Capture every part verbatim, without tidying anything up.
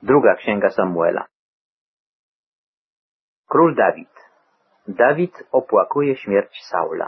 Druga księga Samuela. Król Dawid. Dawid opłakuje śmierć Saula.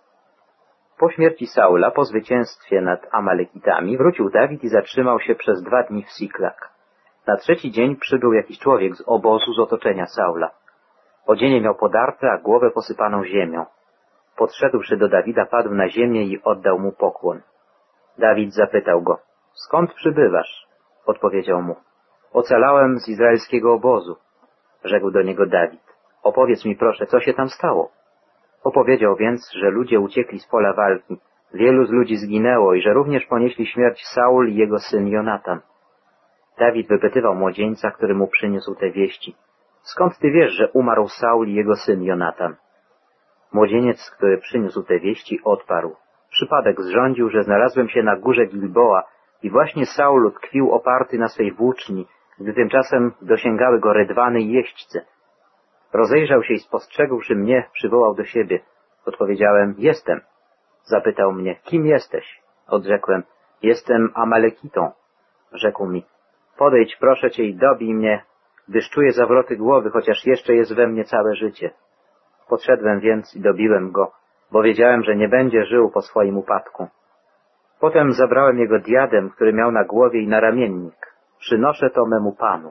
Po śmierci Saula, po zwycięstwie nad Amalekitami, wrócił Dawid i zatrzymał się przez dwa dni w Siklak. Na trzeci dzień przybył jakiś człowiek z obozu z otoczenia Saula. Odzienie miał podarte, a głowę posypaną ziemią. Podszedłszy do Dawida, padł na ziemię i oddał mu pokłon. Dawid zapytał go: skąd przybywasz? Odpowiedział mu: ocalałem z izraelskiego obozu. Rzekł do niego Dawid: opowiedz mi proszę, co się tam stało. Opowiedział więc, że ludzie uciekli z pola walki, wielu z ludzi zginęło i że również ponieśli śmierć Saul i jego syn Jonatan. Dawid wypytywał młodzieńca, który mu przyniósł te wieści: skąd ty wiesz, że umarł Saul i jego syn Jonatan? Młodzieniec, który przyniósł te wieści, odparł: przypadek zrządził, że znalazłem się na górze Gilboa i właśnie Saul tkwił oparty na swej włóczni, gdy tymczasem dosięgały go rydwany i jeźdźcy. Rozejrzał się i spostrzegłszy mnie, przywołał do siebie. Odpowiedziałem: jestem. Zapytał mnie: kim jesteś? Odrzekłem: jestem Amalekitą. Rzekł mi: podejdź proszę cię i dobij mnie, gdyż czuję zawroty głowy, chociaż jeszcze jest we mnie całe życie. Podszedłem więc i dobiłem go, bo wiedziałem, że nie będzie żył po swoim upadku. Potem zabrałem jego diadem, który miał na głowie, i naramiennik. Przynoszę to memu panu.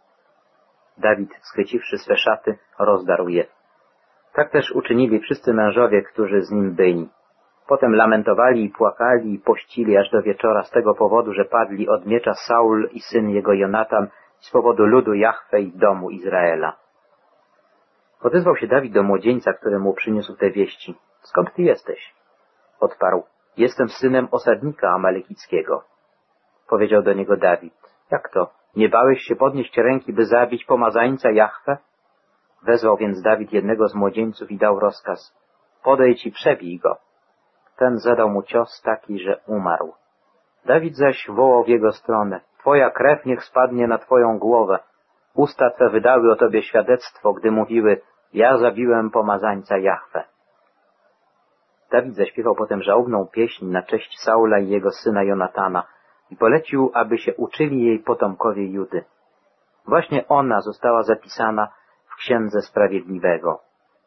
Dawid, schwyciwszy swe szaty, rozdarł je. Tak też uczynili wszyscy mężowie, którzy z nim byli. Potem lamentowali i płakali i pościli aż do wieczora z tego powodu, że padli od miecza Saul i syn jego Jonatan, z powodu ludu Jahwe i domu Izraela. Odezwał się Dawid do młodzieńca, który mu przyniósł te wieści. Skąd ty jesteś? Odparł: jestem synem osadnika amalekickiego. Powiedział do niego Dawid: jak to? Nie bałeś się podnieść ręki, by zabić pomazańca Jahwe? Wezwał więc Dawid jednego z młodzieńców i dał rozkaz: podejdź i przebij go. Ten zadał mu cios taki, że umarł. Dawid zaś wołał w jego stronę: twoja krew niech spadnie na twoją głowę. Usta twe wydały o tobie świadectwo, gdy mówiły: ja zabiłem pomazańca Jahwe. Dawid zaśpiewał potem żałobną pieśń na cześć Saula i jego syna Jonatana i polecił, aby się uczyli jej potomkowie Judy. Właśnie ona została zapisana w Księdze Sprawiedliwego.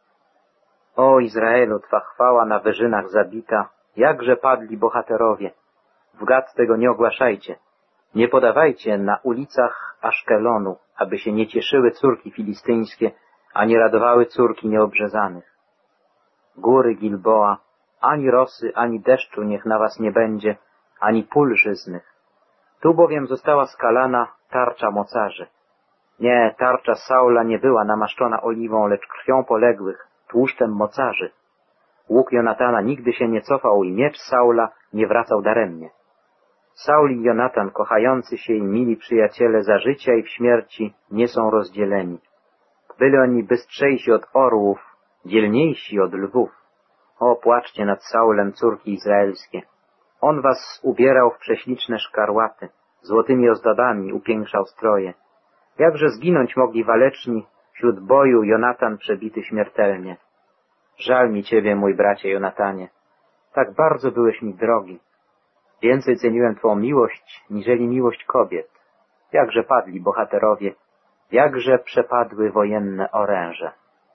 O Izraelu, twa chwała na wyżynach zabita, jakże padli bohaterowie. W Gad tego nie ogłaszajcie. Nie podawajcie na ulicach Aszkelonu, aby się nie cieszyły córki filistyńskie, a nie radowały córki nieobrzezanych. Góry Gilboa, ani rosy, ani deszczu niech na was nie będzie, ani pól żyznych. Tu bowiem została skalana tarcza mocarzy. Nie, tarcza Saula nie była namaszczona oliwą, lecz krwią poległych, tłuszczem mocarzy. Łuk Jonatana nigdy się nie cofał i miecz Saula nie wracał daremnie. Saul i Jonatan, kochający się i mili przyjaciele, za życia i w śmierci nie są rozdzieleni. Byli oni bystrzejsi od orłów, dzielniejsi od lwów. O, płaczcie nad Saulem, córki izraelskie. On was ubierał w prześliczne szkarłaty, złotymi ozdobami upiększał stroje. Jakże zginąć mogli waleczni, wśród boju Jonatan przebity śmiertelnie. Żal mi ciebie, mój bracie Jonatanie. Tak bardzo byłeś mi drogi. Więcej ceniłem twą miłość, niżeli miłość kobiet. Jakże padli bohaterowie, jakże przepadły wojenne oręże.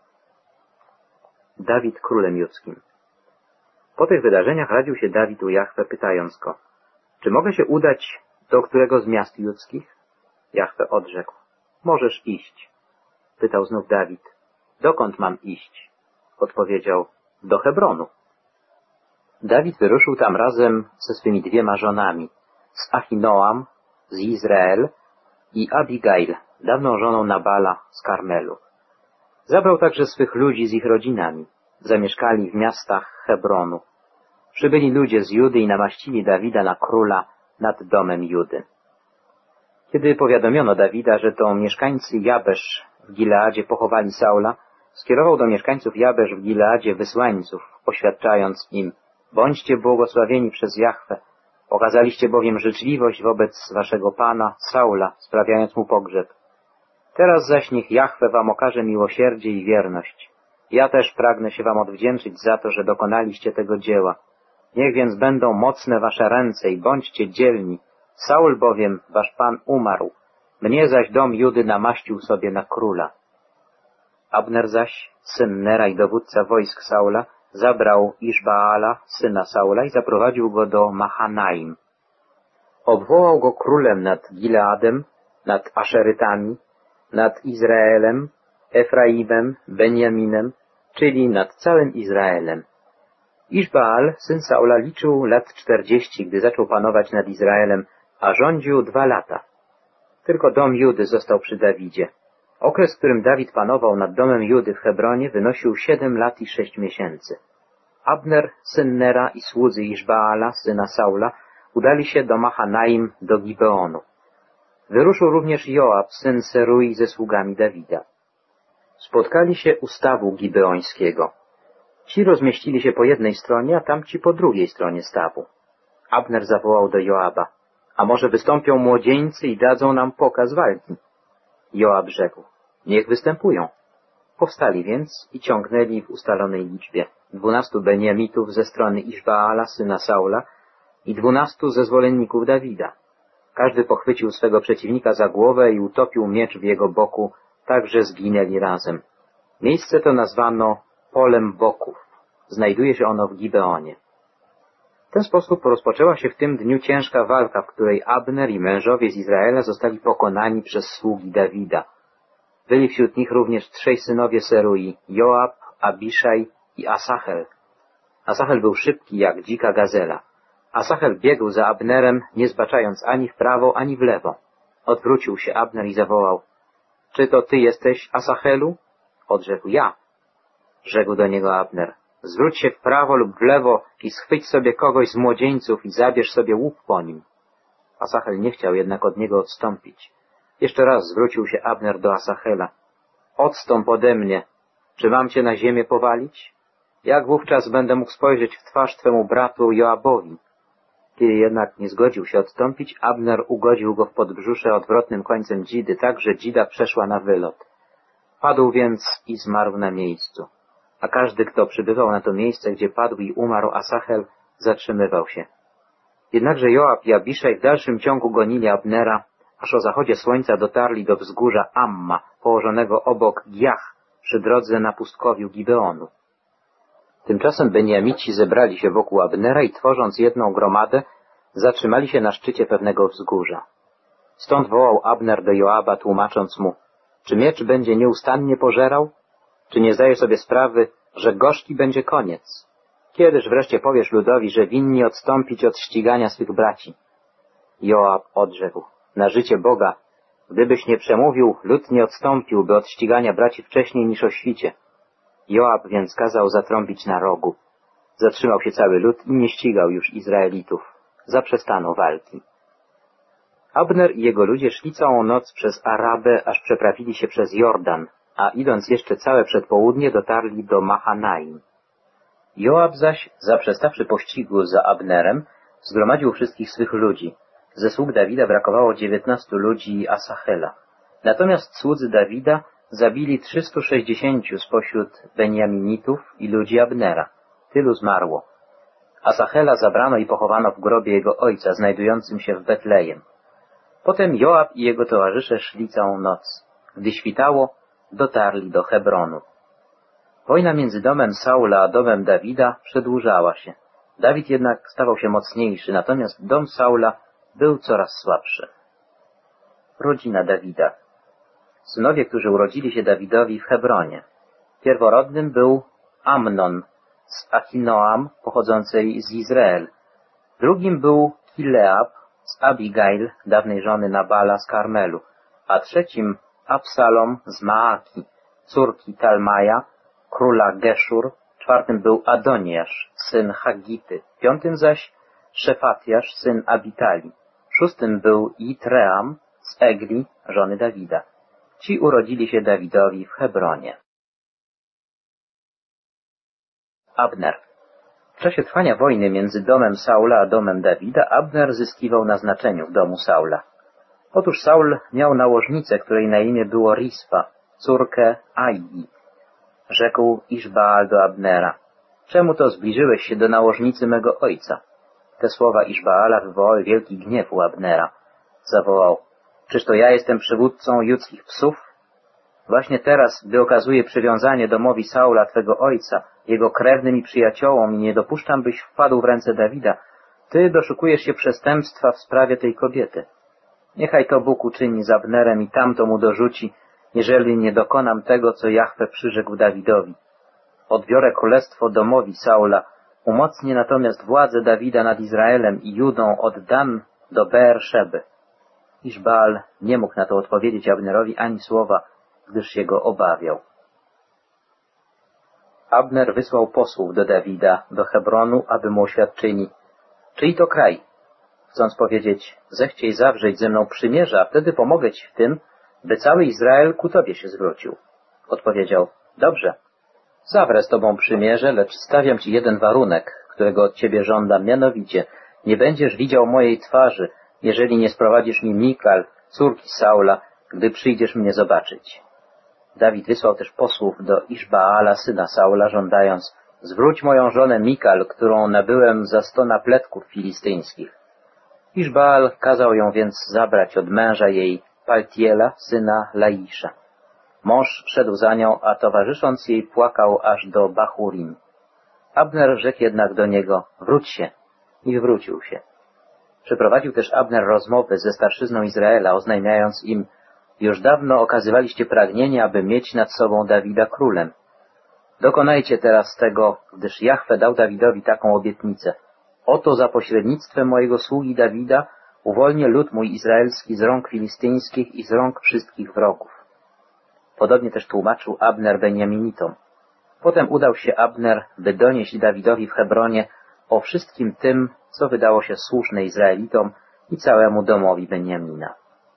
Dawid królem judzkim. Po tych wydarzeniach radził się Dawid u Jahwe, pytając go: czy mogę się udać do którego z miast judzkich? Jahwe odrzekł: możesz iść. Pytał znów Dawid: dokąd mam iść? Odpowiedział: do Hebronu. Dawid wyruszył tam razem ze swymi dwiema żonami, z Achinoam, z Izrael i Abigail, dawną żoną Nabala z Karmelu. Zabrał także swych ludzi z ich rodzinami. Zamieszkali w miastach Hebronu. Przybyli ludzie z Judy i namaścili Dawida na króla nad domem Judy. Kiedy powiadomiono Dawida, że to mieszkańcy Jabesz w Gileadzie pochowali Saula, skierował do mieszkańców Jabesz w Gileadzie wysłańców, oświadczając im: bądźcie błogosławieni przez Jahwe, okazaliście bowiem życzliwość wobec waszego pana Saula, sprawiając mu pogrzeb. Teraz zaś niech Jahwe wam okaże miłosierdzie i wierność. Ja też pragnę się wam odwdzięczyć za to, że dokonaliście tego dzieła. Niech więc będą mocne wasze ręce i bądźcie dzielni. Saul bowiem, wasz pan, umarł, Mnie zaś dom Judy namaścił sobie na króla. Abner zaś, syn Nera i dowódca wojsk Saula, zabrał Iszbaala, syna Saula, i zaprowadził go do Mahanaim. Obwołał go królem nad Gileadem, nad Aszerytami, nad Izraelem, Efraimem, Benjaminem, czyli nad całym Izraelem. Iszbaal, syn Saula, liczył lat czterdzieści, gdy zaczął panować nad Izraelem, a rządził dwa lata. Tylko dom Judy został przy Dawidzie. Okres, w którym Dawid panował nad domem Judy w Hebronie, wynosił siedem lat i sześć miesięcy. Abner, syn Nera, i słudzy Iszbaala, syna Saula, udali się do Mahanaim, do Gibeonu. Wyruszył również Joab, syn Serui, ze sługami Dawida. Spotkali się u stawu gibeońskiego. Ci rozmieścili się po jednej stronie, a tamci po drugiej stronie stawu. Abner zawołał do Joaba: a może wystąpią młodzieńcy i dadzą nam pokaz walki? Joab rzekł: niech występują. Powstali więc i ciągnęli w ustalonej liczbie dwunastu Beniamitów ze strony Iszbaala, syna Saula, i dwunastu ze zwolenników Dawida. Każdy pochwycił swego przeciwnika za głowę i utopił miecz w jego boku, tak że zginęli razem. Miejsce to nazwano Polem Boków. Znajduje się ono w Gibeonie. W ten sposób rozpoczęła się w tym dniu ciężka walka, w której Abner i mężowie z Izraela zostali pokonani przez sługi Dawida. Byli wśród nich również trzej synowie Serui, Joab, Abiszaj i Asahel. Asahel był szybki jak dzika gazela. Asahel biegł za Abnerem, nie zbaczając ani w prawo, ani w lewo. Odwrócił się Abner i zawołał: czy to ty jesteś, Asahelu? Odrzekł: ja. Rzekł do niego Abner: zwróć się w prawo lub w lewo i schwyć sobie kogoś z młodzieńców i zabierz sobie łup po nim. Asahel nie chciał jednak od niego odstąpić. Jeszcze raz zwrócił się Abner do Asahela: odstąp ode mnie, czy mam cię na ziemię powalić? Jak wówczas będę mógł spojrzeć w twarz twemu bratu Joabowi? Kiedy jednak nie zgodził się odstąpić, Abner ugodził go w podbrzusze odwrotnym końcem dzidy, tak że dzida przeszła na wylot. Padł więc i zmarł na miejscu. A każdy, kto przybywał na to miejsce, gdzie padł i umarł Asahel, zatrzymywał się. Jednakże Joab i Abiszaj w dalszym ciągu gonili Abnera, aż o zachodzie słońca dotarli do wzgórza Amma, położonego obok Giach, przy drodze na pustkowiu Gibeonu. Tymczasem Beniamici zebrali się wokół Abnera i, tworząc jedną gromadę, zatrzymali się na szczycie pewnego wzgórza. Stąd wołał Abner do Joaba, tłumacząc mu: czy miecz będzie nieustannie pożerał? Czy nie zdajesz sobie sprawy, że gorzki będzie koniec? Kiedyż wreszcie powiesz ludowi, że winni odstąpić od ścigania swych braci? Joab odrzekł: na życie Boga, gdybyś nie przemówił, lud nie odstąpiłby od ścigania braci wcześniej niż o świcie. Joab więc kazał zatrąbić na rogu. Zatrzymał się cały lud i nie ścigał już Izraelitów. Zaprzestano walki. Abner i jego ludzie szli całą noc przez Arabę, aż przeprawili się przez Jordan, a idąc jeszcze całe przedpołudnie dotarli do Mahanaim. Joab zaś, zaprzestawszy pościgu za Abnerem, zgromadził wszystkich swych ludzi. Ze sług Dawida brakowało dziewiętnastu ludzi i Asahela. Natomiast słudzy Dawida zabili trzystu sześćdziesięciu spośród Beniaminitów i ludzi Abnera. Tylu zmarło. Asahela zabrano i pochowano w grobie jego ojca, znajdującym się w Betlejem. Potem Joab i jego towarzysze szli całą noc. Gdy świtało, dotarli do Hebronu. Wojna między domem Saula a domem Dawida przedłużała się. Dawid jednak stawał się mocniejszy, natomiast dom Saula był coraz słabszy. Rodzina Dawida. Synowie, którzy urodzili się Dawidowi w Hebronie. Pierworodnym był Amnon z Achinoam, pochodzącej z Izrael. Drugim był Kileab z Abigail, dawnej żony Nabala z Karmelu, a trzecim Absalom z Maaki, córki Talmaja, króla Geszur. Czwartym był Adoniasz, syn Hagity, piątym zaś Szefatiasz, syn Abitali. Szóstym był Jitream z Egli, żony Dawida. Ci urodzili się Dawidowi w Hebronie. Abner. W czasie trwania wojny między domem Saula a domem Dawida Abner zyskiwał na znaczeniu w domu Saula. Otóż Saul miał nałożnicę, której na imię było Rispa, córkę Aigi. Rzekł Iszbaal do Abnera: czemu to zbliżyłeś się do nałożnicy mego ojca? Te słowa Iszbaala wywołały wielki gniew u Abnera. Zawołał: Czyż to ja jestem przywódcą judzkich psów? Właśnie teraz, gdy okazuję przywiązanie domowi Saula, twego ojca, jego krewnym i przyjaciołom i nie dopuszczam, byś wpadł w ręce Dawida, ty doszukujesz się przestępstwa w sprawie tej kobiety. Niechaj to Bóg uczyni z Abnerem i tamto mu dorzuci, jeżeli nie dokonam tego, co Jahwe przyrzekł Dawidowi. Odbiorę królestwo domowi Saula, umocnię natomiast władzę Dawida nad Izraelem i Judą od Dan do Beer-Szeby. Iszbaal nie mógł na to odpowiedzieć Abnerowi ani słowa, gdyż się go obawiał. Abner wysłał posłów do Dawida, do Hebronu, aby mu oświadczyli, czyj to kraj? Chcąc powiedzieć, zechciej zawrzeć ze mną przymierze, a wtedy pomogę ci w tym, by cały Izrael ku tobie się zwrócił. Odpowiedział, dobrze, zawrę z tobą przymierze, lecz stawiam ci jeden warunek, którego od ciebie żądam, mianowicie, nie będziesz widział mojej twarzy, jeżeli nie sprowadzisz mi Mikal, córki Saula, gdy przyjdziesz mnie zobaczyć. Dawid wysłał też posłów do Iszbaala, syna Saula, żądając, zwróć moją żonę Mikal, którą nabyłem za sto napletków filistyńskich. Iszbaal kazał ją więc zabrać od męża jej, Paltiela, syna Laisza. Mąż szedł za nią, a towarzysząc jej płakał aż do Bachurim. Abner rzekł jednak do niego, wróć się, i wrócił się. Przeprowadził też Abner rozmowy ze starszyzną Izraela, oznajmiając im, już dawno okazywaliście pragnienie, aby mieć nad sobą Dawida królem. Dokonajcie teraz tego, gdyż Jahwe dał Dawidowi taką obietnicę. Oto za pośrednictwem mojego sługi Dawida uwolnię lud mój izraelski z rąk filistyńskich i z rąk wszystkich wrogów. Podobnie też tłumaczył Abner Benjaminitom. Potem udał się Abner, by donieść Dawidowi w Hebronie o wszystkim tym, co wydało się słuszne Izraelitom i całemu domowi Benjamina.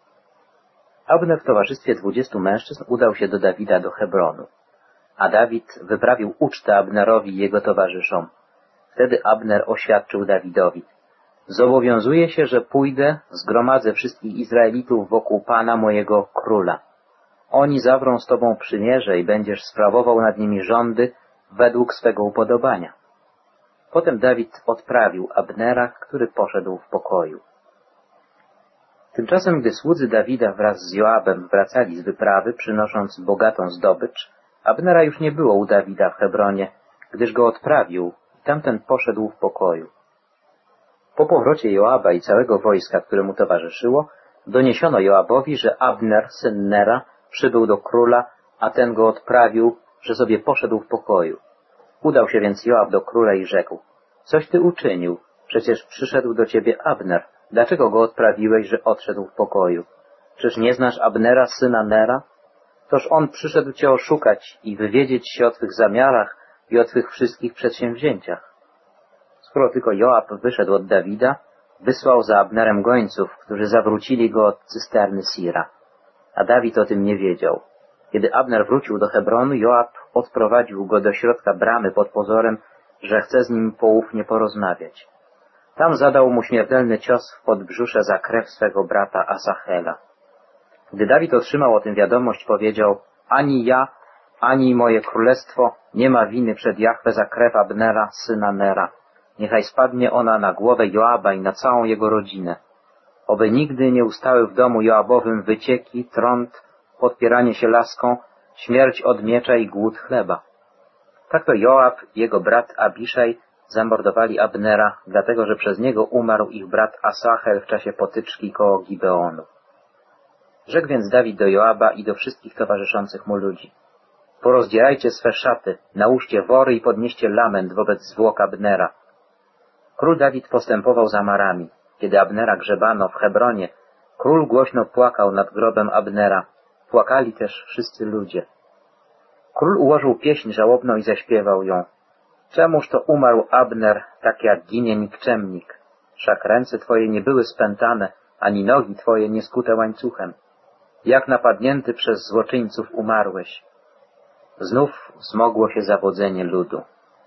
Abner w towarzystwie dwudziestu mężczyzn udał się do Dawida do Hebronu, a Dawid wyprawił ucztę Abnerowi i jego towarzyszom. Wtedy Abner oświadczył Dawidowi, zobowiązuję się, że pójdę, zgromadzę wszystkich Izraelitów wokół Pana mojego króla. Oni zawrą z Tobą przymierze i będziesz sprawował nad nimi rządy według swego upodobania. Potem Dawid odprawił Abnera, który poszedł w pokoju. Tymczasem, gdy słudzy Dawida wraz z Joabem wracali z wyprawy, przynosząc bogatą zdobycz, Abnera już nie było u Dawida w Hebronie, gdyż go odprawił i tamten poszedł w pokoju. Po powrocie Joaba i całego wojska, które mu towarzyszyło, doniesiono Joabowi, że Abner, syn Nera, przybył do króla, a ten go odprawił, że sobie poszedł w pokoju. Udał się więc Joab do króla i rzekł, coś ty uczynił, przecież przyszedł do ciebie Abner, dlaczego go odprawiłeś, że odszedł w pokoju? Czyż nie znasz Abnera, syna Nera? Toż on przyszedł cię oszukać i wywiedzieć się o twych zamiarach i o twych wszystkich przedsięwzięciach. Skoro tylko Joab wyszedł od Dawida, wysłał za Abnerem gońców, którzy zawrócili go od cysterny Sira. A Dawid o tym nie wiedział. Kiedy Abner wrócił do Hebronu, Joab odprowadził go do środka bramy pod pozorem, że chce z nim poufnie porozmawiać. Tam zadał mu śmiertelny cios w podbrzusze za krew swego brata Asahela. Gdy Dawid otrzymał o tym wiadomość, powiedział, ani ja, ani moje królestwo nie ma winy przed Jahwe za krew Abnera, syna Nera. Niechaj spadnie ona na głowę Joaba i na całą jego rodzinę. Oby nigdy nie ustały w domu Joabowym wycieki, trąd, podpieranie się laską, śmierć od miecza i głód chleba. Tak to Joab i jego brat Abiszaj zamordowali Abnera, dlatego że przez niego umarł ich brat Asahel w czasie potyczki koło Gibeonu. Rzekł więc Dawid do Joaba i do wszystkich towarzyszących mu ludzi. Porozdzierajcie swe szaty, nałóżcie wory i podnieście lament wobec zwłok Abnera. Król Dawid postępował za Marami. Kiedy Abnera grzebano w Hebronie, król głośno płakał nad grobem Abnera. Płakali też wszyscy ludzie. Król ułożył pieśń żałobną i zaśpiewał ją. Czemuż to umarł Abner, tak jak ginie nikczemnik? Wszak ręce twoje nie były spętane, ani nogi twoje nie skute łańcuchem. Jak napadnięty przez złoczyńców umarłeś. Znów wzmogło się zawodzenie ludu.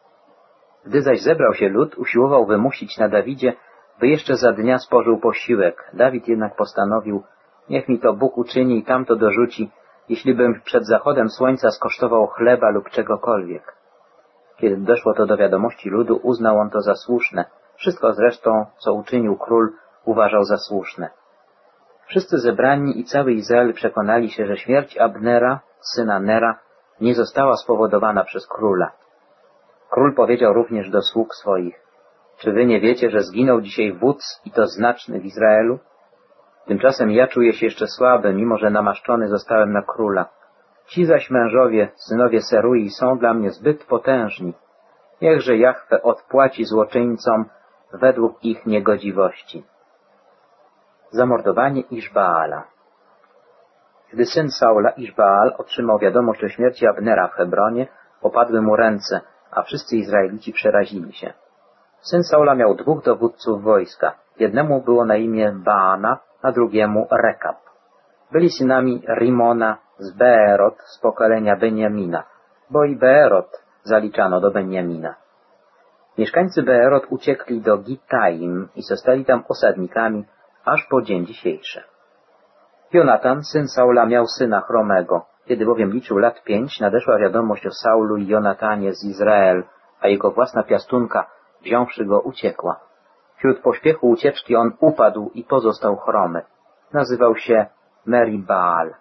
Gdy zaś zebrał się lud, usiłował wymusić na Dawidzie, by jeszcze za dnia spożył posiłek. Dawid jednak postanowił, niech mi to Bóg uczyni i tamto dorzuci, jeśli bym przed zachodem słońca skosztował chleba lub czegokolwiek. Kiedy doszło to do wiadomości ludu, uznał on to za słuszne. Wszystko zresztą, co uczynił król, uważał za słuszne. Wszyscy zebrani i cały Izrael przekonali się, że śmierć Abnera, syna Nera, nie została spowodowana przez króla. Król powiedział również do sług swoich: czy wy nie wiecie, że zginął dzisiaj wódz i to znaczny w Izraelu? Tymczasem ja czuję się jeszcze słaby, mimo że namaszczony zostałem na króla. Ci zaś mężowie, synowie Serui, są dla mnie zbyt potężni. Niechże Jahwe odpłaci złoczyńcom według ich niegodziwości. Zamordowanie Iszbaala. Gdy syn Saula, Iszbaal, otrzymał wiadomość o śmierci Abnera w Hebronie, opadły mu ręce, a wszyscy Izraelici przerazili się. Syn Saula miał dwóch dowódców wojska. Jednemu było na imię Baana, a drugiemu Rekab. Byli synami Rimona z Beerot z pokolenia Benjamina, bo i Beerot zaliczano do Benjamina. Mieszkańcy Beerot uciekli do Gittaim i zostali tam osadnikami aż po dzień dzisiejszy. Jonatan, syn Saula, miał syna chromego. Kiedy bowiem liczył lat pięć, nadeszła wiadomość o Saulu i Jonatanie z Izrael, a jego własna piastunka, wziąwszy go, uciekła. Wśród pośpiechu ucieczki on upadł i pozostał chromy. Nazywał się Meribaal.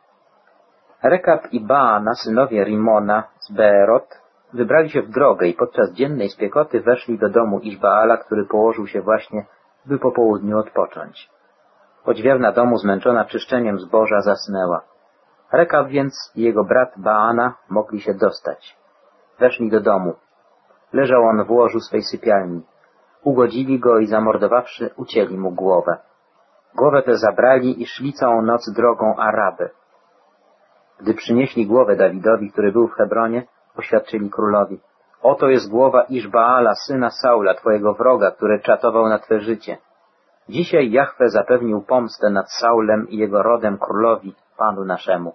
Rekab i Baana, synowie Rimona z Beerot, wybrali się w drogę i podczas dziennej spiekoty weszli do domu Iszbaala, który położył się właśnie, by po południu odpocząć. Odźwierna domu, zmęczona czyszczeniem zboża, zasnęła. Rekab więc i jego brat Baana mogli się dostać. Weszli do domu. Leżał on w łożu swej sypialni. Ugodzili go i zamordowawszy, ucięli mu głowę. Głowę tę zabrali i szli całą noc drogą Araby. Gdy przynieśli głowę Dawidowi, który był w Hebronie, oświadczyli królowi: oto jest głowa Iszbaala, syna Saula, twojego wroga, który czatował na twe życie. Dzisiaj Jahwe zapewnił pomstę nad Saulem i jego rodem królowi, panu naszemu.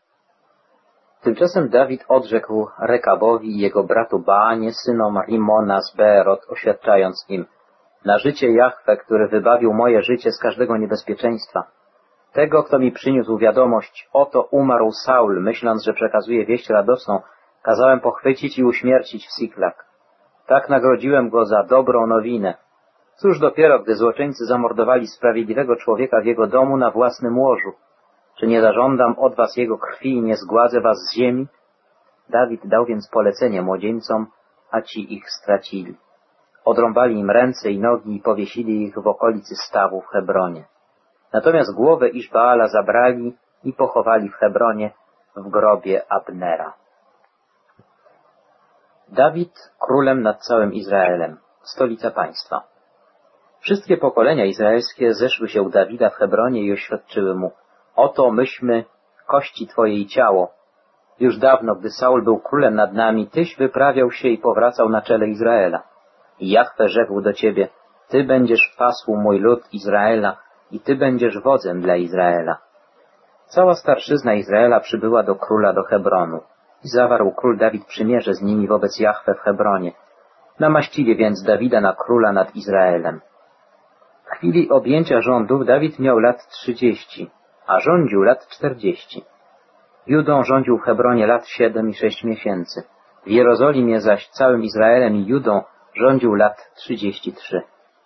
Tymczasem Dawid odrzekł Rekabowi i jego bratu Baanie, synom Rimona z Beerot, oświadczając im: na życie Jahwe, który wybawił moje życie z każdego niebezpieczeństwa. Tego, kto mi przyniósł wiadomość: oto umarł Saul, myśląc, że przekazuje wieść radosną, kazałem pochwycić i uśmiercić w Siklak. Tak nagrodziłem go za dobrą nowinę. Cóż dopiero, gdy złoczyńcy zamordowali sprawiedliwego człowieka w jego domu na własnym łożu. Czy nie zażądam od was jego krwi i nie zgładzę was z ziemi? Dawid dał więc polecenie młodzieńcom, a ci ich stracili. Odrąbali im ręce i nogi i powiesili ich w okolicy stawu w Hebronie. Natomiast głowę Iszbaala zabrali i pochowali w Hebronie w grobie Abnera. Dawid królem nad całym Izraelem, stolica państwa. Wszystkie pokolenia izraelskie zeszły się u Dawida w Hebronie i oświadczyły mu: oto myśmy kości twoje i ciało. Już dawno, gdy Saul był królem nad nami, tyś wyprawiał się i powracał na czele Izraela. I Jahwe rzekł do ciebie: ty będziesz pasł mój lud Izraela i ty będziesz wodzem dla Izraela. Cała starszyzna Izraela przybyła do króla do Hebronu. I zawarł król Dawid przymierze z nimi wobec Jahwe w Hebronie. Namaścili więc Dawida na króla nad Izraelem. W chwili objęcia rządów Dawid miał lat trzydzieści, a rządził lat czterdzieści. Judą rządził w Hebronie lat siedem i sześć miesięcy. W Jerozolimie zaś całym Izraelem i Judą rządził lat trzydzieści trzy.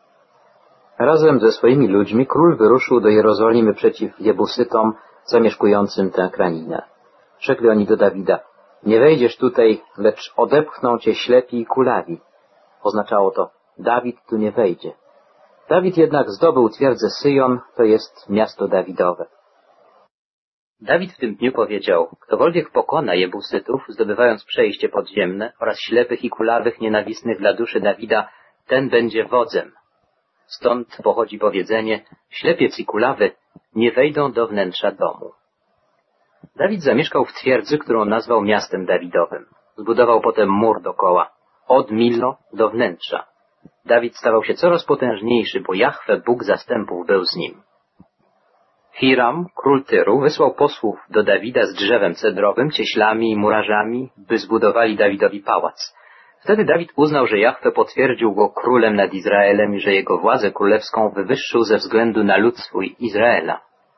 Razem ze swoimi ludźmi król wyruszył do Jerozolimy przeciw Jebusytom zamieszkującym tę kraninę. Rzekli oni do Dawida: nie wejdziesz tutaj, lecz odepchną cię ślepi i kulawi. Oznaczało to: Dawid tu nie wejdzie. Dawid jednak zdobył twierdzę Syjon, to jest miasto Dawidowe. Dawid w tym dniu powiedział: ktokolwiek pokona Jebusytów, zdobywając przejście podziemne, oraz ślepych i kulawych nienawistnych dla duszy Dawida, ten będzie wodzem. Stąd pochodzi powiedzenie: ślepiec i kulawy nie wejdą do wnętrza domu. Dawid zamieszkał w twierdzy, którą nazwał miastem Dawidowym. Zbudował potem mur dokoła, od Millo do wnętrza. Dawid stawał się coraz potężniejszy, bo Jahwe, Bóg zastępów, był z nim. Hiram, król Tyru, wysłał posłów do Dawida z drzewem cedrowym, cieślami i murarzami, by zbudowali Dawidowi pałac. Wtedy Dawid uznał, że Jahwe potwierdził go królem nad Izraelem i że jego władzę królewską wywyższył ze względu na lud swój Izraela.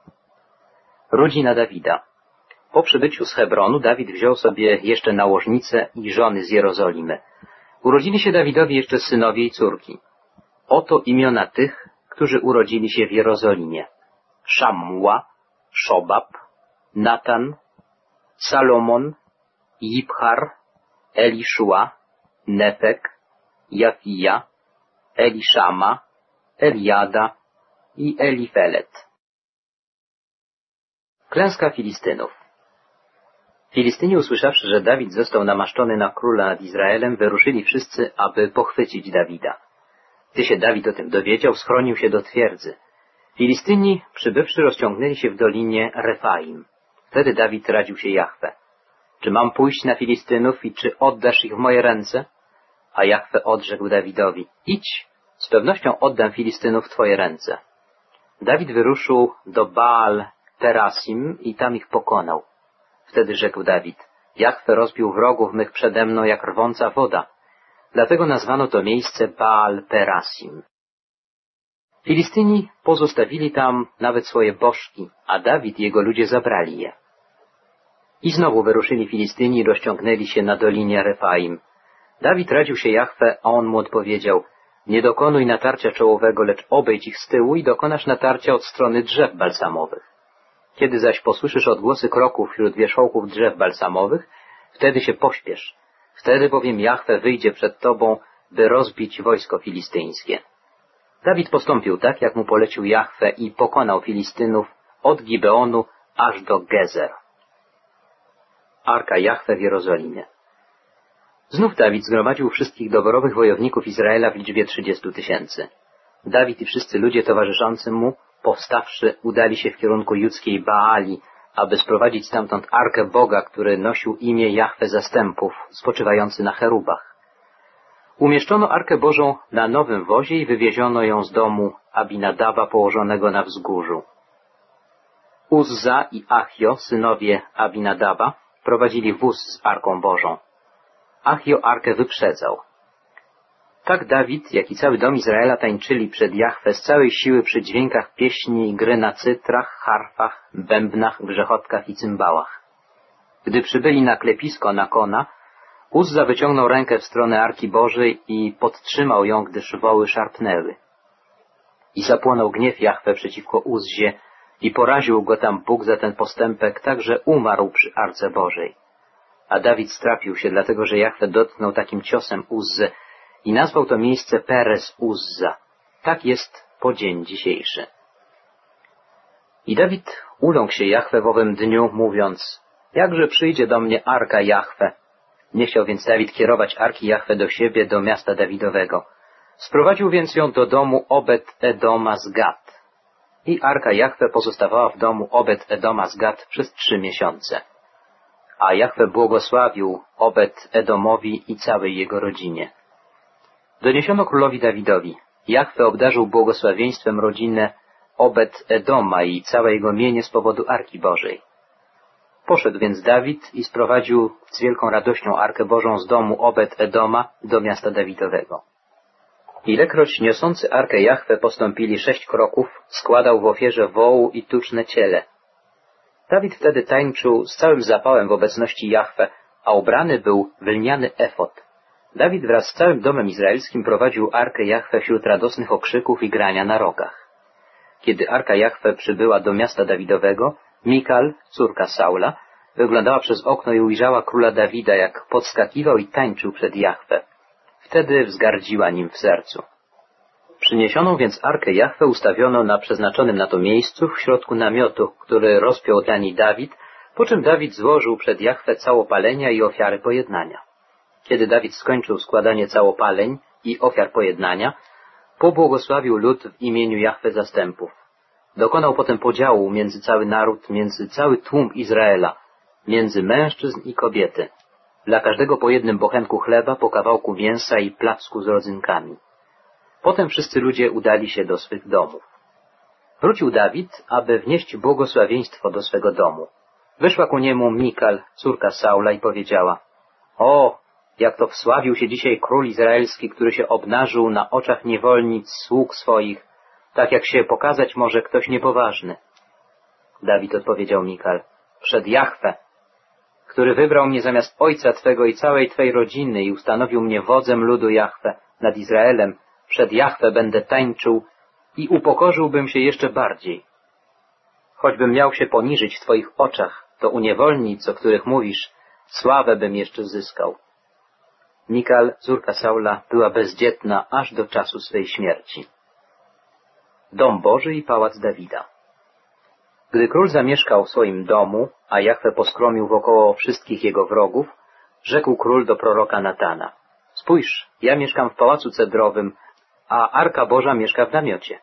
Rodzina Dawida. Po przybyciu z Hebronu Dawid wziął sobie jeszcze nałożnicę i żony z Jerozolimy. Urodzili się Dawidowi jeszcze synowie i córki. Oto imiona tych, którzy urodzili się w Jerozolimie. Szamua, Szobab, Natan, Salomon, Jibchar, Eliszua, Nefek, Jafija, Eliszama, Eliada i Elifelet. Klęska Filistynów. Filistyni, usłyszawszy, że Dawid został namaszczony na króla nad Izraelem, wyruszyli wszyscy, aby pochwycić Dawida. Gdy się Dawid o tym dowiedział, schronił się do twierdzy. Filistyni, przybywszy, rozciągnęli się w dolinie Refaim. Wtedy Dawid radził się Jahwe. Czy mam pójść na Filistynów i czy oddasz ich w moje ręce? A Jahwe odrzekł Dawidowi, idź, z pewnością oddam Filistynów w twoje ręce. Dawid wyruszył do Baal Perasim i tam ich pokonał. Wtedy rzekł Dawid, Jahwe rozbił wrogów mych przede mną jak rwąca woda. Dlatego nazwano to miejsce Baal Perasim. Filistyni pozostawili tam nawet swoje bożki, a Dawid i jego ludzie zabrali je. I znowu wyruszyli Filistyni i rozciągnęli się na dolinie Refaim. Dawid radził się Jahwe, a on mu odpowiedział, nie dokonuj natarcia czołowego, lecz obejdź ich z tyłu i dokonasz natarcia od strony drzew balsamowych. Kiedy zaś posłyszysz odgłosy kroków wśród wierzchołków drzew balsamowych, wtedy się pośpiesz. Wtedy bowiem Jahwe wyjdzie przed tobą, by rozbić wojsko filistyńskie. Dawid postąpił tak, jak mu polecił Jahwe i pokonał Filistynów od Gibeonu aż do Gezer. Arka Jahwe w Jerozolimie. Znów Dawid zgromadził wszystkich doborowych wojowników Izraela w liczbie trzydziestu tysięcy. Dawid i wszyscy ludzie towarzyszący mu, powstawszy, udali się w kierunku judzkiej Baali, aby sprowadzić stamtąd Arkę Boga, który nosił imię Jahwe Zastępów, spoczywający na cherubach. Umieszczono Arkę Bożą na nowym wozie i wywieziono ją z domu Abinadaba położonego na wzgórzu. Uzza i Achio, synowie Abinadaba, prowadzili wóz z Arką Bożą. Achio Arkę wyprzedzał. Tak Dawid, jak i cały dom Izraela tańczyli przed Jahwe z całej siły przy dźwiękach pieśni i gry na cytrach, harfach, bębnach, grzechotkach i cymbałach. Gdy przybyli na klepisko Nakona, Uzza wyciągnął rękę w stronę Arki Bożej i podtrzymał ją, gdyż woły szarpnęły. I zapłonął gniew Jahwe przeciwko Uzzie i poraził go tam Bóg za ten postępek, tak że umarł przy Arce Bożej. A Dawid strapił się, dlatego że Jahwe dotknął takim ciosem Uzzę i nazwał to miejsce Peres Uzza. Tak jest po dzień dzisiejszy. I Dawid uląkł się Jahwe w owym dniu, mówiąc, jakże przyjdzie do mnie Arka Jahwe. Nie chciał więc Dawid kierować Arki Jahwe do siebie, do miasta Dawidowego. Sprowadził więc ją do domu Obed-Edoma z Gat. I Arka Jahwe pozostawała w domu Obed-Edoma z Gat przez trzy miesiące. A Jahwe błogosławił Obed-Edomowi i całej jego rodzinie. Doniesiono królowi Dawidowi. Jahwe obdarzył błogosławieństwem rodzinę Obed-Edoma i całe jego mienie z powodu Arki Bożej. Poszedł więc Dawid i sprowadził z wielką radością Arkę Bożą z domu Obed-Edoma do miasta Dawidowego. Ilekroć niosący Arkę Jahwe postąpili sześć kroków, składał w ofierze wołu i tuczne ciele. Dawid wtedy tańczył z całym zapałem w obecności Jahwe, a ubrany był w lniany efod. Dawid wraz z całym domem izraelskim prowadził Arkę Jahwe wśród radosnych okrzyków i grania na rogach. Kiedy Arka Jahwe przybyła do miasta Dawidowego, Mikal, córka Saula, wyglądała przez okno i ujrzała króla Dawida, jak podskakiwał i tańczył przed Jahwe. Wtedy wzgardziła nim w sercu. Przyniesioną więc Arkę Jahwe ustawiono na przeznaczonym na to miejscu w środku namiotu, który rozpiął dla niej Dawid, po czym Dawid złożył przed Jahwe całopalenia i ofiary pojednania. Kiedy Dawid skończył składanie całopaleń i ofiar pojednania, pobłogosławił lud w imieniu Jahwe Zastępów. Dokonał potem podziału między cały naród, między cały tłum Izraela, między mężczyzn i kobiety. Dla każdego po jednym bochenku chleba, po kawałku mięsa i placku z rodzynkami. Potem wszyscy ludzie udali się do swych domów. Wrócił Dawid, aby wnieść błogosławieństwo do swego domu. Wyszła ku niemu Mikal, córka Saula, i powiedziała: O, jak to wsławił się dzisiaj król izraelski, który się obnażył na oczach niewolnic sług swoich, tak jak się pokazać może ktoś niepoważny. Dawid odpowiedział Mikal: Przed Jahwe, który wybrał mnie zamiast ojca Twego i całej Twej rodziny i ustanowił mnie wodzem ludu Jahwe nad Izraelem, przed Jahwe będę tańczył i upokorzyłbym się jeszcze bardziej. choćbym miał się poniżyć w Twoich oczach, to uniewolnic, o których mówisz, sławę bym jeszcze zyskał. Mikal, córka Saula, była bezdzietna aż do czasu swej śmierci. Dom Boży i pałac Dawida. Gdy król zamieszkał w swoim domu, a Jahwe poskromił wokoło wszystkich jego wrogów, rzekł król do proroka Natana: spójrz, ja mieszkam w pałacu cedrowym, a Arka Boża mieszka w namiocie.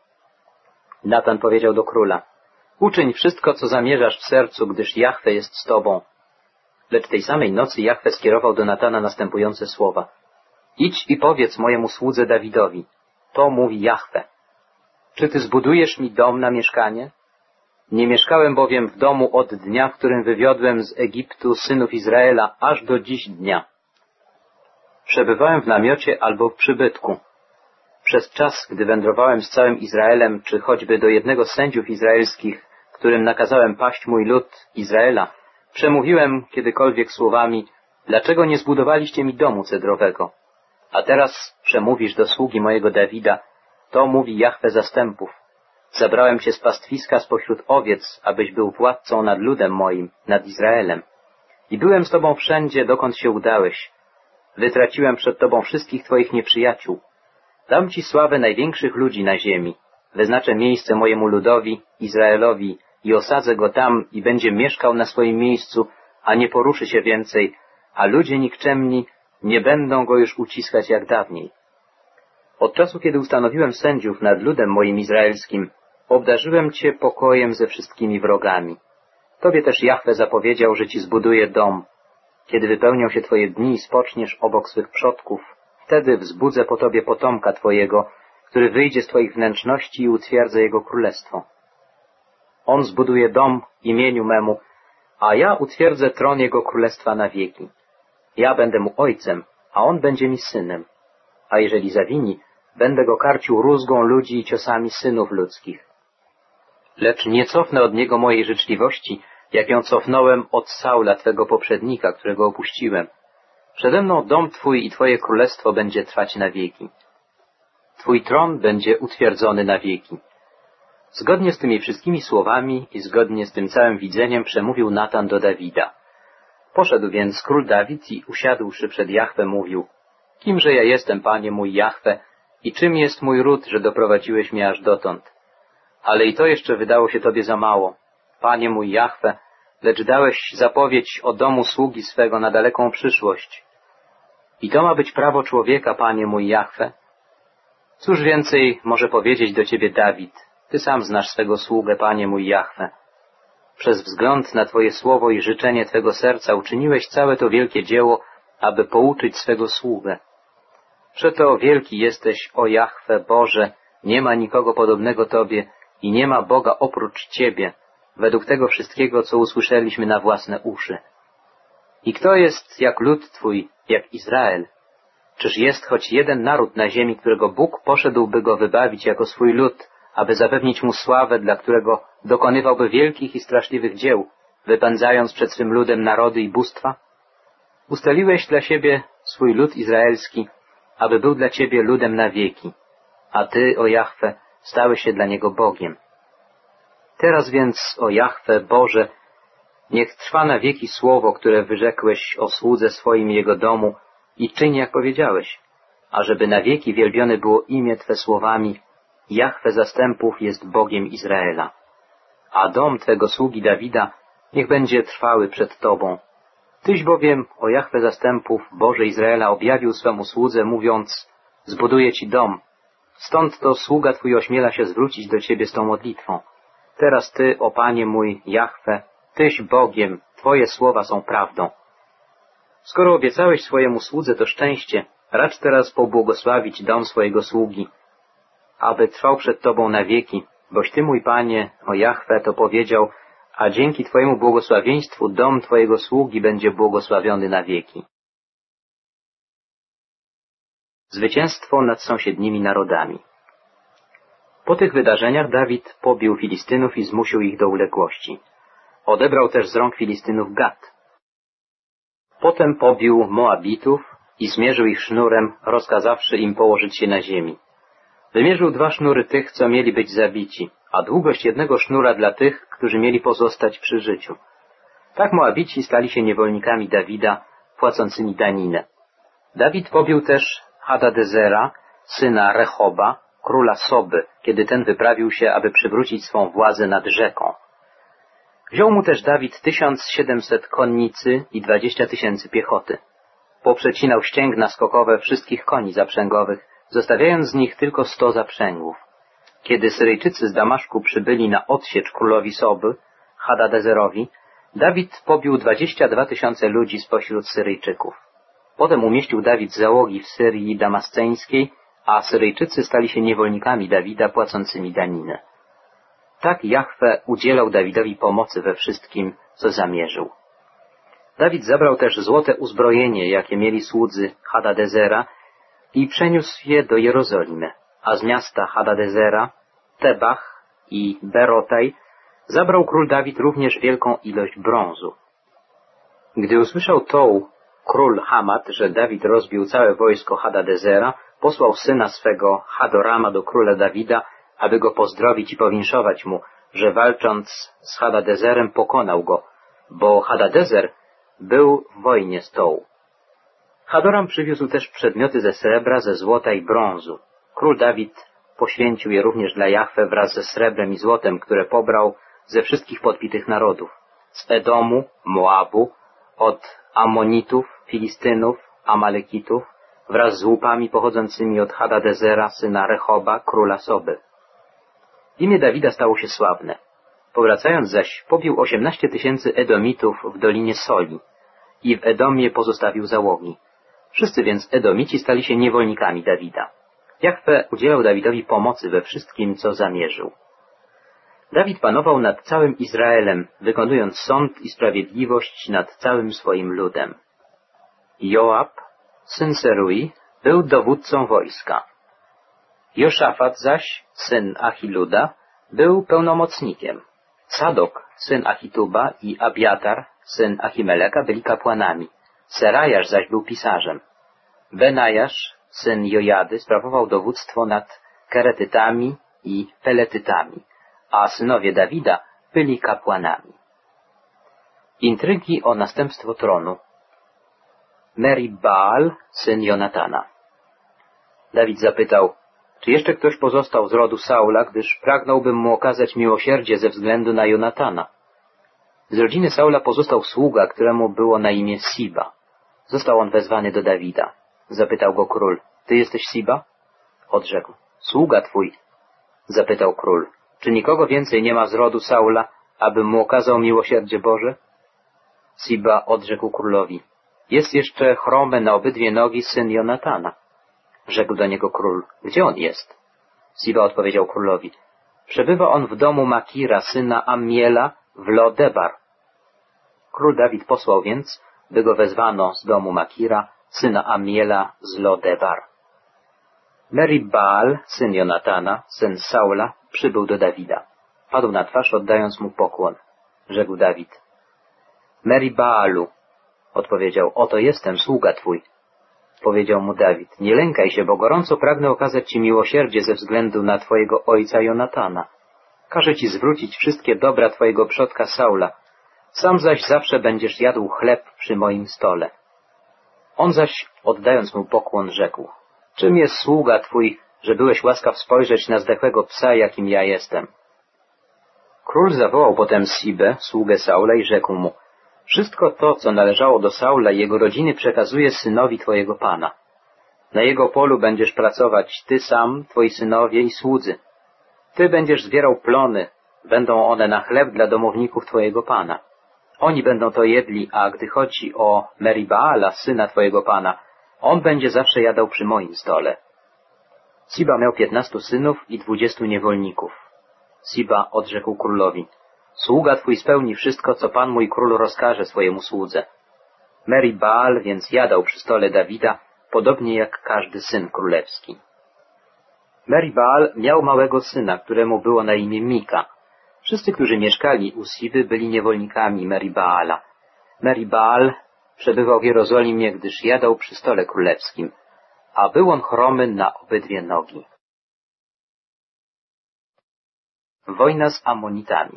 Natan powiedział do króla: uczyń wszystko, co zamierzasz w sercu, gdyż Jahwe jest z tobą. Lecz tej samej nocy Jahwe skierował do Natana następujące słowa: idź i powiedz mojemu słudze Dawidowi, to mówi Jahwe: czy ty zbudujesz mi dom na mieszkanie? Nie mieszkałem bowiem w domu od dnia, w którym wywiodłem z Egiptu synów Izraela, aż do dziś dnia. Przebywałem w namiocie albo w przybytku. Przez czas, gdy wędrowałem z całym Izraelem, czy choćby do jednego z sędziów izraelskich, którym nakazałem paść mój lud Izraela, przemówiłem kiedykolwiek słowami: dlaczego nie zbudowaliście mi domu cedrowego? A teraz przemówisz do sługi mojego Dawida, to mówi Jahwe zastępów: zabrałem cię z pastwiska spośród owiec, abyś był władcą nad ludem moim, nad Izraelem. I byłem z tobą wszędzie, dokąd się udałeś. Wytraciłem przed tobą wszystkich twoich nieprzyjaciół. Dam ci sławę największych ludzi na ziemi. Wyznaczę miejsce mojemu ludowi, Izraelowi, i osadzę go tam i będzie mieszkał na swoim miejscu, a nie poruszy się więcej, a ludzie nikczemni nie będą go już uciskać jak dawniej. Od czasu, kiedy ustanowiłem sędziów nad ludem moim izraelskim, obdarzyłem cię pokojem ze wszystkimi wrogami. Tobie też Jahwe zapowiedział, że ci zbuduje dom. Kiedy wypełnią się twoje dni i spoczniesz obok swych przodków, wtedy wzbudzę po tobie potomka twojego, który wyjdzie z twoich wnętrzności i utwierdzę jego królestwo. On zbuduje dom imieniu memu, a ja utwierdzę tron jego królestwa na wieki. Ja będę mu ojcem, a on będzie mi synem. A jeżeli zawini, będę go karcił rózgą ludzi i ciosami synów ludzkich. Lecz nie cofnę od niego mojej życzliwości, jak ją cofnąłem od Saula, twego poprzednika, którego opuściłem. Przede mną dom twój i twoje królestwo będzie trwać na wieki. Twój tron będzie utwierdzony na wieki. Zgodnie z tymi wszystkimi słowami i zgodnie z tym całym widzeniem przemówił Natan do Dawida. Poszedł więc król Dawid i usiadłszy przed Jahwe mówił: kimże ja jestem, Panie mój Jahwe, i czym jest mój ród, że doprowadziłeś mnie aż dotąd? Ale i to jeszcze wydało się Tobie za mało, Panie mój Jahwe, lecz dałeś zapowiedź o domu sługi swego na daleką przyszłość. I to ma być prawo człowieka, Panie mój Jahwe? Cóż więcej może powiedzieć do Ciebie Dawid? Ty sam znasz swego sługę, Panie mój Jahwe. Przez wzgląd na Twoje słowo i życzenie Twego serca uczyniłeś całe to wielkie dzieło, aby pouczyć swego sługę. Przeto wielki jesteś, o Jahwe, Boże, nie ma nikogo podobnego Tobie i nie ma Boga oprócz Ciebie, według tego wszystkiego, co usłyszeliśmy na własne uszy. I kto jest jak lud Twój, jak Izrael? Czyż jest choć jeden naród na ziemi, którego Bóg poszedłby go wybawić jako swój lud, aby zapewnić mu sławę, dla którego dokonywałby wielkich i straszliwych dzieł, wypędzając przed swym ludem narody i bóstwa? Ustaliłeś dla siebie swój lud izraelski, aby był dla Ciebie ludem na wieki, a Ty, o Jahwe, stałeś się dla niego Bogiem. Teraz więc, o Jahwe, Boże, niech trwa na wieki słowo, które wyrzekłeś o słudze swoim i jego domu, i czyń, jak powiedziałeś, ażeby na wieki wielbione było imię Twe słowami: Jahwe zastępów jest Bogiem Izraela. A dom Twego sługi Dawida niech będzie trwały przed Tobą. Tyś bowiem, o Jahwe zastępów, Boże Izraela, objawił swemu słudze, mówiąc: zbuduję Ci dom. Stąd to sługa Twój ośmiela się zwrócić do Ciebie z tą modlitwą. Teraz Ty, o Panie mój, Jahwe, Tyś Bogiem, Twoje słowa są prawdą. Skoro obiecałeś swojemu słudze to szczęście, racz teraz pobłogosławić dom swojego sługi, aby trwał przed Tobą na wieki, boś Ty, mój Panie, o Jahwe, to powiedział, a dzięki Twojemu błogosławieństwu dom Twojego sługi będzie błogosławiony na wieki. Zwycięstwo nad sąsiednimi narodami. Po tych wydarzeniach Dawid pobił Filistynów i zmusił ich do uległości. Odebrał też z rąk Filistynów Gat. Potem pobił Moabitów i zmierzył ich sznurem, rozkazawszy im położyć się na ziemi. Wymierzył dwa sznury tych, co mieli być zabici, a długość jednego sznura dla tych, którzy mieli pozostać przy życiu. Tak Moabici stali się niewolnikami Dawida, płacącymi daninę. Dawid pobił też Hadadezera, syna Rehoba, króla Soby, kiedy ten wyprawił się, aby przywrócić swą władzę nad rzeką. Wziął mu też Dawid tysiąc siedemset konnicy i dwadzieścia tysięcy piechoty. Poprzecinał ścięgna skokowe wszystkich koni zaprzęgowych, zostawiając z nich tylko sto zaprzęgów. Kiedy Syryjczycy z Damaszku przybyli na odsiecz królowi Soby, Hadadezerowi, Dawid pobił dwadzieścia dwa tysiące ludzi spośród Syryjczyków. Potem umieścił Dawid załogi w Syrii damasceńskiej, a Syryjczycy stali się niewolnikami Dawida płacącymi daninę. Tak Jahwe udzielał Dawidowi pomocy we wszystkim, co zamierzył. Dawid zabrał też złote uzbrojenie, jakie mieli słudzy Hadadezera, i przeniósł je do Jerozolimy, a z miasta Hadadezera, Tebach i Berotaj zabrał król Dawid również wielką ilość brązu. Gdy usłyszał Tou, król Hamat, że Dawid rozbił całe wojsko Hadadezera, posłał syna swego Hadorama do króla Dawida, aby go pozdrowić i powinszować mu, że walcząc z Hadadezerem pokonał go, bo Hadadezer był w wojnie z Tou. Hadoram przywiózł też przedmioty ze srebra, ze złota i brązu. Król Dawid poświęcił je również dla Jahwe wraz ze srebrem i złotem, które pobrał ze wszystkich podbitych narodów. Z Edomu, Moabu, od Ammonitów, Filistynów, Amalekitów, wraz z łupami pochodzącymi od Hadadezera, syna Rehoba, króla Soby. Imię Dawida stało się sławne. Powracając zaś, pobił osiemnaście tysięcy Edomitów w Dolinie Soli i w Edomie pozostawił załogi. Wszyscy więc Edomici stali się niewolnikami Dawida. Jahwe udzielał Dawidowi pomocy we wszystkim, co zamierzył. Dawid panował nad całym Izraelem, wykonując sąd i sprawiedliwość nad całym swoim ludem. Joab, syn Serui, był dowódcą wojska. Joszafat zaś, syn Achiluda, był pełnomocnikiem. Sadok, syn Achituba i Abiatar, syn Achimeleka, byli kapłanami. Serajasz zaś był pisarzem. Benajasz, syn Jojady, sprawował dowództwo nad Keretytami i Peletytami, a synowie Dawida byli kapłanami. Intrygi o następstwo tronu. Meri-Baal, syn Jonatana. Dawid zapytał, czy jeszcze ktoś pozostał z rodu Saula, gdyż pragnąłbym mu okazać miłosierdzie ze względu na Jonatana. Z rodziny Saula pozostał sługa, któremu było na imię Siba. Został on wezwany do Dawida. Zapytał go król, ty jesteś Siba? Odrzekł, sługa twój. Zapytał król, czy nikogo więcej nie ma z rodu Saula, abym mu okazał miłosierdzie Boże? Siba odrzekł królowi, jest jeszcze chromy na obydwie nogi syn Jonatana. Rzekł do niego król, gdzie on jest? Siba odpowiedział królowi, przebywa on w domu Makira, syna Ammiela, w Lo-Debar. Król Dawid posłał więc, by go wezwano z domu Makira, syna Ammiela z Lo-Debar. Meri-Baal, syn Jonatana, syn Saula, przybył do Dawida. Padł na twarz, oddając mu pokłon. Rzekł Dawid. Meri-Baalu, odpowiedział, oto jestem, sługa twój. Powiedział mu Dawid, nie lękaj się, bo gorąco pragnę okazać ci miłosierdzie ze względu na twojego ojca Jonatana. Każę ci zwrócić wszystkie dobra twojego przodka Saula. Sam zaś zawsze będziesz jadł chleb przy moim stole. On zaś, oddając mu pokłon, rzekł, czym jest sługa twój, że byłeś łaskaw spojrzeć na zdechłego psa, jakim ja jestem? Król zawołał potem Sibę, sługę Saula, i rzekł mu, wszystko to, co należało do Saula i jego rodziny, przekazuje synowi twojego pana. Na jego polu będziesz pracować ty sam, twoi synowie i słudzy. Ty będziesz zbierał plony, będą one na chleb dla domowników twojego pana. Oni będą to jedli, a gdy chodzi o Meri-Baala, syna twojego pana, on będzie zawsze jadał przy moim stole. Siba miał piętnastu synów i dwudziestu niewolników. Siba odrzekł królowi, sługa twój spełni wszystko, co pan mój król rozkaże swojemu słudze. Meri-Baal więc jadał przy stole Dawida, podobnie jak każdy syn królewski. Meri-Baal miał małego syna, któremu było na imię Mika. Wszyscy, którzy mieszkali u Siby, byli niewolnikami Meri-Baala. Meri-Baal przebywał w Jerozolimie, gdyż jadał przy stole królewskim, a był on chromy na obydwie nogi. Wojna z Amonitami.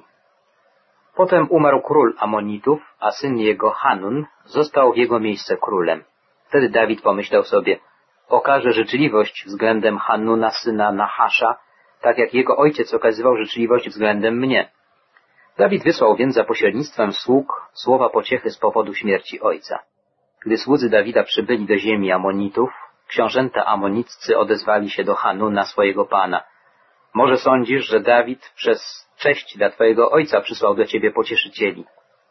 Potem umarł król Amonitów, a syn jego Hanun został w jego miejsce królem. Wtedy Dawid pomyślał sobie, okaże życzliwość względem Hanuna, syna Nahasza, tak jak jego ojciec okazywał życzliwość względem mnie. Dawid wysłał więc za pośrednictwem sług słowa pociechy z powodu śmierci ojca. Gdy słudzy Dawida przybyli do ziemi Amonitów, książęta amoniccy odezwali się do Hanuna, swojego pana. Może sądzisz, że Dawid przez cześć dla twojego ojca przysłał do ciebie pocieszycieli?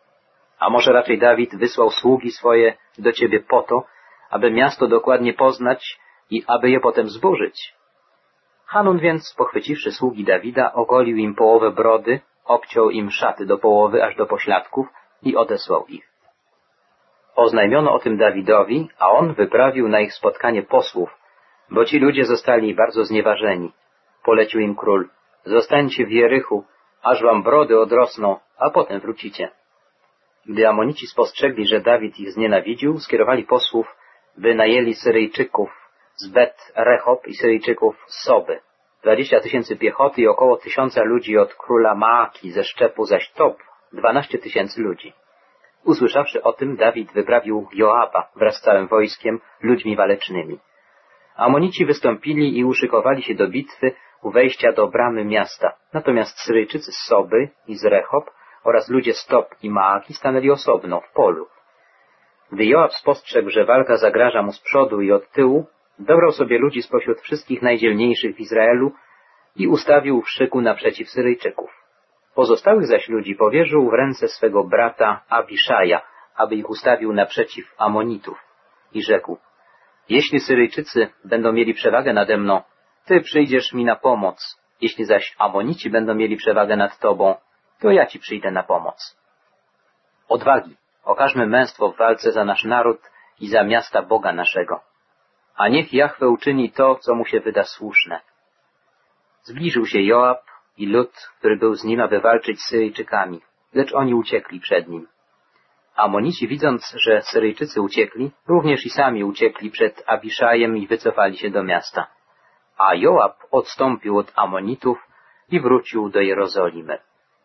A może raczej Dawid wysłał sługi swoje do ciebie po to, aby miasto dokładnie poznać i aby je potem zburzyć? Hanun więc, pochwyciwszy sługi Dawida, ogolił im połowę brody, obciął im szaty do połowy aż do pośladków i odesłał ich. Oznajmiono o tym Dawidowi, a on wyprawił na ich spotkanie posłów, bo ci ludzie zostali bardzo znieważeni. Polecił im król, zostańcie w Jerichu, aż wam brody odrosną, a potem wrócicie. Gdy Amonici spostrzegli, że Dawid ich znienawidził, skierowali posłów, by najęli Syryjczyków z Bet Rehob i Syryjczyków z Soby, dwadzieścia tysięcy piechoty i około tysiąca ludzi od króla Maaki, ze szczepu zaś Tob, dwanaście tysięcy ludzi. Usłyszawszy o tym, Dawid wyprawił Joaba wraz z całym wojskiem, ludźmi walecznymi. Amonici wystąpili i uszykowali się do bitwy u wejścia do bramy miasta, natomiast Syryjczycy z Soby i z Rehob oraz ludzie z Tob i Maaki stanęli osobno, w polu. Gdy Joab spostrzegł, że walka zagraża mu z przodu i od tyłu, dobrał sobie ludzi spośród wszystkich najdzielniejszych w Izraelu i ustawił w szyku naprzeciw Syryjczyków. Pozostałych zaś ludzi powierzył w ręce swego brata Abiszaja, aby ich ustawił naprzeciw Amonitów. I rzekł, jeśli Syryjczycy będą mieli przewagę nade mną, ty przyjdziesz mi na pomoc. Jeśli zaś Amonici będą mieli przewagę nad tobą, to ja ci przyjdę na pomoc. Odwagi, okażmy męstwo w walce za nasz naród i za miasta Boga naszego. A niech Jahwe uczyni to, co mu się wyda słuszne. Zbliżył się Joab i lud, który był z nim, aby walczyć z Syryjczykami, lecz oni uciekli przed nim. Amonici, widząc, że Syryjczycy uciekli, również i sami uciekli przed Abiszajem i wycofali się do miasta. A Joab odstąpił od Amonitów i wrócił do Jerozolimy.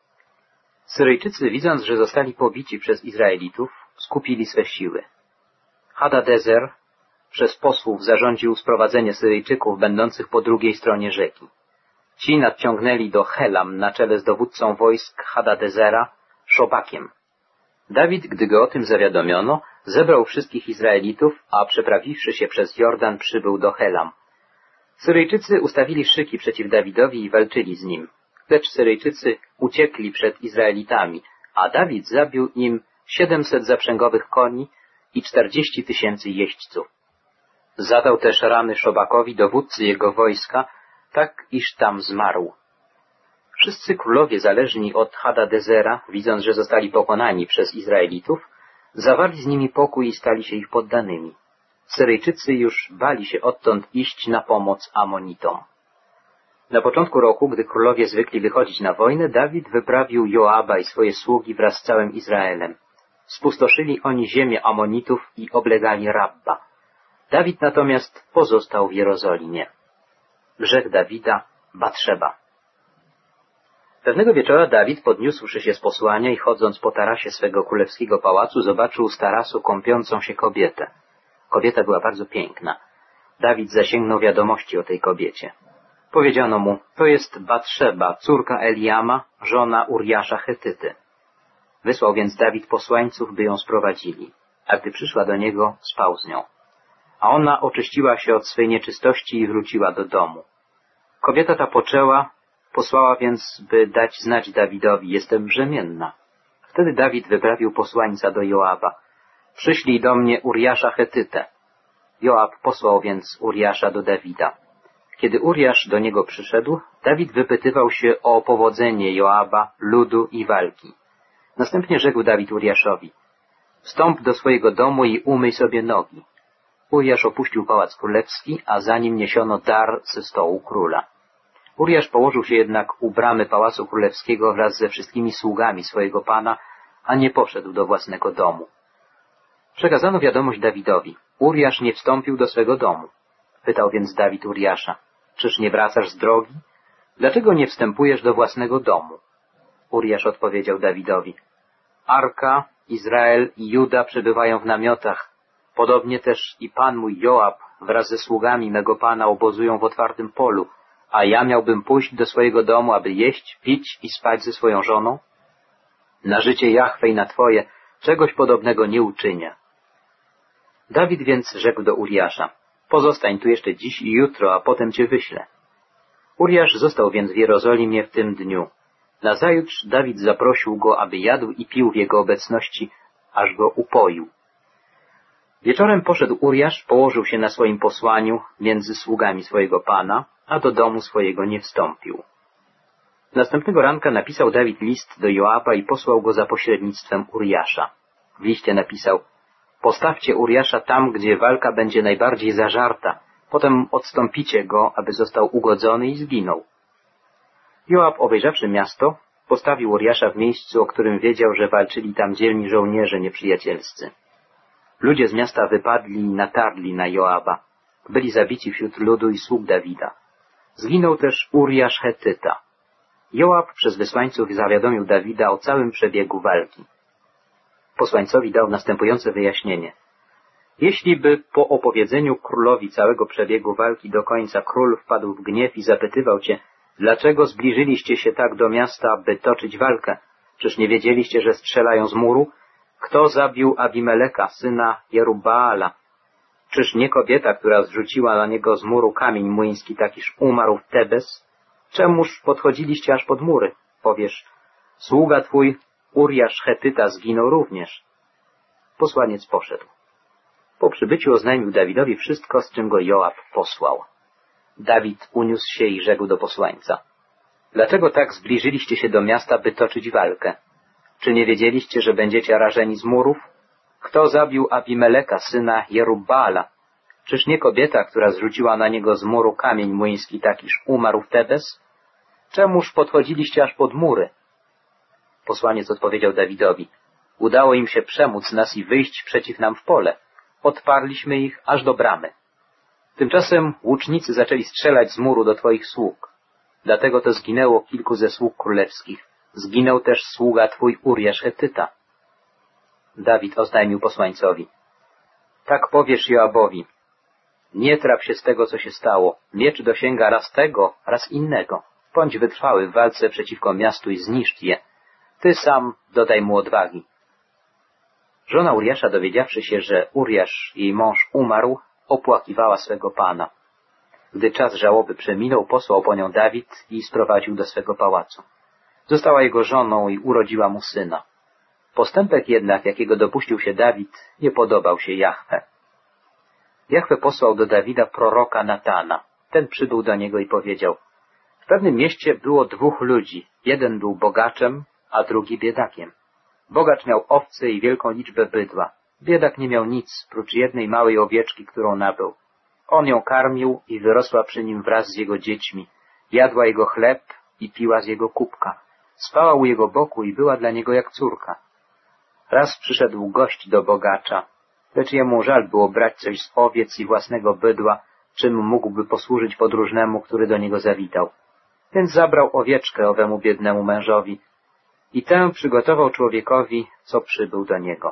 Syryjczycy, widząc, że zostali pobici przez Izraelitów, skupili swe siły. Hadadezer przez posłów zarządził sprowadzenie Syryjczyków będących po drugiej stronie rzeki. Ci nadciągnęli do Helam na czele z dowódcą wojsk Hadadezera, Szobakiem. Dawid, gdy go o tym zawiadomiono, zebrał wszystkich Izraelitów, a przeprawiwszy się przez Jordan, przybył do Helam. Syryjczycy ustawili szyki przeciw Dawidowi i walczyli z nim. Lecz Syryjczycy uciekli przed Izraelitami, a Dawid zabił im siedemset zaprzęgowych koni i czterdzieści tysięcy jeźdźców. Zadał też rany Szobakowi, dowódcy jego wojska, tak iż tam zmarł. Wszyscy królowie zależni od Hadadezera, widząc, że zostali pokonani przez Izraelitów, zawarli z nimi pokój i stali się ich poddanymi. Syryjczycy już bali się odtąd iść na pomoc Amonitom. Na początku roku, gdy królowie zwykli wychodzić na wojnę, Dawid wyprawił Joaba i swoje sługi wraz z całym Izraelem. Spustoszyli oni ziemię Amonitów i oblegali Rabba. Dawid natomiast pozostał w Jerozolimie. Grzech Dawida, Batrzeba. Pewnego wieczora Dawid, podniósłszy się z posłania i chodząc po tarasie swego królewskiego pałacu, zobaczył z tarasu kąpiącą się kobietę. Kobieta była bardzo piękna. Dawid zasięgnął wiadomości o tej kobiecie. Powiedziano mu, to jest Batrzeba, córka Eliama, żona Uriasza Chetyty. Wysłał więc Dawid posłańców, by ją sprowadzili, a gdy przyszła do niego, spał z nią. A ona oczyściła się od swej nieczystości i wróciła do domu. Kobieta ta poczęła, posłała więc, by dać znać Dawidowi, jestem brzemienna. Wtedy Dawid wyprawił posłańca do Joaba. Przyślij do mnie Uriasza Chetytę. Joab posłał więc Uriasza do Dawida. Kiedy Uriasz do niego przyszedł, Dawid wypytywał się o powodzenie Joaba, ludu i walki. Następnie rzekł Dawid Uriaszowi, wstąp do swojego domu i umyj sobie nogi. Uriasz opuścił pałac królewski, a za nim niesiono dar ze stołu króla. Uriasz położył się jednak u bramy pałacu królewskiego wraz ze wszystkimi sługami swojego pana, a nie poszedł do własnego domu. Przekazano wiadomość Dawidowi. Uriasz nie wstąpił do swego domu. Pytał więc Dawid Uriasza, czyż nie wracasz z drogi? Dlaczego nie wstępujesz do własnego domu? Uriasz odpowiedział Dawidowi: Arka, Izrael i Juda przebywają w namiotach. Podobnie też i pan mój Joab wraz ze sługami mego pana obozują w otwartym polu, a ja miałbym pójść do swojego domu, aby jeść, pić i spać ze swoją żoną? Na życie Jahwe i na twoje czegoś podobnego nie uczynię. Dawid więc rzekł do Uriasza: Pozostań tu jeszcze dziś i jutro, a potem cię wyślę. Uriasz został więc w Jerozolimie w tym dniu. Nazajutrz Dawid zaprosił go, aby jadł i pił w jego obecności, aż go upoił. Wieczorem poszedł Uriasz, położył się na swoim posłaniu między sługami swojego pana, a do domu swojego nie wstąpił. Następnego ranka napisał Dawid list do Joaba i posłał go za pośrednictwem Uriasza. W liście napisał: Postawcie Uriasza tam, gdzie walka będzie najbardziej zażarta, potem odstąpicie go, aby został ugodzony i zginął. Joab, obejrzawszy miasto, postawił Uriasza w miejscu, o którym wiedział, że walczyli tam dzielni żołnierze nieprzyjacielscy. Ludzie z miasta wypadli i natarli na Joaba. Byli zabici wśród ludu i sług Dawida. Zginął też Uriasz Chetyta. Joab przez wysłańców zawiadomił Dawida o całym przebiegu walki. Posłańcowi dał następujące wyjaśnienie. Jeśli by po opowiedzeniu królowi całego przebiegu walki do końca król wpadł w gniew i zapytywał cię, dlaczego zbliżyliście się tak do miasta, by toczyć walkę? Czyż nie wiedzieliście, że strzelają z muru? Kto zabił Abimeleka, syna Jerubbaala? Czyż nie kobieta, która zrzuciła na niego z muru kamień młyński, takiż umarł w Tebes? Czemuż podchodziliście aż pod mury? Powiesz, sługa twój Uriasz Chetyta zginął również. Posłaniec poszedł. Po przybyciu oznajmił Dawidowi wszystko, z czym go Joab posłał. Dawid uniósł się i rzekł do posłańca: Dlaczego tak zbliżyliście się do miasta, by toczyć walkę? Czy nie wiedzieliście, że będziecie rażeni z murów? Kto zabił Abimeleka, syna Jerubbaala? Czyż nie kobieta, która zrzuciła na niego z muru kamień młyński, takiż umarł w Tebes? Czemuż podchodziliście aż pod mury? Posłaniec odpowiedział Dawidowi: Udało im się przemóc nas i wyjść przeciw nam w pole. Odparliśmy ich aż do bramy. Tymczasem łucznicy zaczęli strzelać z muru do twoich sług. Dlatego to zginęło kilku ze sług królewskich. Zginął też sługa twój Uriasz Chetyta. Dawid oznajmił posłańcowi: Tak powiesz Joabowi: Nie traf się z tego, co się stało. Miecz dosięga raz tego, raz innego. Bądź wytrwały w walce przeciwko miastu i zniszcz je. Ty sam dodaj mu odwagi. Żona Uriasza, dowiedziawszy się, że Uriasz, jej mąż, umarł, opłakiwała swego pana. Gdy czas żałoby przeminął, posłał po nią Dawid i sprowadził do swego pałacu. Została jego żoną i urodziła mu syna. Postępek jednak, jakiego dopuścił się Dawid, nie podobał się Jahwe. Jahwe posłał do Dawida proroka Natana. Ten przybył do niego i powiedział: W pewnym mieście było dwóch ludzi. Jeden był bogaczem, a drugi biedakiem. Bogacz miał owce i wielką liczbę bydła. Biedak nie miał nic, prócz jednej małej owieczki, którą nabył. On ją karmił i wyrosła przy nim wraz z jego dziećmi. Jadła jego chleb i piła z jego kubka. Spała u jego boku i była dla niego jak córka. Raz przyszedł gość do bogacza, lecz jemu żal było brać coś z owiec i własnego bydła, czym mógłby posłużyć podróżnemu, który do niego zawitał. Więc zabrał owieczkę owemu biednemu mężowi i tę przygotował człowiekowi, co przybył do niego.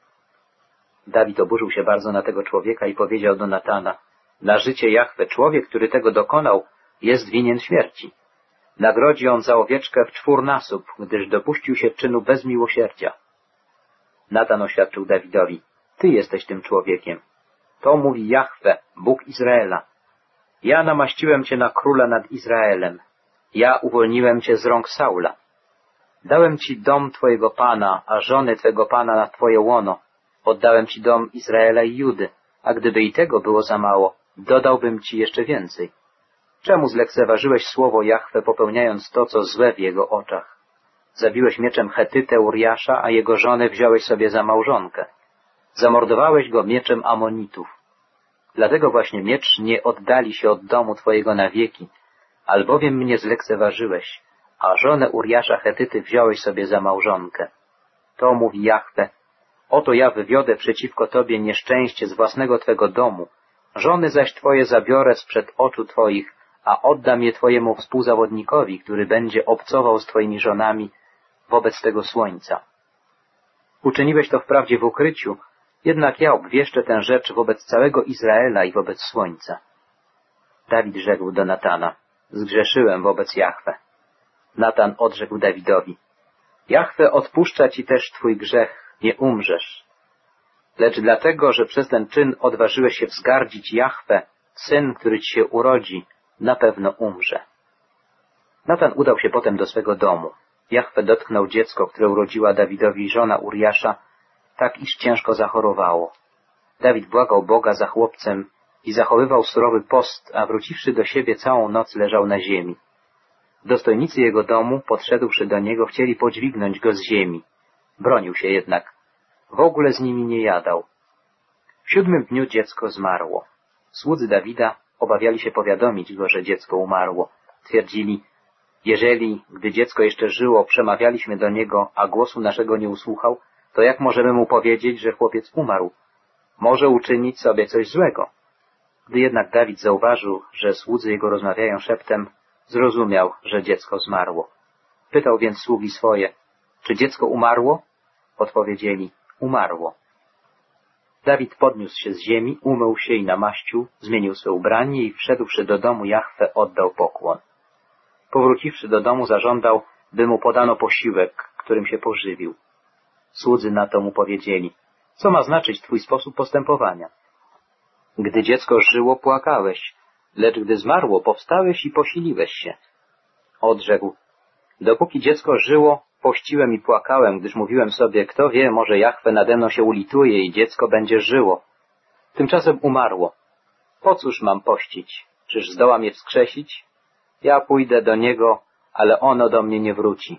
Dawid oburzył się bardzo na tego człowieka i powiedział do Natana: Na życie Jahwe, człowiek, który tego dokonał, jest winien śmierci. Nagrodzi on za owieczkę w czwórnasób, gdyż dopuścił się czynu bez miłosierdzia. Natan oświadczył Dawidowi: Ty jesteś tym człowiekiem. To mówi Jahwe, Bóg Izraela. Ja namaściłem cię na króla nad Izraelem. Ja uwolniłem cię z rąk Saula. Dałem ci dom twojego pana, a żony twego pana na twoje łono. Oddałem ci dom Izraela i Judy, a gdyby i tego było za mało, dodałbym ci jeszcze więcej. Czemu zlekceważyłeś słowo Jahwe, popełniając to, co złe w jego oczach? Zabiłeś mieczem Chetytę Uriasza, a jego żonę wziąłeś sobie za małżonkę. Zamordowałeś go mieczem Amonitów. Dlatego właśnie miecz nie oddali się od domu twojego na wieki, albowiem mnie zlekceważyłeś, a żonę Uriasza Chetyty wziąłeś sobie za małżonkę. To mówi Jahwe: Oto ja wywiodę przeciwko tobie nieszczęście z własnego twego domu, żony zaś twoje zabiorę sprzed oczu twoich, a oddam je twojemu współzawodnikowi, który będzie obcował z twoimi żonami wobec tego słońca. Uczyniłeś to wprawdzie w ukryciu, jednak ja obwieszczę tę rzecz wobec całego Izraela i wobec słońca. Dawid rzekł do Natana: zgrzeszyłem wobec Jahwe. Natan odrzekł Dawidowi: Jahwe odpuszcza ci też twój grzech, nie umrzesz. Lecz dlatego, że przez ten czyn odważyłeś się wzgardzić Jahwe, syn, który ci się urodzi, na pewno umrze. Natan udał się potem do swego domu. Jahwe dotknął dziecko, które urodziła Dawidowi żona Uriasza, tak iż ciężko zachorowało. Dawid błagał Boga za chłopcem i zachowywał surowy post, a wróciwszy do siebie całą noc leżał na ziemi. Dostojnicy jego domu, podszedłszy do niego, chcieli podźwignąć go z ziemi. Bronił się jednak. W ogóle z nimi nie jadał. W siódmym dniu dziecko zmarło. Słudzy Dawida obawiali się powiadomić go, że dziecko umarło. Twierdzili: jeżeli, gdy dziecko jeszcze żyło, przemawialiśmy do niego, a głosu naszego nie usłuchał, to jak możemy mu powiedzieć, że chłopiec umarł? Może uczynić sobie coś złego. Gdy jednak Dawid zauważył, że słudzy jego rozmawiają szeptem, zrozumiał, że dziecko zmarło. Pytał więc sługi swoje: czy dziecko umarło? Odpowiedzieli: umarło. Dawid podniósł się z ziemi, umył się i namaścił, zmienił swe ubranie i wszedłszy do domu Jahwe oddał pokłon. Powróciwszy do domu zażądał, by mu podano posiłek, którym się pożywił. Słudzy na to mu powiedzieli: co ma znaczyć twój sposób postępowania? Gdy dziecko żyło, płakałeś, lecz gdy zmarło, powstałeś i posiliłeś się. Odrzekł: dopóki dziecko żyło, pościłem i płakałem, gdyż mówiłem sobie: kto wie, może Jahwe nade mną się ulituje i dziecko będzie żyło. Tymczasem umarło. Po cóż mam pościć? Czyż zdołam je wskrzesić? Ja pójdę do niego, ale ono do mnie nie wróci.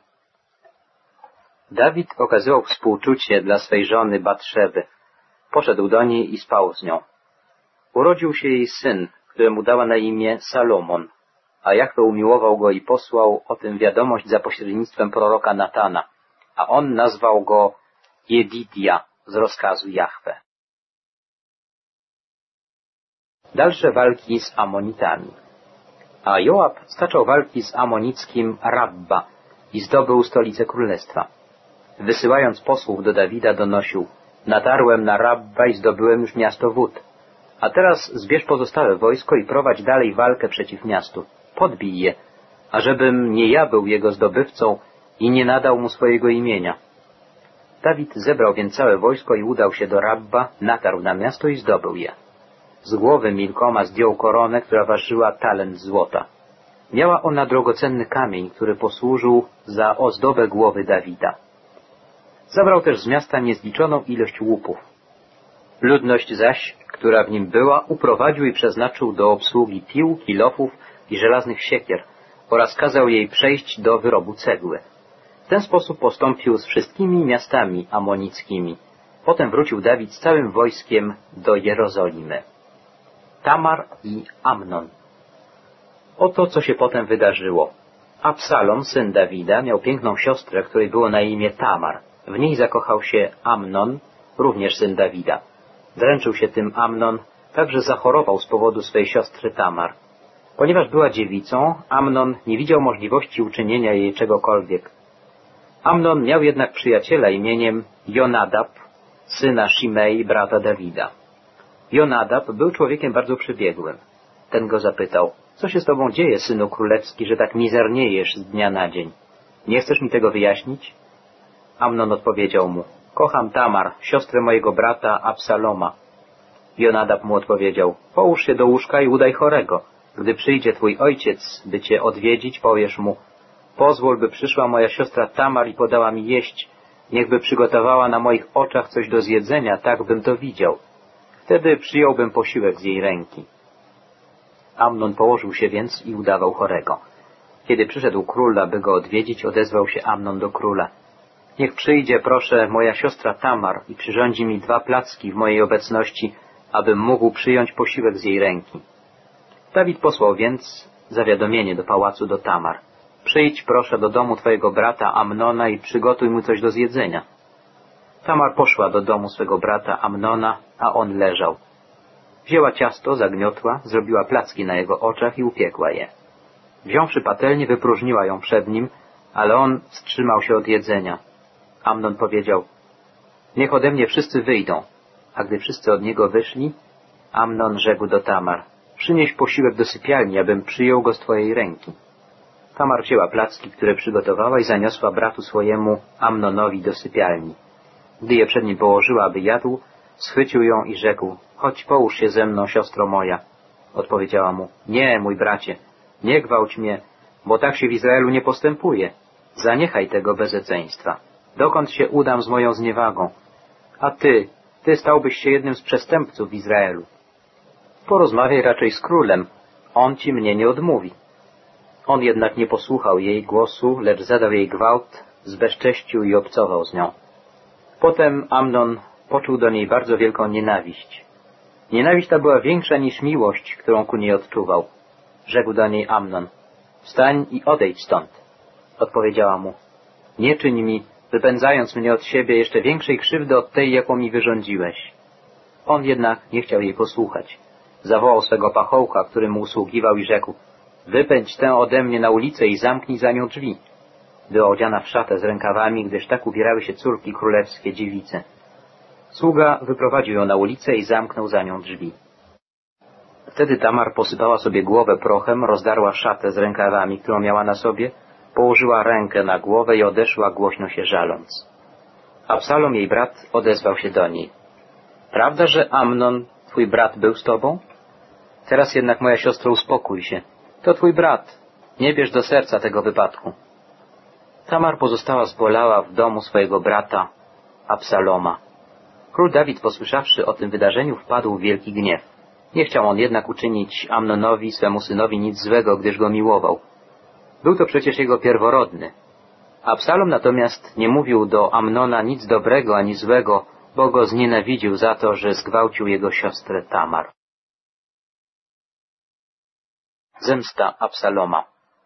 Dawid okazywał współczucie dla swej żony Batszeby. Poszedł do niej i spał z nią. Urodził się jej syn, któremu dała na imię Salomon, a Jahwe umiłował go i posłał o tym wiadomość za pośrednictwem proroka Natana, a on nazwał go Jedidia z rozkazu Jahwe. Dalsze walki z Amonitami. A Joab zaczął walki z amonickim Rabba i zdobył stolicę królestwa. Wysyłając posłów do Dawida, donosił: natarłem na Rabba i zdobyłem już miasto wód. A teraz zbierz pozostałe wojsko i prowadź dalej walkę przeciw miastu. Podbij je, ażebym nie ja był jego zdobywcą i nie nadał mu swojego imienia. Dawid zebrał więc całe wojsko i udał się do Rabba, natarł na miasto i zdobył je. Z głowy Milkoma zdjął koronę, która ważyła talent złota. Miała ona drogocenny kamień, który posłużył za ozdobę głowy Dawida. Zabrał też z miasta niezliczoną ilość łupów. Ludność zaś, która w nim była, uprowadził i przeznaczył do obsługi pił, kilofów i żelaznych siekier oraz kazał jej przejść do wyrobu cegły. W ten sposób postąpił z wszystkimi miastami amonickimi. Potem wrócił Dawid z całym wojskiem do Jerozolimy. Tamar i Amnon. Oto, co się potem wydarzyło. Absalom, syn Dawida, miał piękną siostrę, której było na imię Tamar. W niej zakochał się Amnon, również syn Dawida. Dręczył się tym Amnon, także zachorował z powodu swej siostry Tamar. Ponieważ była dziewicą, Amnon nie widział możliwości uczynienia jej czegokolwiek. Amnon miał jednak przyjaciela imieniem Jonadab, syna Shimei, brata Dawida. Jonadab był człowiekiem bardzo przebiegłym. Ten go zapytał: co się z tobą dzieje, synu królewski, że tak mizerniejesz z dnia na dzień? Nie chcesz mi tego wyjaśnić? Amnon odpowiedział mu: kocham Tamar, siostrę mojego brata Absaloma. Jonadab mu odpowiedział: połóż się do łóżka i udaj chorego. Gdy przyjdzie twój ojciec, by cię odwiedzić, powiesz mu: pozwól, by przyszła moja siostra Tamar i podała mi jeść. Niechby przygotowała na moich oczach coś do zjedzenia, tak bym to widział. Wtedy przyjąłbym posiłek z jej ręki. Amnon położył się więc i udawał chorego. Kiedy przyszedł król, aby go odwiedzić, odezwał się Amnon do króla: niech przyjdzie, proszę, moja siostra Tamar i przyrządzi mi dwa placki w mojej obecności, abym mógł przyjąć posiłek z jej ręki. Dawid posłał więc zawiadomienie do pałacu do Tamar: przyjdź, proszę, do domu twojego brata Amnona i przygotuj mu coś do zjedzenia. Tamar poszła do domu swego brata Amnona, a on leżał. Wzięła ciasto, zagniotła, zrobiła placki na jego oczach i upiekła je. Wziąwszy patelnię, wypróżniła ją przed nim, ale on wstrzymał się od jedzenia. Amnon powiedział: niech ode mnie wszyscy wyjdą. A gdy wszyscy od niego wyszli, Amnon rzekł do Tamar: przynieś posiłek do sypialni, abym przyjął go z twojej ręki. Tamar wzięła placki, które przygotowała, i zaniosła bratu swojemu Amnonowi do sypialni. Gdy je przed nim położyła, aby jadł, schwycił ją i rzekł: chodź, połóż się ze mną, siostro moja. Odpowiedziała mu: nie, mój bracie, nie gwałć mnie, bo tak się w Izraelu nie postępuje. Zaniechaj tego bezeceństwa. Dokąd się udam z moją zniewagą? A ty, ty stałbyś się jednym z przestępców w Izraelu. Porozmawiaj raczej z królem, on ci mnie nie odmówi. On jednak nie posłuchał jej głosu, lecz zadał jej gwałt, zbezcześcił i obcował z nią. Potem Amnon poczuł do niej bardzo wielką nienawiść. Nienawiść ta była większa niż miłość, którą ku niej odczuwał. Rzekł do niej Amnon: wstań i odejdź stąd. Odpowiedziała mu: nie czyń mi, wypędzając mnie od siebie, jeszcze większej krzywdy od tej, jaką mi wyrządziłeś. On jednak nie chciał jej posłuchać. Zawołał swego pachołka, który mu usługiwał, i rzekł: wypędź tę ode mnie na ulicę i zamknij za nią drzwi. Była odziana w szatę z rękawami, gdyż tak ubierały się córki królewskie, dziewice. Sługa wyprowadził ją na ulicę i zamknął za nią drzwi. Wtedy Tamar posypała sobie głowę prochem, rozdarła szatę z rękawami, którą miała na sobie, położyła rękę na głowę i odeszła, głośno się żaląc. Absalom, jej brat, odezwał się do niej: prawda, że Amnon, twój brat, był z tobą? Teraz jednak, moja siostro, uspokój się. To twój brat. Nie bierz do serca tego wypadku. Tamar pozostała zbolała w domu swojego brata Absaloma. Król Dawid, posłyszawszy o tym wydarzeniu, wpadł w wielki gniew. Nie chciał on jednak uczynić Amnonowi, swemu synowi, nic złego, gdyż go miłował. Był to przecież jego pierworodny. Absalom natomiast nie mówił do Amnona nic dobrego ani złego, bo go znienawidził za to, że zgwałcił jego siostrę Tamar. Zemsta Absaloma.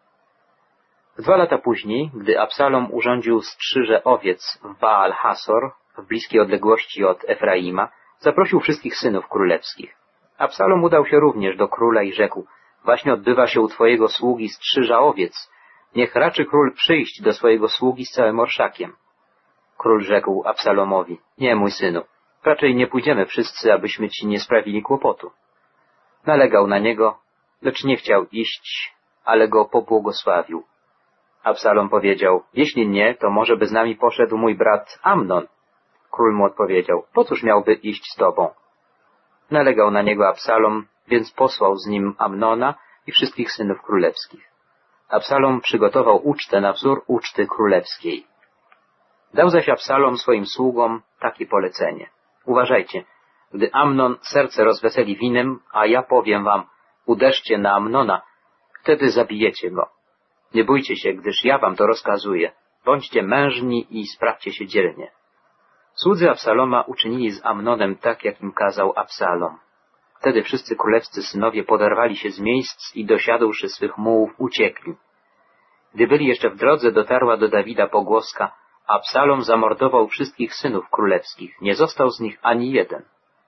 Dwa lata później, gdy Absalom urządził strzyże owiec w Baal Hasor, w bliskiej odległości od Efraima, zaprosił wszystkich synów królewskich. Absalom udał się również do króla i rzekł: właśnie odbywa się u twojego sługi strzyża owiec. Niech raczy król przyjść do swojego sługi z całym orszakiem. Król rzekł Absalomowi: nie, mój synu, raczej nie pójdziemy wszyscy, abyśmy ci nie sprawili kłopotu. Nalegał na niego, lecz nie chciał iść, ale go pobłogosławił. Absalom powiedział: jeśli nie, to może by z nami poszedł mój brat Amnon. Król mu odpowiedział: po cóż miałby iść z tobą? Nalegał na niego Absalom, więc posłał z nim Amnona i wszystkich synów królewskich. Absalom przygotował ucztę na wzór uczty królewskiej. Dał zaś Absalom swoim sługom takie polecenie: uważajcie, gdy Amnon serce rozweseli winem, a ja powiem wam: uderzcie na Amnona, wtedy zabijecie go. Nie bójcie się, gdyż ja wam to rozkazuję. Bądźcie mężni i sprawdźcie się dzielnie. Słudzy Absaloma uczynili z Amnonem tak, jak im kazał Absalom. Wtedy wszyscy królewscy synowie poderwali się z miejsc i dosiadłszy swych mułów uciekli. Gdy byli jeszcze w drodze, dotarła do Dawida pogłoska: Absalom zamordował wszystkich synów królewskich, nie został z nich ani jeden.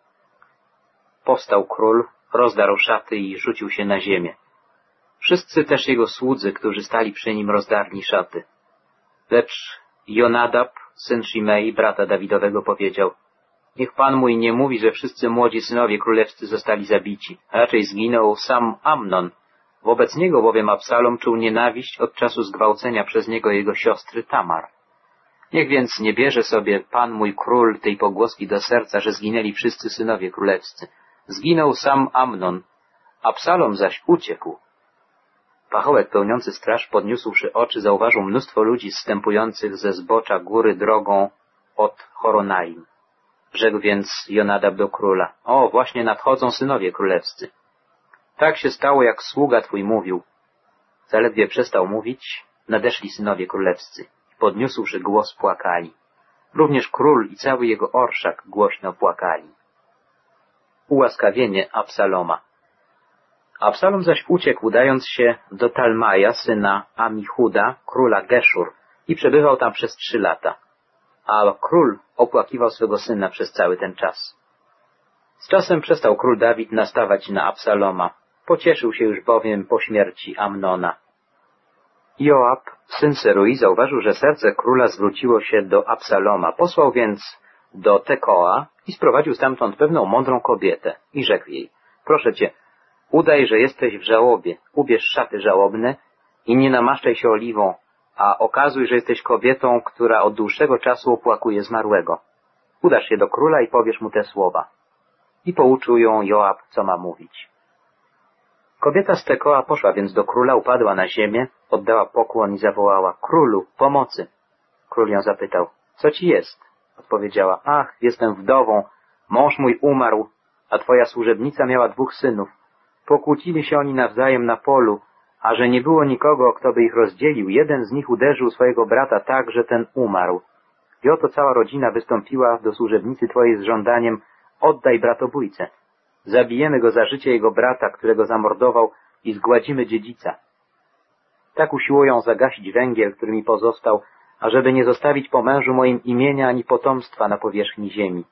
Powstał król, rozdarł szaty i rzucił się na ziemię. Wszyscy też jego słudzy, którzy stali przy nim, rozdarli szaty. Lecz Jonadab, syn Shimei, brata Dawidowego, powiedział: niech pan mój nie mówi, że wszyscy młodzi synowie królewscy zostali zabici. Raczej zginął sam Amnon. Wobec niego bowiem Absalom czuł nienawiść od czasu zgwałcenia przez niego jego siostry Tamar. Niech więc nie bierze sobie pan mój król tej pogłoski do serca, że zginęli wszyscy synowie królewscy. Zginął sam Amnon, Absalom zaś uciekł. Pachołek pełniący straż, podniósłszy oczy, zauważył mnóstwo ludzi zstępujących ze zbocza góry drogą od Horonaim. Rzekł więc Jonadab do króla: o, właśnie nadchodzą synowie królewscy. Tak się stało, jak sługa twój mówił. Zaledwie przestał mówić, nadeszli synowie królewscy. Podniósłszy głos, płakali. Również król i cały jego orszak głośno płakali. Ułaskawienie Absaloma. Absalom zaś uciekł, udając się do Talmaja, syna Amichuda, króla Geszur, i przebywał tam przez trzy lata. A król opłakiwał swego syna przez cały ten czas. Z czasem przestał król Dawid nastawać na Absaloma. Pocieszył się już bowiem po śmierci Amnona. Joab, syn Serui, zauważył, że serce króla zwróciło się do Absaloma. Posłał więc do Tekoa i sprowadził stamtąd pewną mądrą kobietę i rzekł jej: proszę cię, udaj, że jesteś w żałobie, ubierz szaty żałobne i nie namaszczaj się oliwą, a okazuj, że jesteś kobietą, która od dłuższego czasu opłakuje zmarłego. Udasz się do króla i powiesz mu te słowa. I pouczył ją Joab, co ma mówić. Kobieta z Tekoa poszła więc do króla, upadła na ziemię, oddała pokłon i zawołała: królu, pomocy! Król ją zapytał: co ci jest? Odpowiedziała: ach, jestem wdową, mąż mój umarł, a twoja służebnica miała dwóch synów. Pokłócili się oni nawzajem na polu, a że nie było nikogo, kto by ich rozdzielił, jeden z nich uderzył swojego brata tak, że ten umarł. I oto cała rodzina wystąpiła do służebnicy twojej z żądaniem: oddaj bratobójcę. Zabijemy go za życie jego brata, którego zamordował, i zgładzimy dziedzica. Tak usiłują zagasić węgiel, który mi pozostał, ażeby nie zostawić po mężu moim imienia ani potomstwa na powierzchni ziemi.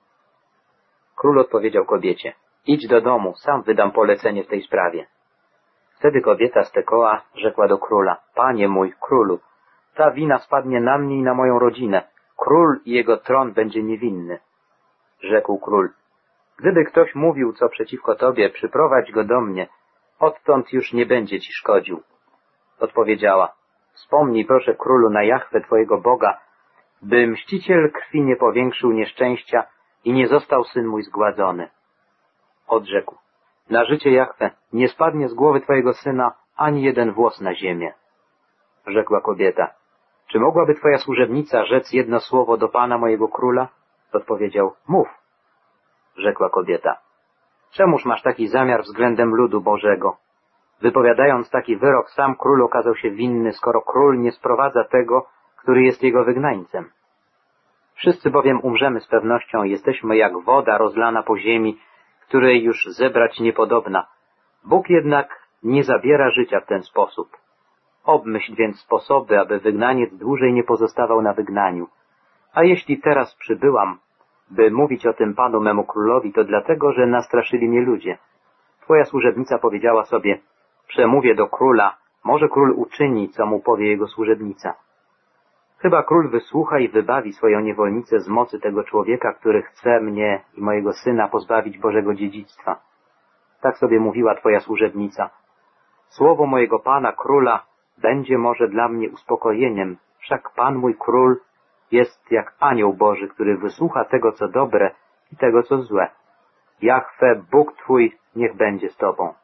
Król odpowiedział kobiecie: idź do domu, sam wydam polecenie w tej sprawie. Wtedy kobieta z Tekoa rzekła do króla: panie mój, królu, ta wina spadnie na mnie i na moją rodzinę. Król i jego tron będzie niewinny. Rzekł król: gdyby ktoś mówił co przeciwko tobie, przyprowadź go do mnie, odtąd już nie będzie ci szkodził. Odpowiedziała: wspomnij proszę królu na Jahwe twojego Boga, by mściciel krwi nie powiększył nieszczęścia i nie został syn mój zgładzony. Odrzekł: na życie Jahwe, nie spadnie z głowy twojego syna ani jeden włos na ziemię. Rzekła kobieta: czy mogłaby twoja służebnica rzec jedno słowo do pana mojego króla? Odpowiedział: mów. Rzekła kobieta: czemuż masz taki zamiar względem ludu Bożego? Wypowiadając taki wyrok, sam król okazał się winny, skoro król nie sprowadza tego, który jest jego wygnańcem. Wszyscy bowiem umrzemy z pewnością, jesteśmy jak woda rozlana po ziemi, której już zebrać niepodobna. Bóg jednak nie zabiera życia w ten sposób. Obmyśl więc sposoby, aby wygnaniec dłużej nie pozostawał na wygnaniu. A jeśli teraz przybyłam, by mówić o tym panu memu królowi, to dlatego, że nastraszyli mnie ludzie. Twoja służebnica powiedziała sobie: przemówię do króla, może król uczyni, co mu powie jego służebnica. Chyba król wysłucha i wybawi swoją niewolnicę z mocy tego człowieka, który chce mnie i mojego syna pozbawić Bożego dziedzictwa. Tak sobie mówiła twoja służebnica. Słowo mojego pana króla będzie może dla mnie uspokojeniem, wszak pan mój król jest jak anioł Boży, który wysłucha tego, co dobre i tego, co złe. Jahwe, Bóg twój, niech będzie z tobą.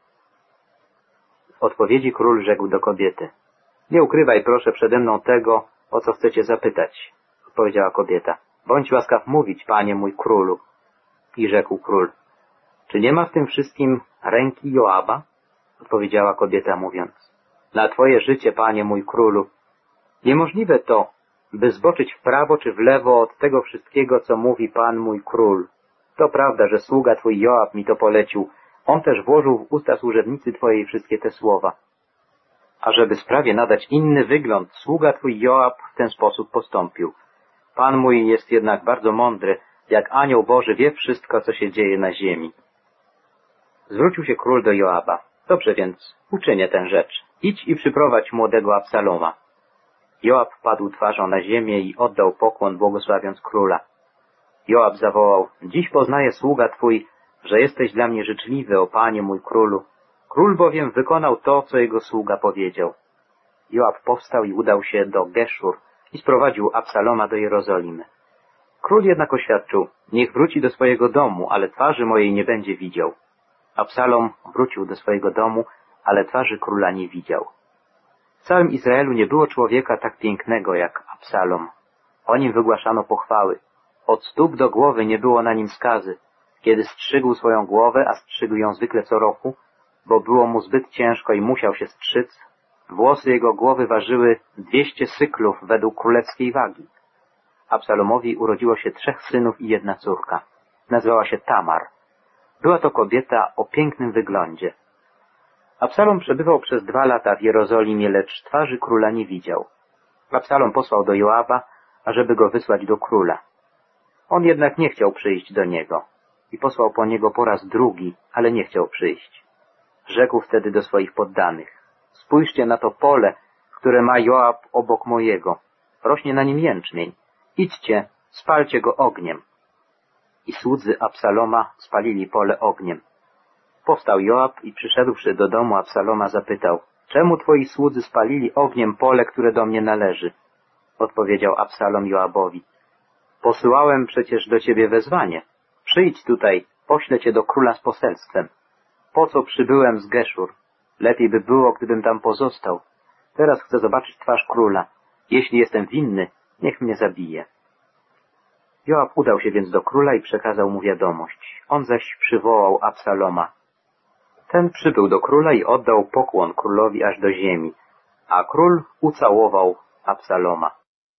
W odpowiedzi król rzekł do kobiety: nie ukrywaj proszę przede mną tego, o co chcecie zapytać. Odpowiedziała kobieta: bądź łaskaw mówić, panie mój królu. I rzekł król: czy nie ma w tym wszystkim ręki Joaba? Odpowiedziała kobieta mówiąc: na twoje życie, panie mój królu, niemożliwe to, by zboczyć w prawo czy w lewo od tego wszystkiego, co mówi pan mój król. To prawda, że sługa twój Joab mi to polecił. On też włożył w usta służebnicy twojej wszystkie te słowa. A żeby sprawie nadać inny wygląd, sługa twój Joab w ten sposób postąpił. Pan mój jest jednak bardzo mądry, jak anioł Boży wie wszystko, co się dzieje na ziemi. Zwrócił się król do Joaba: dobrze więc, uczynię tę rzecz. Idź i przyprowadź młodego Absaloma. Joab padł twarzą na ziemię i oddał pokłon, błogosławiąc króla. Joab zawołał: dziś poznaje sługa twój, że jesteś dla mnie życzliwy, o panie mój królu. Król bowiem wykonał to, co jego sługa powiedział. Joab powstał i udał się do Geszur i sprowadził Absaloma do Jerozolimy. Król jednak oświadczył: niech wróci do swojego domu, ale twarzy mojej nie będzie widział. Absalom wrócił do swojego domu, ale twarzy króla nie widział. W całym Izraelu nie było człowieka tak pięknego jak Absalom. O nim wygłaszano pochwały. Od stóp do głowy nie było na nim skazy. Kiedy strzygł swoją głowę, a strzygł ją zwykle co roku, bo było mu zbyt ciężko i musiał się strzyc, włosy jego głowy ważyły dwieście syklów według królewskiej wagi. Absalomowi urodziło się trzech synów i jedna córka. Nazywała się Tamar. Była to kobieta o pięknym wyglądzie. Absalom przebywał przez dwa lata w Jerozolimie, lecz twarzy króla nie widział. Absalom posłał do Joaba, ażeby go wysłać do króla. On jednak nie chciał przyjść do niego i posłał po niego po raz drugi, ale nie chciał przyjść. Rzekł wtedy do swoich poddanych: spójrzcie na to pole, które ma Joab obok mojego. Rośnie na nim jęczmień. Idźcie, spalcie go ogniem. I słudzy Absaloma spalili pole ogniem. Powstał Joab i przyszedłszy do domu Absaloma zapytał, czemu twoi słudzy spalili ogniem pole, które do mnie należy? Odpowiedział Absalom Joabowi, posyłałem przecież do ciebie wezwanie. Przyjdź tutaj, poślę cię do króla z poselstwem. Po co przybyłem z Geszur? Lepiej by było, gdybym tam pozostał. Teraz chcę zobaczyć twarz króla. Jeśli jestem winny, niech mnie zabije. Joab udał się więc do króla i przekazał mu wiadomość. On zaś przywołał Absaloma. Ten przybył do króla i oddał pokłon królowi aż do ziemi, a król ucałował Absaloma.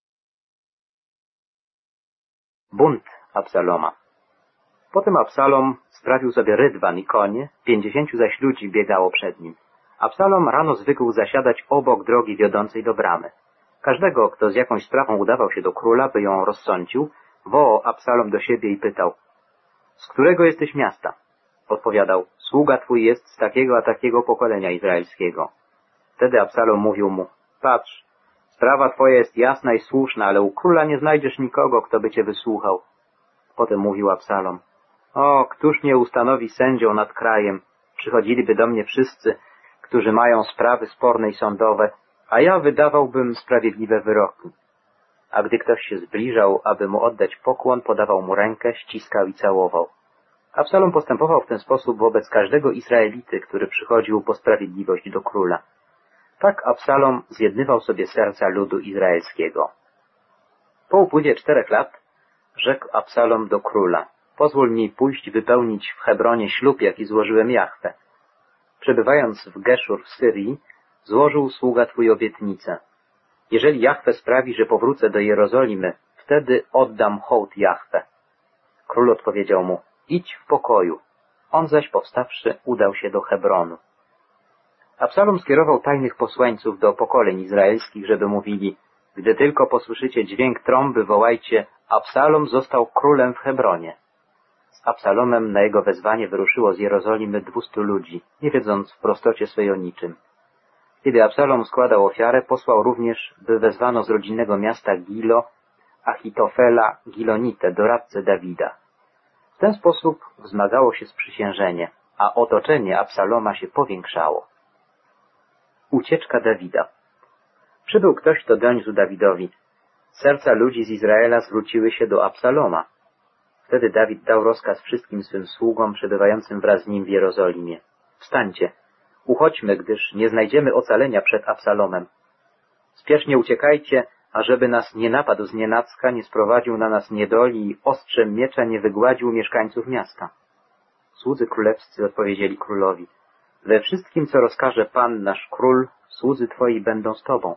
Bunt Absaloma. Potem Absalom sprawił sobie rydwan i konie, pięćdziesięciu zaś ludzi biegało przed nim. Absalom rano zwykł zasiadać obok drogi wiodącej do bramy. Każdego, kto z jakąś sprawą udawał się do króla, by ją rozsądził, wołał Absalom do siebie i pytał, z którego jesteś miasta? Odpowiadał, sługa twój jest z takiego a takiego pokolenia izraelskiego. Wtedy Absalom mówił mu, patrz, sprawa twoja jest jasna i słuszna, ale u króla nie znajdziesz nikogo, kto by cię wysłuchał. Potem mówił Absalom, o, któż mnie ustanowi sędzią nad krajem? Przychodziliby do mnie wszyscy, którzy mają sprawy sporne i sądowe, a ja wydawałbym sprawiedliwe wyroki. A gdy ktoś się zbliżał, aby mu oddać pokłon, podawał mu rękę, ściskał i całował. Absalom postępował w ten sposób wobec każdego Izraelity, który przychodził po sprawiedliwość do króla. Tak Absalom zjednywał sobie serca ludu izraelskiego. Po upływie czterech lat rzekł Absalom do króla, pozwól mi pójść wypełnić w Hebronie ślub, jaki złożyłem Jahwe. Przebywając w Geszur w Syrii, złożył sługa twój obietnicę. Jeżeli Jahwe sprawi, że powrócę do Jerozolimy, wtedy oddam hołd Jahwe. Król odpowiedział mu, idź w pokoju. On zaś powstawszy udał się do Hebronu. Absalom skierował tajnych posłańców do pokoleń izraelskich, żeby mówili, gdy tylko posłyszycie dźwięk trąby, wołajcie, Absalom został królem w Hebronie. Z Absalomem na jego wezwanie wyruszyło z Jerozolimy dwustu ludzi, nie wiedząc w prostocie swej o niczym. Kiedy Absalom składał ofiarę, posłał również, by wezwano z rodzinnego miasta Gilo Achitofela Gilonitę, doradcę Dawida. W ten sposób wzmagało się sprzysiężenie, a otoczenie Absaloma się powiększało. Ucieczka Dawida. Przybył ktoś, kto doniósł Dawidowi. Serca ludzi z Izraela zwróciły się do Absaloma. Wtedy Dawid dał rozkaz wszystkim swym sługom przebywającym wraz z nim w Jerozolimie. Wstańcie, uchodźmy, gdyż nie znajdziemy ocalenia przed Absalomem. Spiesznie uciekajcie, ażeby nas nie napadł znienacka, nie sprowadził na nas niedoli i ostrzem miecza nie wygładził mieszkańców miasta. Słudzy królewscy odpowiedzieli królowi, we wszystkim, co rozkaże Pan nasz król, słudzy twoi będą z tobą.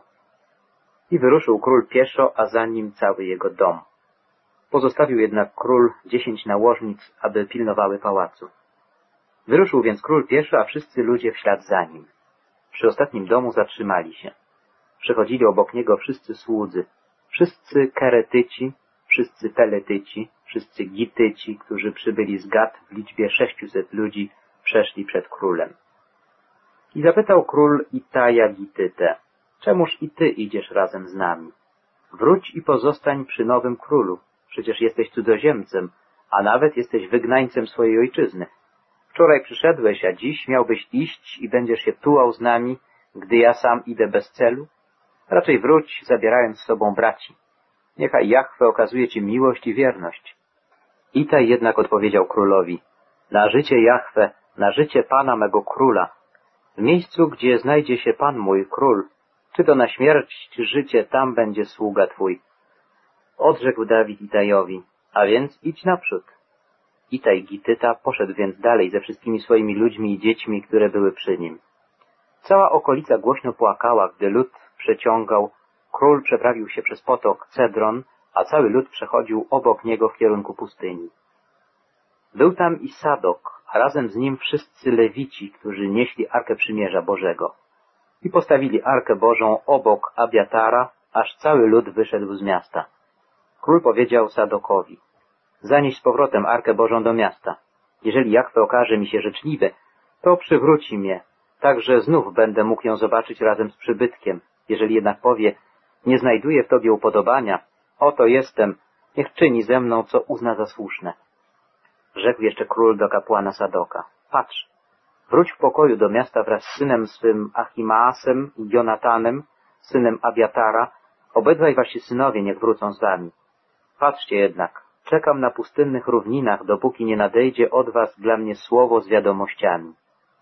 I wyruszył król pieszo, a za nim cały jego dom. Pozostawił jednak król dziesięć nałożnic, aby pilnowały pałacu. Wyruszył więc król pieszo, a wszyscy ludzie w ślad za nim. Przy ostatnim domu zatrzymali się. Przechodzili obok niego wszyscy słudzy, wszyscy Keretyci, wszyscy Peletyci, wszyscy Gityci, którzy przybyli z Gat w liczbie sześciuset ludzi, przeszli przed królem. I zapytał król Itaja Gitytę, czemuż i ty idziesz razem z nami? Wróć i pozostań przy nowym królu, przecież jesteś cudzoziemcem, a nawet jesteś wygnańcem swojej ojczyzny. Wczoraj przyszedłeś, a dziś miałbyś iść i będziesz się tułał z nami, gdy ja sam idę bez celu? Raczej wróć, zabierając z sobą braci. Niechaj Jahwe okazuje ci miłość i wierność. Itaj jednak odpowiedział królowi, na życie Jahwe, na życie Pana mego króla, w miejscu, gdzie znajdzie się Pan mój król, czy to na śmierć, czy życie, tam będzie sługa twój. Odrzekł Dawid Itajowi, a więc idź naprzód. Itaj Gityta poszedł więc dalej ze wszystkimi swoimi ludźmi i dziećmi, które były przy nim. Cała okolica głośno płakała, gdy lud przeciągał, król przeprawił się przez potok Cedron, a cały lud przechodził obok niego w kierunku pustyni. Był tam i Sadok, a razem z nim wszyscy Lewici, którzy nieśli Arkę Przymierza Bożego. I postawili Arkę Bożą obok Abiatara, aż cały lud wyszedł z miasta. Król powiedział Sadokowi, zanieś z powrotem Arkę Bożą do miasta. Jeżeli Jahwe okaże mi się życzliwy, to przywróci mnie, tak że znów będę mógł ją zobaczyć razem z przybytkiem, Jeżeli jednak powie, nie znajduję w tobie upodobania, oto jestem, niech czyni ze mną, co uzna za słuszne. Rzekł jeszcze król do kapłana Sadoka, patrz, wróć w pokoju do miasta wraz z synem swym Achimaasem i Jonatanem, synem Abiatara, obydwaj wasi synowie niech wrócą z wami. Patrzcie jednak, czekam na pustynnych równinach, dopóki nie nadejdzie od was dla mnie słowo z wiadomościami.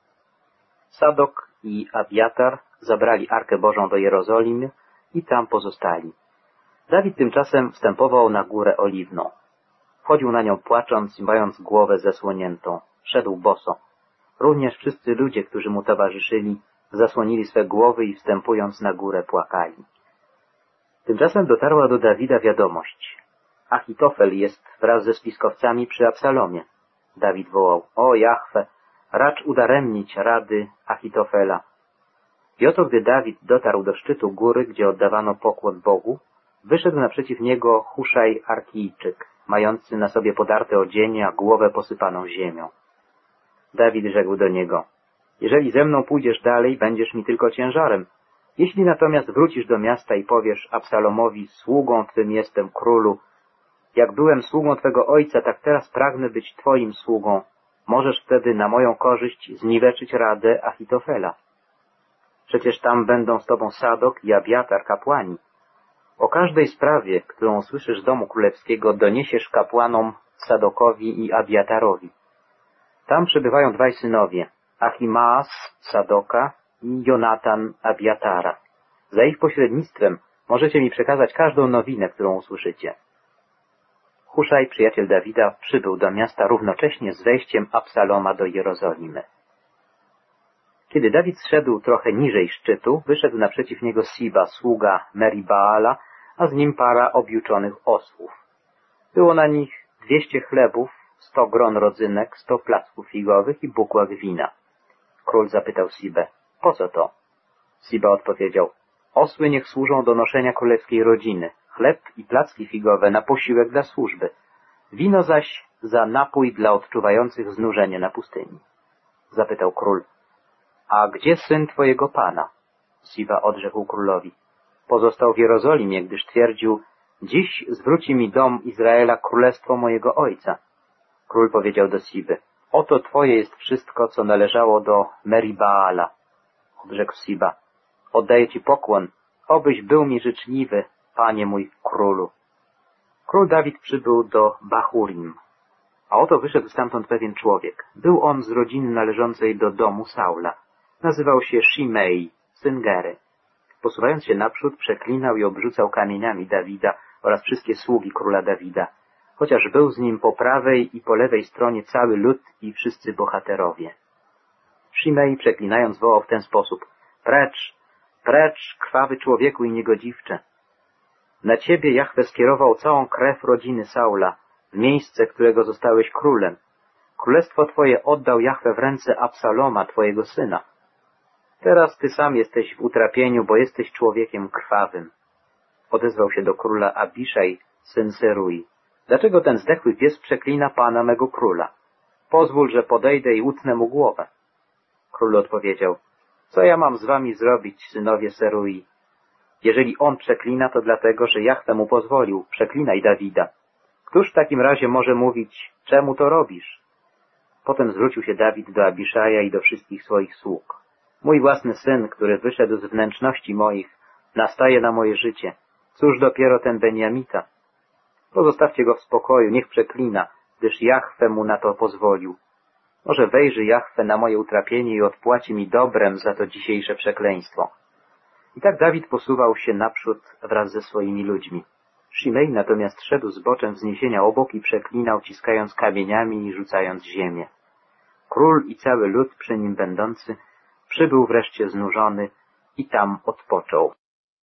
Sadok i Abiatar zabrali Arkę Bożą do Jerozolimy i tam pozostali. Dawid tymczasem wstępował na Górę Oliwną. Wchodził na nią płacząc i mając głowę zasłoniętą. Szedł boso. Również wszyscy ludzie, którzy mu towarzyszyli, zasłonili swe głowy i wstępując na górę płakali. Tymczasem dotarła do Dawida wiadomość. Achitofel jest wraz ze spiskowcami przy Absalomie. Dawid wołał, o Jahwe, racz udaremnić rady Achitofela. I oto gdy Dawid dotarł do szczytu góry, gdzie oddawano pokłon Bogu, wyszedł naprzeciw niego Huszaj Arkijczyk, mający na sobie podarte odzienie, a głowę posypaną ziemią. Dawid rzekł do niego, jeżeli ze mną pójdziesz dalej, będziesz mi tylko ciężarem. Jeśli natomiast wrócisz do miasta i powiesz Absalomowi, sługą twym jestem, królu, jak byłem sługą twego ojca, tak teraz pragnę być twoim sługą, możesz wtedy na moją korzyść zniweczyć radę Achitofela. Przecież tam będą z tobą Sadok i Abiatar, kapłani. O każdej sprawie, którą słyszysz z domu królewskiego, doniesiesz kapłanom Sadokowi i Abiatarowi. Tam przebywają dwaj synowie, Achimaas, Sadoka i Jonatan, Abiatara. Za ich pośrednictwem możecie mi przekazać każdą nowinę, którą usłyszycie. Huszaj, przyjaciel Dawida, przybył do miasta równocześnie z wejściem Absaloma do Jerozolimy. Kiedy Dawid zszedł trochę niżej szczytu, wyszedł naprzeciw niego Siba, sługa Meribaala, a z nim para objuczonych osłów. Było na nich dwieście chlebów, sto gron rodzynek, sto placków figowych i bukłak wina. Król zapytał Sibę, po co to? Siba odpowiedział, osły niech służą do noszenia królewskiej rodziny, chleb i placki figowe na posiłek dla służby, wino zaś za napój dla odczuwających znużenie na pustyni. Zapytał król, a gdzie syn twojego pana? Siba odrzekł królowi, pozostał w Jerozolimie, gdyż twierdził, dziś zwróci mi dom Izraela królestwo mojego ojca. Król powiedział do Siby, oto twoje jest wszystko, co należało do Meribaala. Odrzekł Siba, oddaję ci pokłon, obyś był mi życzliwy, panie mój królu. Król Dawid przybył do Bahurim, a oto wyszedł stamtąd pewien człowiek. Był on z rodziny należącej do domu Saula. Nazywał się Shimei, syn Gery. Posuwając się naprzód, przeklinał i obrzucał kamieniami Dawida oraz wszystkie sługi króla Dawida, chociaż był z nim po prawej i po lewej stronie cały lud i wszyscy bohaterowie. Shimei, przeklinając, wołał w ten sposób, precz, precz, krwawy człowieku i niegodziwcze. Na ciebie Jahwe skierował całą krew rodziny Saula, w miejsce, którego zostałeś królem. Królestwo twoje oddał Jahwe w ręce Absaloma, twojego syna. Teraz ty sam jesteś w utrapieniu, bo jesteś człowiekiem krwawym. Odezwał się do króla Abiszaj, syn Serui. Dlaczego ten zdechły pies przeklina pana mego króla? Pozwól, że podejdę i utnę mu głowę. Król odpowiedział, co ja mam z wami zrobić, synowie Serui? Jeżeli on przeklina, to dlatego, że Jahwe mu pozwolił. Przeklinaj Dawida. Któż w takim razie może mówić, czemu to robisz? Potem zwrócił się Dawid do Abiszaja i do wszystkich swoich sług. Mój własny syn, który wyszedł z wnętrzności moich, nastaje na moje życie. Cóż dopiero ten Benjamita? Pozostawcie go w spokoju, niech przeklina, gdyż Jahwe mu na to pozwolił. Może wejrzy Jahwe na moje utrapienie i odpłaci mi dobrem za to dzisiejsze przekleństwo. I tak Dawid posuwał się naprzód wraz ze swoimi ludźmi. Shimei natomiast szedł zboczem wzniesienia obok i przeklinał, ciskając kamieniami i rzucając ziemię. Król i cały lud przy nim będący przybył wreszcie znużony i tam odpoczął.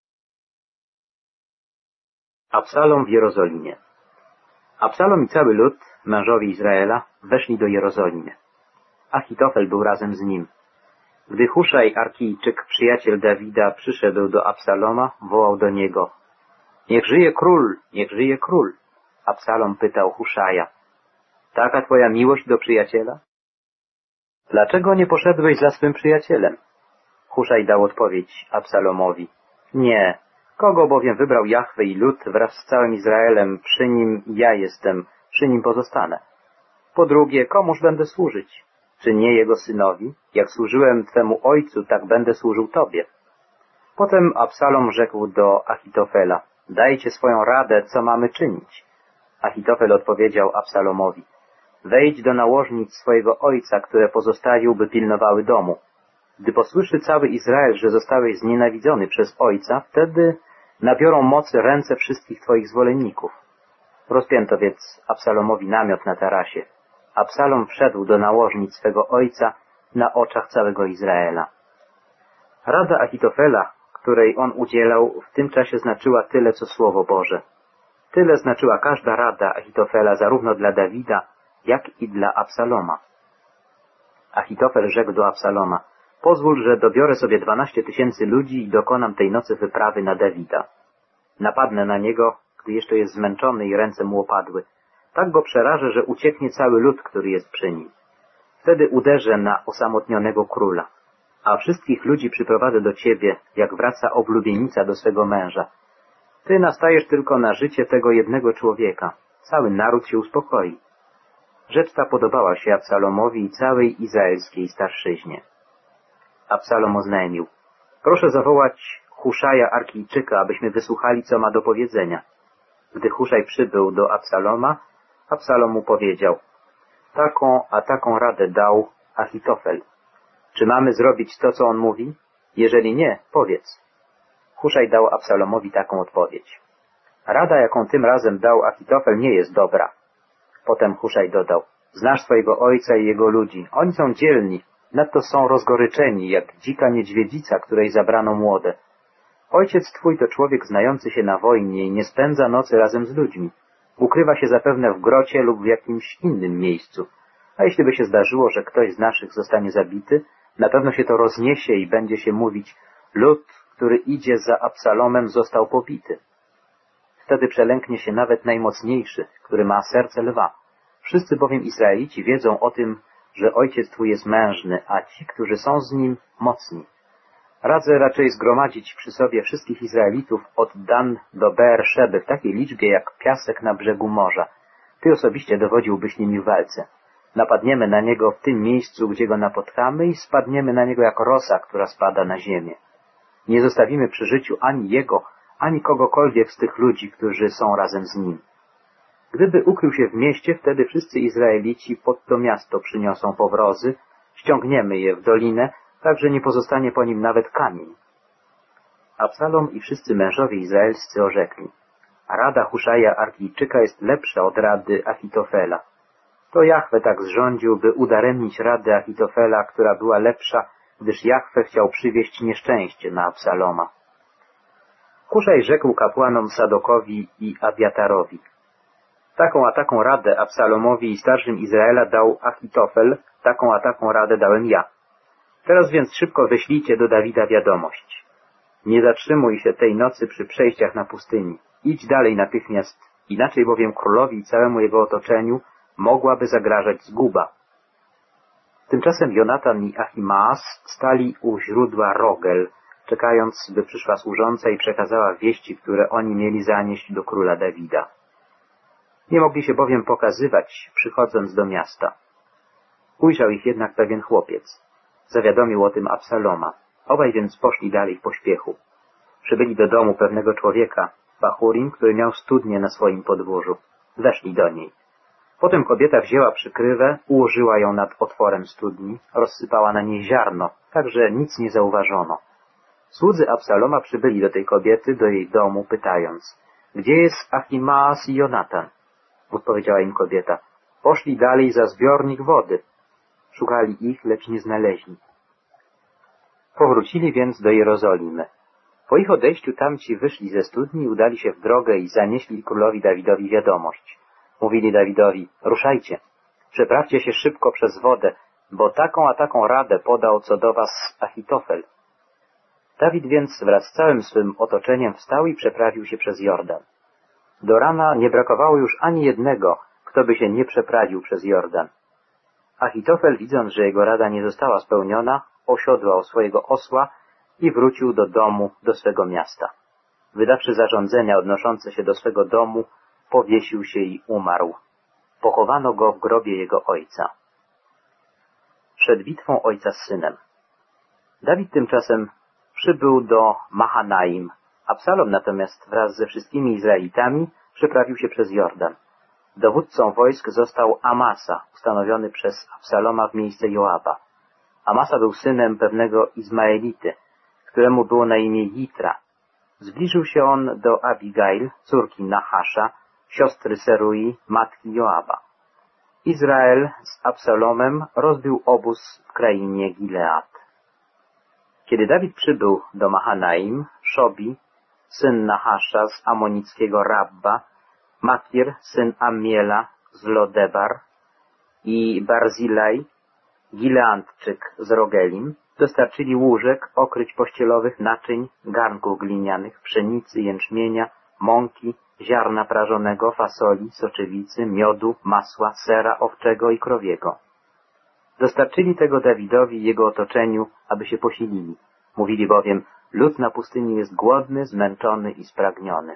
Absalom w Jerozolimie. Absalom i cały lud, mężowie Izraela, weszli do Jerozolimy. Achitofel był razem z nim. Gdy Huszaj Arkijczyk, przyjaciel Dawida, przyszedł do Absaloma, wołał do niego, niech żyje król, niech żyje król. Absalom pytał Huszaja, taka twoja miłość do przyjaciela? Dlaczego nie poszedłeś za swym przyjacielem? Huszaj dał odpowiedź Absalomowi, Nie. Kogo bowiem wybrał Jahwe i lud wraz z całym Izraelem, przy nim ja jestem, przy nim pozostanę. Po drugie, komuż będę służyć? Czy nie jego synowi? Jak służyłem twemu ojcu, tak będę służył tobie. Potem Absalom rzekł do Achitofela: dajcie swoją radę, co mamy czynić. Achitofel odpowiedział Absalomowi: wejdź do nałożnic swojego ojca, które pozostawił, by pilnowały domu. Gdy posłyszy cały Izrael, że zostałeś znienawidzony przez ojca, wtedy nabiorą mocy ręce wszystkich twoich zwolenników. Rozpięto więc Absalomowi namiot na tarasie. Absalom wszedł do nałożnic swego ojca na oczach całego Izraela. Rada Achitofela, której on udzielał, w tym czasie znaczyła tyle, co Słowo Boże. Tyle znaczyła każda rada Achitofela zarówno dla Dawida, jak i dla Absaloma. Achitofel rzekł do Absaloma: pozwól, że dobiorę sobie dwanaście tysięcy ludzi i dokonam tej nocy wyprawy na Dawida. Napadnę na niego, gdy jeszcze jest zmęczony i ręce mu opadły. Tak go przerażę, że ucieknie cały lud, który jest przy nim. Wtedy uderzę na osamotnionego króla, a wszystkich ludzi przyprowadzę do ciebie, jak wraca oblubienica do swego męża. Ty nastajesz tylko na życie tego jednego człowieka. Cały naród się uspokoi. Rzecz ta podobała się Absalomowi i całej izraelskiej starszyźnie. Absalom oznajmił: proszę zawołać Huszaja Arkijczyka, abyśmy wysłuchali, co ma do powiedzenia. Gdy Huszaj przybył do Absaloma, Absalom mu powiedział: taką a taką radę dał Achitofel. Czy mamy zrobić to, co on mówi? Jeżeli nie, powiedz. Huszaj dał Absalomowi taką odpowiedź: rada, jaką tym razem dał Achitofel, nie jest dobra. Potem Huszaj dodał: znasz swojego ojca i jego ludzi. Oni są dzielni, nadto są rozgoryczeni, jak dzika niedźwiedzica, której zabrano młode. Ojciec twój to człowiek znający się na wojnie i nie spędza nocy razem z ludźmi. Ukrywa się zapewne w grocie lub w jakimś innym miejscu. A jeśli by się zdarzyło, że ktoś z naszych zostanie zabity, na pewno się to rozniesie i będzie się mówić: lud, który idzie za Absalomem, został pobity. Wtedy przelęknie się nawet najmocniejszy, który ma serce lwa. Wszyscy bowiem Izraelici wiedzą o tym, że ojciec twój jest mężny, a ci, którzy są z nim, mocni. Radzę raczej zgromadzić przy sobie wszystkich Izraelitów od Dan do Beer-Szeby w takiej liczbie jak piasek na brzegu morza. Ty osobiście dowodziłbyś nimi w walce. Napadniemy na niego w tym miejscu, gdzie go napotkamy, i spadniemy na niego jak rosa, która spada na ziemię. Nie zostawimy przy życiu ani jego, ani kogokolwiek z tych ludzi, którzy są razem z nim. Gdyby ukrył się w mieście, wtedy wszyscy Izraelici pod to miasto przyniosą powrozy, ściągniemy je w dolinę, tak że nie pozostanie po nim nawet kamień. Absalom i wszyscy mężowie izraelscy orzekli: rada Huszaja Arkijczyka jest lepsza od rady Achitofela. To Jahwe tak zrządził, by udaremnić radę Achitofela, która była lepsza, gdyż Jahwe chciał przywieść nieszczęście na Absaloma. Huszaj rzekł kapłanom Sadokowi i Abiatarowi: taką a taką radę Absalomowi i starszym Izraela dał Achitofel, taką a taką radę dałem ja. Teraz więc szybko wyślijcie do Dawida wiadomość: nie zatrzymuj się tej nocy przy przejściach na pustyni. Idź dalej natychmiast, inaczej bowiem królowi i całemu jego otoczeniu mogłaby zagrażać zguba. Tymczasem Jonatan i Ahimaas stali u źródła Rogel, czekając, by przyszła służąca i przekazała wieści, które oni mieli zanieść do króla Dawida. Nie mogli się bowiem pokazywać, przychodząc do miasta. Ujrzał ich jednak pewien chłopiec. Zawiadomił o tym Absaloma. Obaj więc poszli dalej w pośpiechu. Przybyli do domu pewnego człowieka, Bachurim, który miał studnię na swoim podwórzu. Weszli do niej. Potem kobieta wzięła przykrywę, ułożyła ją nad otworem studni, rozsypała na niej ziarno, tak że nic nie zauważono. Słudzy Absaloma przybyli do tej kobiety, do jej domu, pytając: gdzie jest Ahimaas i Jonatan? Odpowiedziała im kobieta: poszli dalej za zbiornik wody. Szukali ich, lecz nie znaleźli. Powrócili więc do Jerozolimy. Po ich odejściu tamci wyszli ze studni, udali się w drogę i zanieśli królowi Dawidowi wiadomość. Mówili Dawidowi: ruszajcie, przeprawcie się szybko przez wodę, bo taką a taką radę podał co do was Achitofel. Dawid więc wraz z całym swym otoczeniem wstał i przeprawił się przez Jordan. Do rana nie brakowało już ani jednego, kto by się nie przeprawił przez Jordan. Achitofel, widząc, że jego rada nie została spełniona, osiodłał swojego osła i wrócił do domu, do swego miasta. Wydawszy zarządzenia odnoszące się do swego domu, powiesił się i umarł. Pochowano go w grobie jego ojca. Przed bitwą ojca z synem. Dawid tymczasem przybył do Mahanaim. Absalom natomiast wraz ze wszystkimi Izraelitami przeprawił się przez Jordan. Dowódcą wojsk został Amasa, ustanowiony przez Absaloma w miejsce Joaba. Amasa był synem pewnego Izmaelity, któremu było na imię Jitra. Zbliżył się on do Abigail, córki Nahasza, siostry Serui, matki Joaba. Izrael z Absalomem rozbił obóz w krainie Gilead. Kiedy Dawid przybył do Mahanaim, Szobi, syn Nahasza z amonickiego Rabba, Makir, syn Ammiela z Lodebar i Barzilaj, Gileandczyk z Rogelim, dostarczyli łóżek, okryć pościelowych, naczyń, garnków glinianych, pszenicy, jęczmienia, mąki, ziarna prażonego, fasoli, soczewicy, miodu, masła, sera owczego i krowiego. Dostarczyli tego Dawidowi i jego otoczeniu, aby się posilili. Mówili bowiem, lud na pustyni jest głodny, zmęczony i spragniony.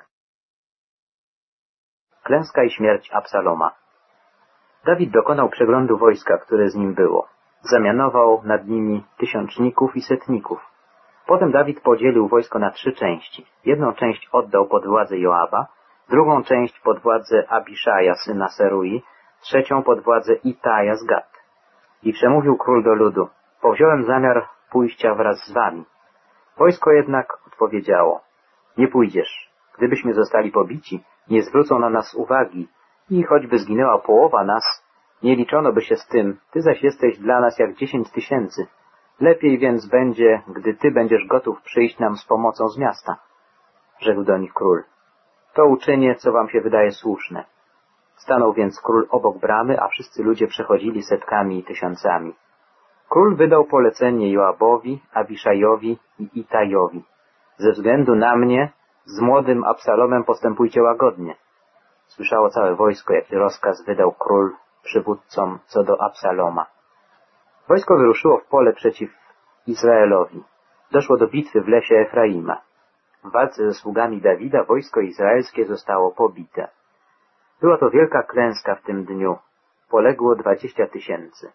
Klęska i śmierć Absaloma. Dawid dokonał przeglądu wojska, które z nim było. Zamianował nad nimi tysiączników i setników. Potem Dawid podzielił wojsko na trzy części. Jedną część oddał pod władzę Joaba, drugą część pod władzę Abiszaja, syna Serui, trzecią pod władzę Itaja z Gat. I przemówił król do ludu, powziąłem zamiar pójścia wraz z wami. Wojsko jednak odpowiedziało, nie pójdziesz. Gdybyśmy zostali pobici, nie zwrócą na nas uwagi i choćby zginęła połowa nas, nie liczono by się z tym, ty zaś jesteś dla nas jak dziesięć tysięcy. Lepiej więc będzie, gdy ty będziesz gotów przyjść nam z pomocą z miasta. Rzekł do nich król, to uczynię, co wam się wydaje słuszne. Stanął więc król obok bramy, a wszyscy ludzie przechodzili setkami i tysiącami. Król wydał polecenie Joabowi, Abiszajowi i Itajowi. Ze względu na mnie, z młodym Absalomem postępujcie łagodnie. Słyszało całe wojsko, jaki rozkaz wydał król przywódcom co do Absaloma. Wojsko wyruszyło w pole przeciw Izraelowi. Doszło do bitwy w lesie Efraima. W walce ze sługami Dawida wojsko izraelskie zostało pobite. Była to wielka klęska w tym dniu. Poległo dwadzieścia tysięcy.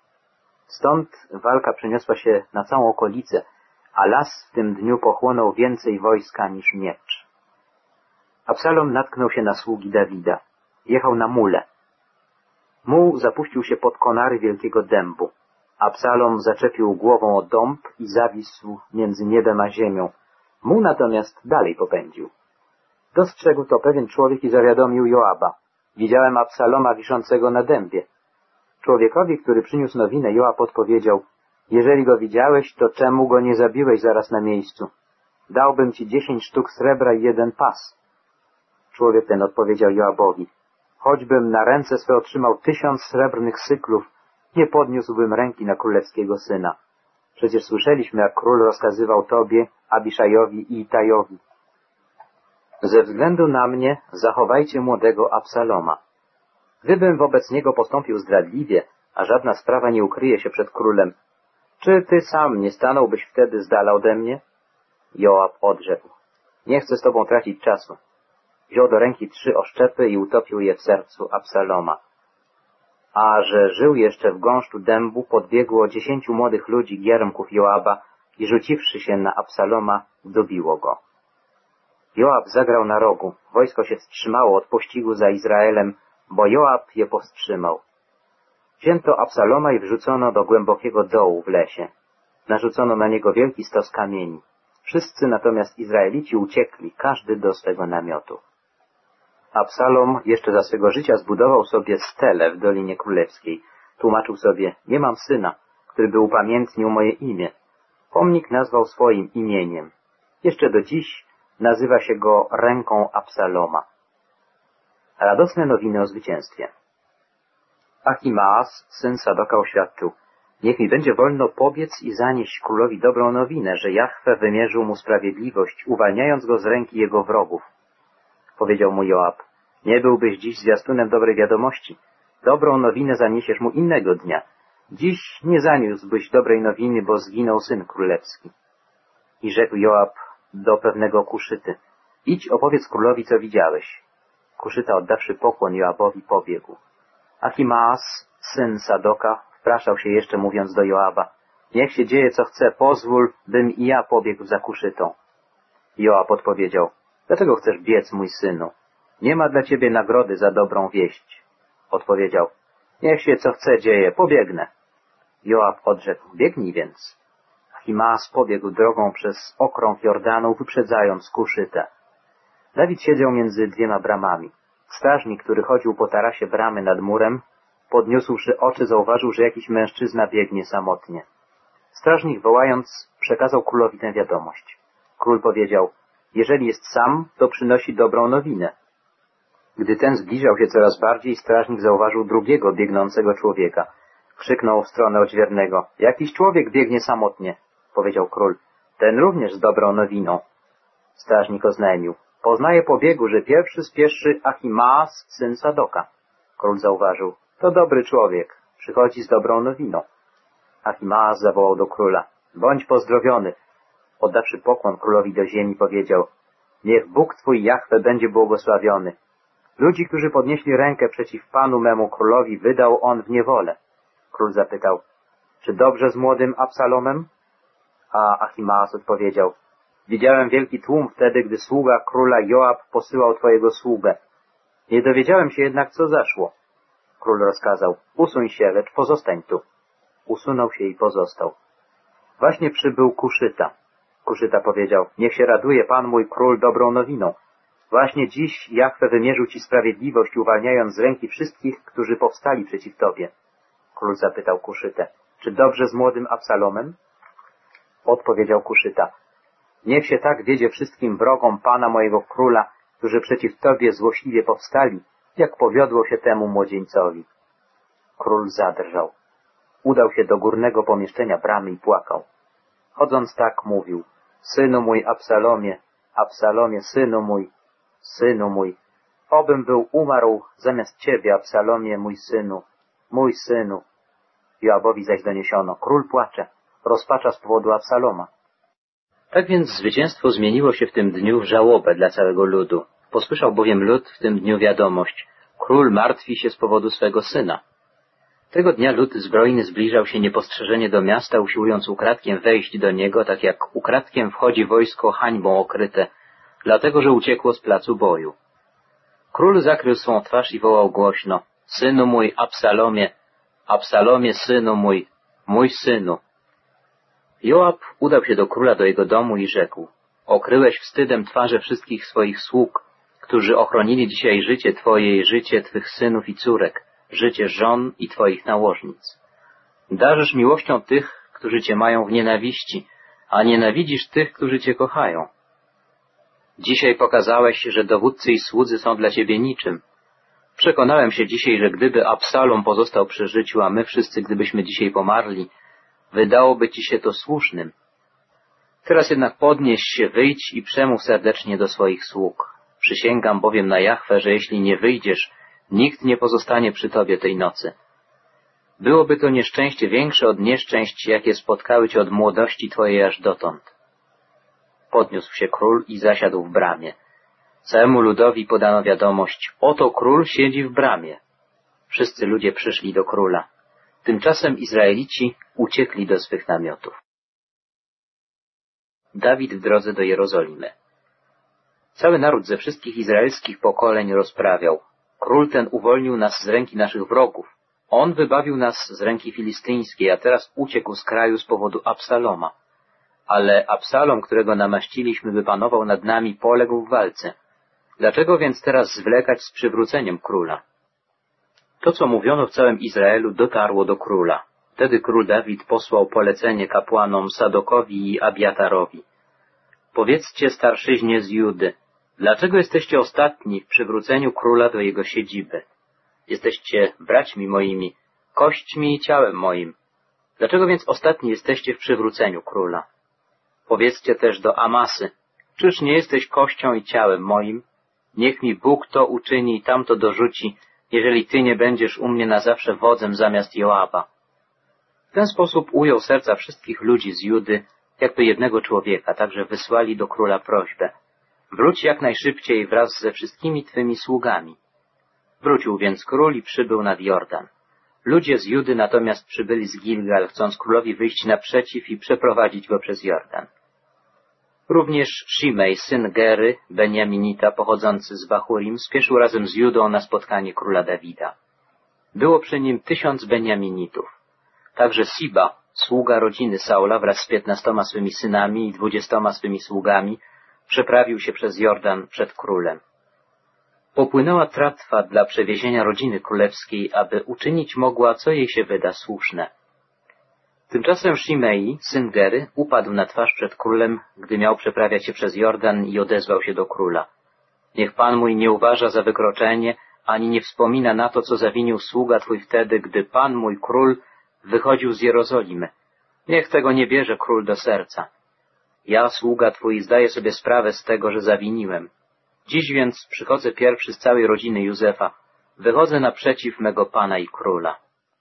Stąd walka przeniosła się na całą okolicę, a las w tym dniu pochłonął więcej wojska niż miecz. Absalom natknął się na sługi Dawida. Jechał na mule. Muł zapuścił się pod konary wielkiego dębu. Absalom zaczepił głową o dąb i zawisł między niebem a ziemią. Muł natomiast dalej popędził. Dostrzegł to pewien człowiek i zawiadomił Joaba. Widziałem Absaloma wiszącego na dębie. Człowiekowi, który przyniósł nowinę, Joab odpowiedział, jeżeli go widziałeś, to czemu go nie zabiłeś zaraz na miejscu? Dałbym ci dziesięć sztuk srebra i jeden pas. Człowiek ten odpowiedział Joabowi, choćbym na ręce swe otrzymał tysiąc srebrnych syklów, nie podniósłbym ręki na królewskiego syna. Przecież słyszeliśmy, jak król rozkazywał tobie, Abiszajowi i Itajowi. Ze względu na mnie zachowajcie młodego Absaloma. Gdybym wobec niego postąpił zdradliwie, a żadna sprawa nie ukryje się przed królem, czy ty sam nie stanąłbyś wtedy z dala ode mnie? Joab odrzekł, nie chcę z tobą tracić czasu. Wziął do ręki trzy oszczepy i utopił je w sercu Absaloma. A że żył jeszcze w gąszczu dębu, podbiegło dziesięciu młodych ludzi giermków Joaba i rzuciwszy się na Absaloma, dobiło go. Joab zagrał na rogu. Wojsko się wstrzymało od pościgu za Izraelem, bo Joab je powstrzymał. Wzięto Absaloma i wrzucono do głębokiego dołu w lesie. Narzucono na niego wielki stos kamieni. Wszyscy natomiast Izraelici uciekli, każdy do swego namiotu. Absalom jeszcze za swego życia zbudował sobie stelę w Dolinie Królewskiej. Tłumaczył sobie, nie mam syna, który by upamiętnił moje imię. Pomnik nazwał swoim imieniem. Jeszcze do dziś nazywa się go ręką Absaloma. Radosne nowiny o zwycięstwie. Achimaas, syn Sadoka, oświadczył, niech mi będzie wolno pobiec i zanieść królowi dobrą nowinę, że Jahwe wymierzył mu sprawiedliwość, uwalniając go z ręki jego wrogów. Powiedział mu Joab, nie byłbyś dziś zwiastunem dobrej wiadomości. Dobrą nowinę zaniesiesz mu innego dnia. Dziś nie zaniósłbyś dobrej nowiny, bo zginął syn królewski. I rzekł Joab do pewnego Kuszyty: idź, opowiedz królowi, co widziałeś. Kuszyta, oddawszy pokłon Joabowi, pobiegł. Achimaas, syn Sadoka, wpraszał się jeszcze, mówiąc do Joaba: niech się dzieje, co chce, pozwól, bym i ja pobiegł za Kuszytą. Joab odpowiedział: dlaczego chcesz biec, mój synu? Nie ma dla ciebie nagrody za dobrą wieść. Odpowiedział: niech się co chce dzieje, pobiegnę. Joab odrzekł: biegnij więc. Achimaas pobiegł drogą przez okrąg Jordanu, wyprzedzając Kuszytę. Dawid siedział między dwiema bramami. Strażnik, który chodził po tarasie bramy nad murem, podniósłszy oczy, zauważył, że jakiś mężczyzna biegnie samotnie. Strażnik, wołając, przekazał królowi tę wiadomość. Król powiedział: jeżeli jest sam, to przynosi dobrą nowinę. Gdy ten zbliżał się coraz bardziej, strażnik zauważył drugiego biegnącego człowieka. Krzyknął w stronę odźwiernego: jakiś człowiek biegnie samotnie. Powiedział król: ten również z dobrą nowiną. Strażnik oznajmił: poznaję po biegu, że pierwszy spieszy Achimaas, syn Sadoka. Król zauważył: to dobry człowiek, przychodzi z dobrą nowiną. Achimaas zawołał do króla: bądź pozdrowiony. Oddawszy pokłon królowi do ziemi, powiedział: niech Bóg twój Jahwe będzie błogosławiony. Ludzi, którzy podnieśli rękę przeciw panu memu królowi, wydał on w niewolę. Król zapytał: czy dobrze z młodym Absalomem? A Achimaas odpowiedział: widziałem wielki tłum wtedy, gdy sługa króla Joab posyłał twojego sługę. Nie dowiedziałem się jednak, co zaszło. Król rozkazał: usuń się, lecz pozostań tu. Usunął się i pozostał. Właśnie przybył Kuszyta. Kuszyta powiedział: niech się raduje pan mój król dobrą nowiną. Właśnie dziś Jahwe wymierzył ci sprawiedliwość, uwalniając z ręki wszystkich, którzy powstali przeciw tobie. Król zapytał Kuszytę: czy dobrze z młodym Absalomem? Odpowiedział Kuszyta: niech się tak wiedzie wszystkim wrogom pana mojego króla, którzy przeciw tobie złośliwie powstali, jak powiodło się temu młodzieńcowi. Król zadrżał. Udał się do górnego pomieszczenia bramy i płakał. Chodząc tak mówił: synu mój Absalomie, Absalomie, synu mój, synu mój, obym był umarł zamiast ciebie, Absalomie, mój synu, mój synu. Joabowi zaś doniesiono: król płacze, rozpacza z powodu Absaloma. Tak więc zwycięstwo zmieniło się w tym dniu w żałobę dla całego ludu. Posłyszał bowiem lud w tym dniu wiadomość: król martwi się z powodu swego syna. Tego dnia lud zbrojny zbliżał się niepostrzeżenie do miasta, usiłując ukradkiem wejść do niego, tak jak ukradkiem wchodzi wojsko hańbą okryte, dlatego że uciekło z placu boju. Król zakrył swą twarz i wołał głośno: synu mój Absalomie, Absalomie, synu mój, mój synu. Joab udał się do króla, do jego domu i rzekł: okryłeś wstydem twarze wszystkich swoich sług, którzy ochronili dzisiaj życie twoje i życie twych synów i córek, życie żon i twoich nałożnic. Darzysz miłością tych, którzy cię mają w nienawiści, a nienawidzisz tych, którzy cię kochają. Dzisiaj pokazałeś, że dowódcy i słudzy są dla ciebie niczym. Przekonałem się dzisiaj, że gdyby Absalom pozostał przy życiu, a my wszyscy gdybyśmy dzisiaj pomarli, wydałoby ci się to słusznym. Teraz jednak podnieś się, wyjdź i przemów serdecznie do swoich sług. Przysięgam bowiem na Jahwe, że jeśli nie wyjdziesz, nikt nie pozostanie przy tobie tej nocy. Byłoby to nieszczęście większe od nieszczęść, jakie spotkały cię od młodości twojej aż dotąd. Podniósł się król i zasiadł w bramie. Całemu ludowi podano wiadomość: oto król siedzi w bramie. Wszyscy ludzie przyszli do króla. Tymczasem Izraelici uciekli do swych namiotów. Dawid w drodze do Jerozolimy. Cały naród ze wszystkich izraelskich pokoleń rozprawiał: król ten uwolnił nas z ręki naszych wrogów. On wybawił nas z ręki filistyńskiej, a teraz uciekł z kraju z powodu Absaloma. Ale Absalom, którego namaściliśmy, by panował nad nami, poległ w walce. Dlaczego więc teraz zwlekać z przywróceniem króla? To, co mówiono w całym Izraelu, dotarło do króla. Wtedy król Dawid posłał polecenie kapłanom Sadokowi i Abiatarowi: powiedzcie starszyźnie z Judy, dlaczego jesteście ostatni w przywróceniu króla do jego siedziby? Jesteście braćmi moimi, kośćmi i ciałem moim. Dlaczego więc ostatni jesteście w przywróceniu króla? Powiedzcie też do Amasy: czyż nie jesteś kością i ciałem moim? Niech mi Bóg to uczyni i tamto dorzuci, jeżeli ty nie będziesz u mnie na zawsze wodzem zamiast Joaba. W ten sposób ujął serca wszystkich ludzi z Judy jakby jednego człowieka, także wysłali do króla prośbę: wróć jak najszybciej wraz ze wszystkimi twymi sługami. Wrócił więc król i przybył nad Jordan. Ludzie z Judy natomiast przybyli z Gilgal, chcąc królowi wyjść naprzeciw i przeprowadzić go przez Jordan. Również Shimej, syn Gery, Beniaminita, pochodzący z Bahurim, spieszył razem z Judą na spotkanie króla Dawida. Było przy nim tysiąc Beniaminitów. Także Siba, sługa rodziny Saula, wraz z piętnastoma swymi synami i dwudziestoma swymi sługami, przeprawił się przez Jordan przed królem. Popłynęła tratwa dla przewiezienia rodziny królewskiej, aby uczynić mogła, co jej się wyda słuszne. Tymczasem Shimei, syn Gery, upadł na twarz przed królem, gdy miał przeprawiać się przez Jordan, i odezwał się do króla: niech pan mój nie uważa za wykroczenie, ani nie wspomina na to, co zawinił sługa twój wtedy, gdy pan mój król wychodził z Jerozolimy. Niech tego nie bierze król do serca. Ja, sługa twój, zdaję sobie sprawę z tego, że zawiniłem. Dziś więc przychodzę pierwszy z całej rodziny Józefa. Wychodzę naprzeciw mego pana i króla.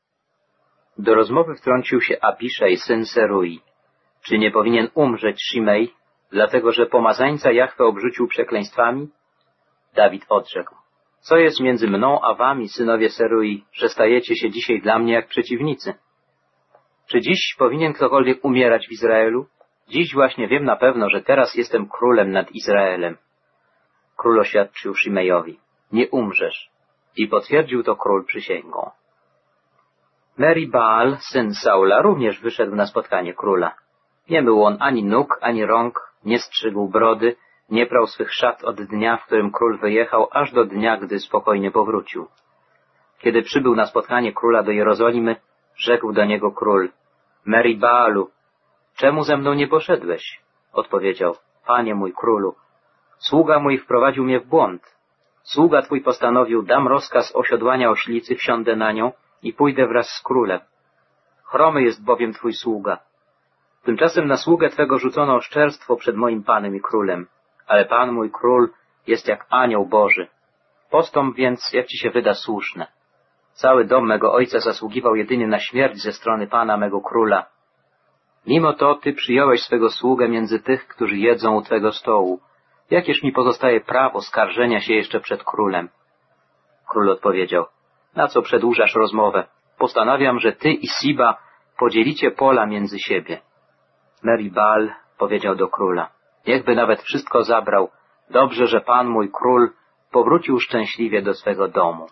Do rozmowy wtrącił się Abiszaj, syn Serui. Czy nie powinien umrzeć Shimei, dlatego że pomazańca Jahwe obrzucił przekleństwami? Dawid odrzekł: co jest między mną a wami, synowie Serui, że stajecie się dzisiaj dla mnie jak przeciwnicy? Czy dziś powinien ktokolwiek umierać w Izraelu? Dziś właśnie wiem na pewno, że teraz jestem królem nad Izraelem. Król oświadczył Shimejowi: nie umrzesz. I potwierdził to król przysięgą. Meri-Baal, syn Saula, również wyszedł na spotkanie króla. Nie mył on ani nóg, ani rąk, nie strzygł brody, nie prał swych szat od dnia, w którym król wyjechał, aż do dnia, gdy spokojnie powrócił. Kiedy przybył na spotkanie króla do Jerozolimy, rzekł do niego król: Meri-Baalu, czemu ze mną nie poszedłeś? Odpowiedział: panie mój królu, sługa mój wprowadził mnie w błąd. Sługa twój postanowił: dam rozkaz osiodłania oślicy, wsiądę na nią i pójdę wraz z królem. Chromy jest bowiem twój sługa. Tymczasem na sługę twego rzucono oszczerstwo przed moim panem i królem, ale pan mój król jest jak anioł Boży. Postąp więc, jak ci się wyda słuszne. Cały dom mego ojca zasługiwał jedynie na śmierć ze strony pana mego króla. Mimo to ty przyjąłeś swego sługę między tych, którzy jedzą u twego stołu. Jakież mi pozostaje prawo skarżenia się jeszcze przed królem? Król odpowiedział: na co przedłużasz rozmowę? Postanawiam, że ty i Siba podzielicie pola między siebie. Meri-Baal powiedział do króla: niechby nawet wszystko zabrał, dobrze, że pan mój król powrócił szczęśliwie do swego domu.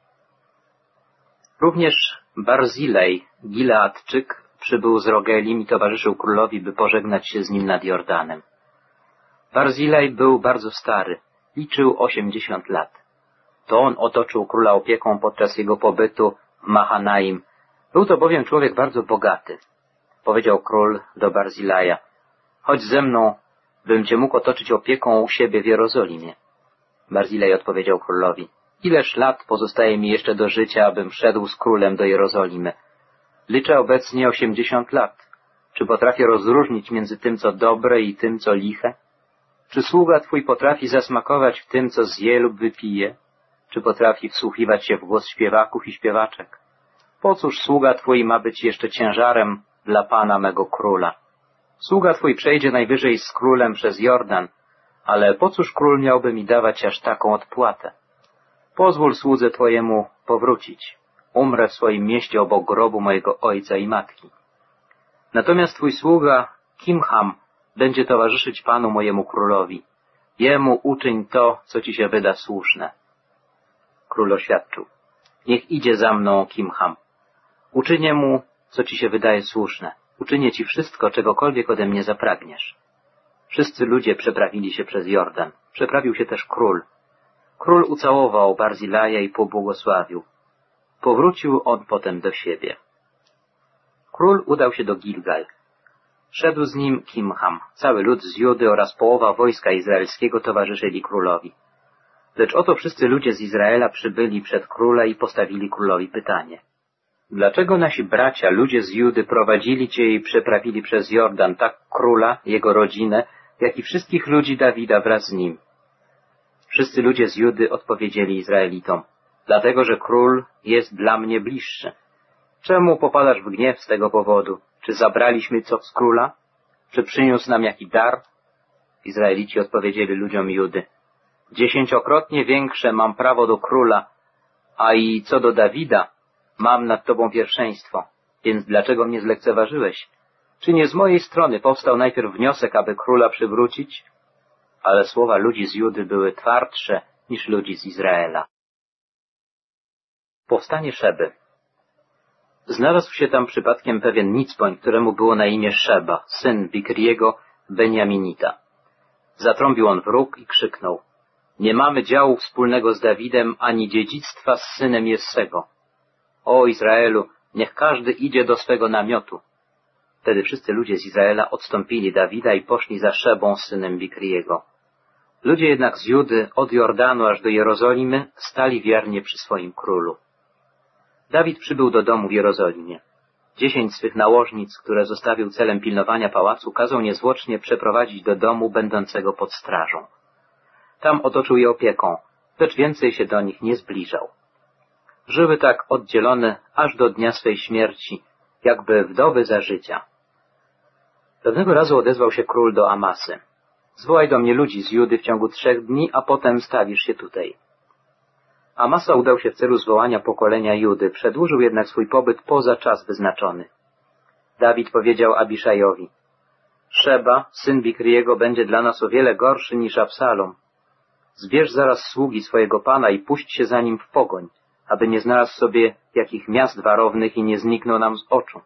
Również Barzilej, Gileadczyk, przybył z Rogelim i towarzyszył królowi, by pożegnać się z nim nad Jordanem. Barzilej był bardzo stary, liczył osiemdziesiąt lat. To on otoczył króla opieką podczas jego pobytu w Mahanaim. Był to bowiem człowiek bardzo bogaty. Powiedział król do Barzilaja: chodź ze mną, bym cię mógł otoczyć opieką u siebie w Jerozolimie. Barzilej odpowiedział królowi: ileż lat pozostaje mi jeszcze do życia, abym szedł z królem do Jerozolimy? Liczę obecnie osiemdziesiąt lat. Czy potrafię rozróżnić między tym, co dobre, i tym, co liche? Czy sługa twój potrafi zasmakować w tym, co zje lub wypije? Czy potrafi wsłuchiwać się w głos śpiewaków i śpiewaczek? Po cóż sługa twój ma być jeszcze ciężarem dla pana mego króla? Sługa twój przejdzie najwyżej z królem przez Jordan, ale po cóż król miałby mi dawać aż taką odpłatę? Pozwól słudze twojemu powrócić. Umrę w swoim mieście obok grobu mojego ojca i matki. Natomiast twój sługa Kimham będzie towarzyszyć panu mojemu królowi. Jemu uczyń to, co ci się wyda słuszne. Król oświadczył: niech idzie za mną Kimham. Uczynię mu, co ci się wydaje słuszne. Uczynię ci wszystko, czegokolwiek ode mnie zapragniesz. Wszyscy ludzie przeprawili się przez Jordan. Przeprawił się też król. Król ucałował Barzilaja i pobłogosławił. Powrócił on potem do siebie. Król udał się do Gilgal. Szedł z nim Kimham. Cały lud z Judy oraz połowa wojska izraelskiego towarzyszyli królowi. Lecz oto wszyscy ludzie z Izraela przybyli przed króla i postawili królowi pytanie: dlaczego nasi bracia, ludzie z Judy, prowadzili cię i przeprawili przez Jordan tak króla, jego rodzinę, jak i wszystkich ludzi Dawida wraz z nim? Wszyscy ludzie z Judy odpowiedzieli Izraelitom: dlatego, że król jest dla mnie bliższy. Czemu popadasz w gniew z tego powodu? Czy zabraliśmy co z króla? czy przyniósł nam jaki dar? Izraelici odpowiedzieli ludziom Judy: dziesięciokrotnie większe mam prawo do króla, a i co do Dawida, mam nad tobą pierwszeństwo, więc dlaczego mnie zlekceważyłeś? Czy nie z mojej strony powstał najpierw wniosek, aby króla przywrócić? Ale słowa ludzi z Judy były twardsze niż ludzi z Izraela. Powstanie Szeby. Znalazł się tam przypadkiem pewien nicpoń, któremu było na imię Szeba, syn Bikriego Beniaminita. Zatrąbił on w róg i krzyknął: nie mamy działu wspólnego z Dawidem, ani dziedzictwa z synem Jessego. O Izraelu, niech każdy idzie do swego namiotu. Wtedy wszyscy ludzie z Izraela odstąpili Dawida i poszli za Szebą, synem Bikriego. Ludzie jednak z Judy, od Jordanu aż do Jerozolimy, stali wiernie przy swoim królu. Dawid przybył do domu w Jerozolimie. Dziesięć swych nałożnic, które zostawił celem pilnowania pałacu, kazał niezwłocznie przeprowadzić do domu będącego pod strażą. Tam otoczył je opieką, lecz więcej się do nich nie zbliżał. Żyły tak oddzielone aż do dnia swej śmierci, jakby wdowy za życia. Pewnego razu odezwał się król do Amasy: zwołaj do mnie ludzi z Judy w ciągu trzech dni, a potem stawisz się tutaj. Amasa udał się w celu zwołania pokolenia Judy, przedłużył jednak swój pobyt poza czas wyznaczony. Dawid powiedział Abiszajowi: Szeba, syn Bikriego, będzie dla nas o wiele gorszy niż Absalom. Zbierz zaraz sługi swojego pana i puść się za nim w pogoń, aby nie znalazł sobie jakich miast warownych i nie zniknął nam z oczu.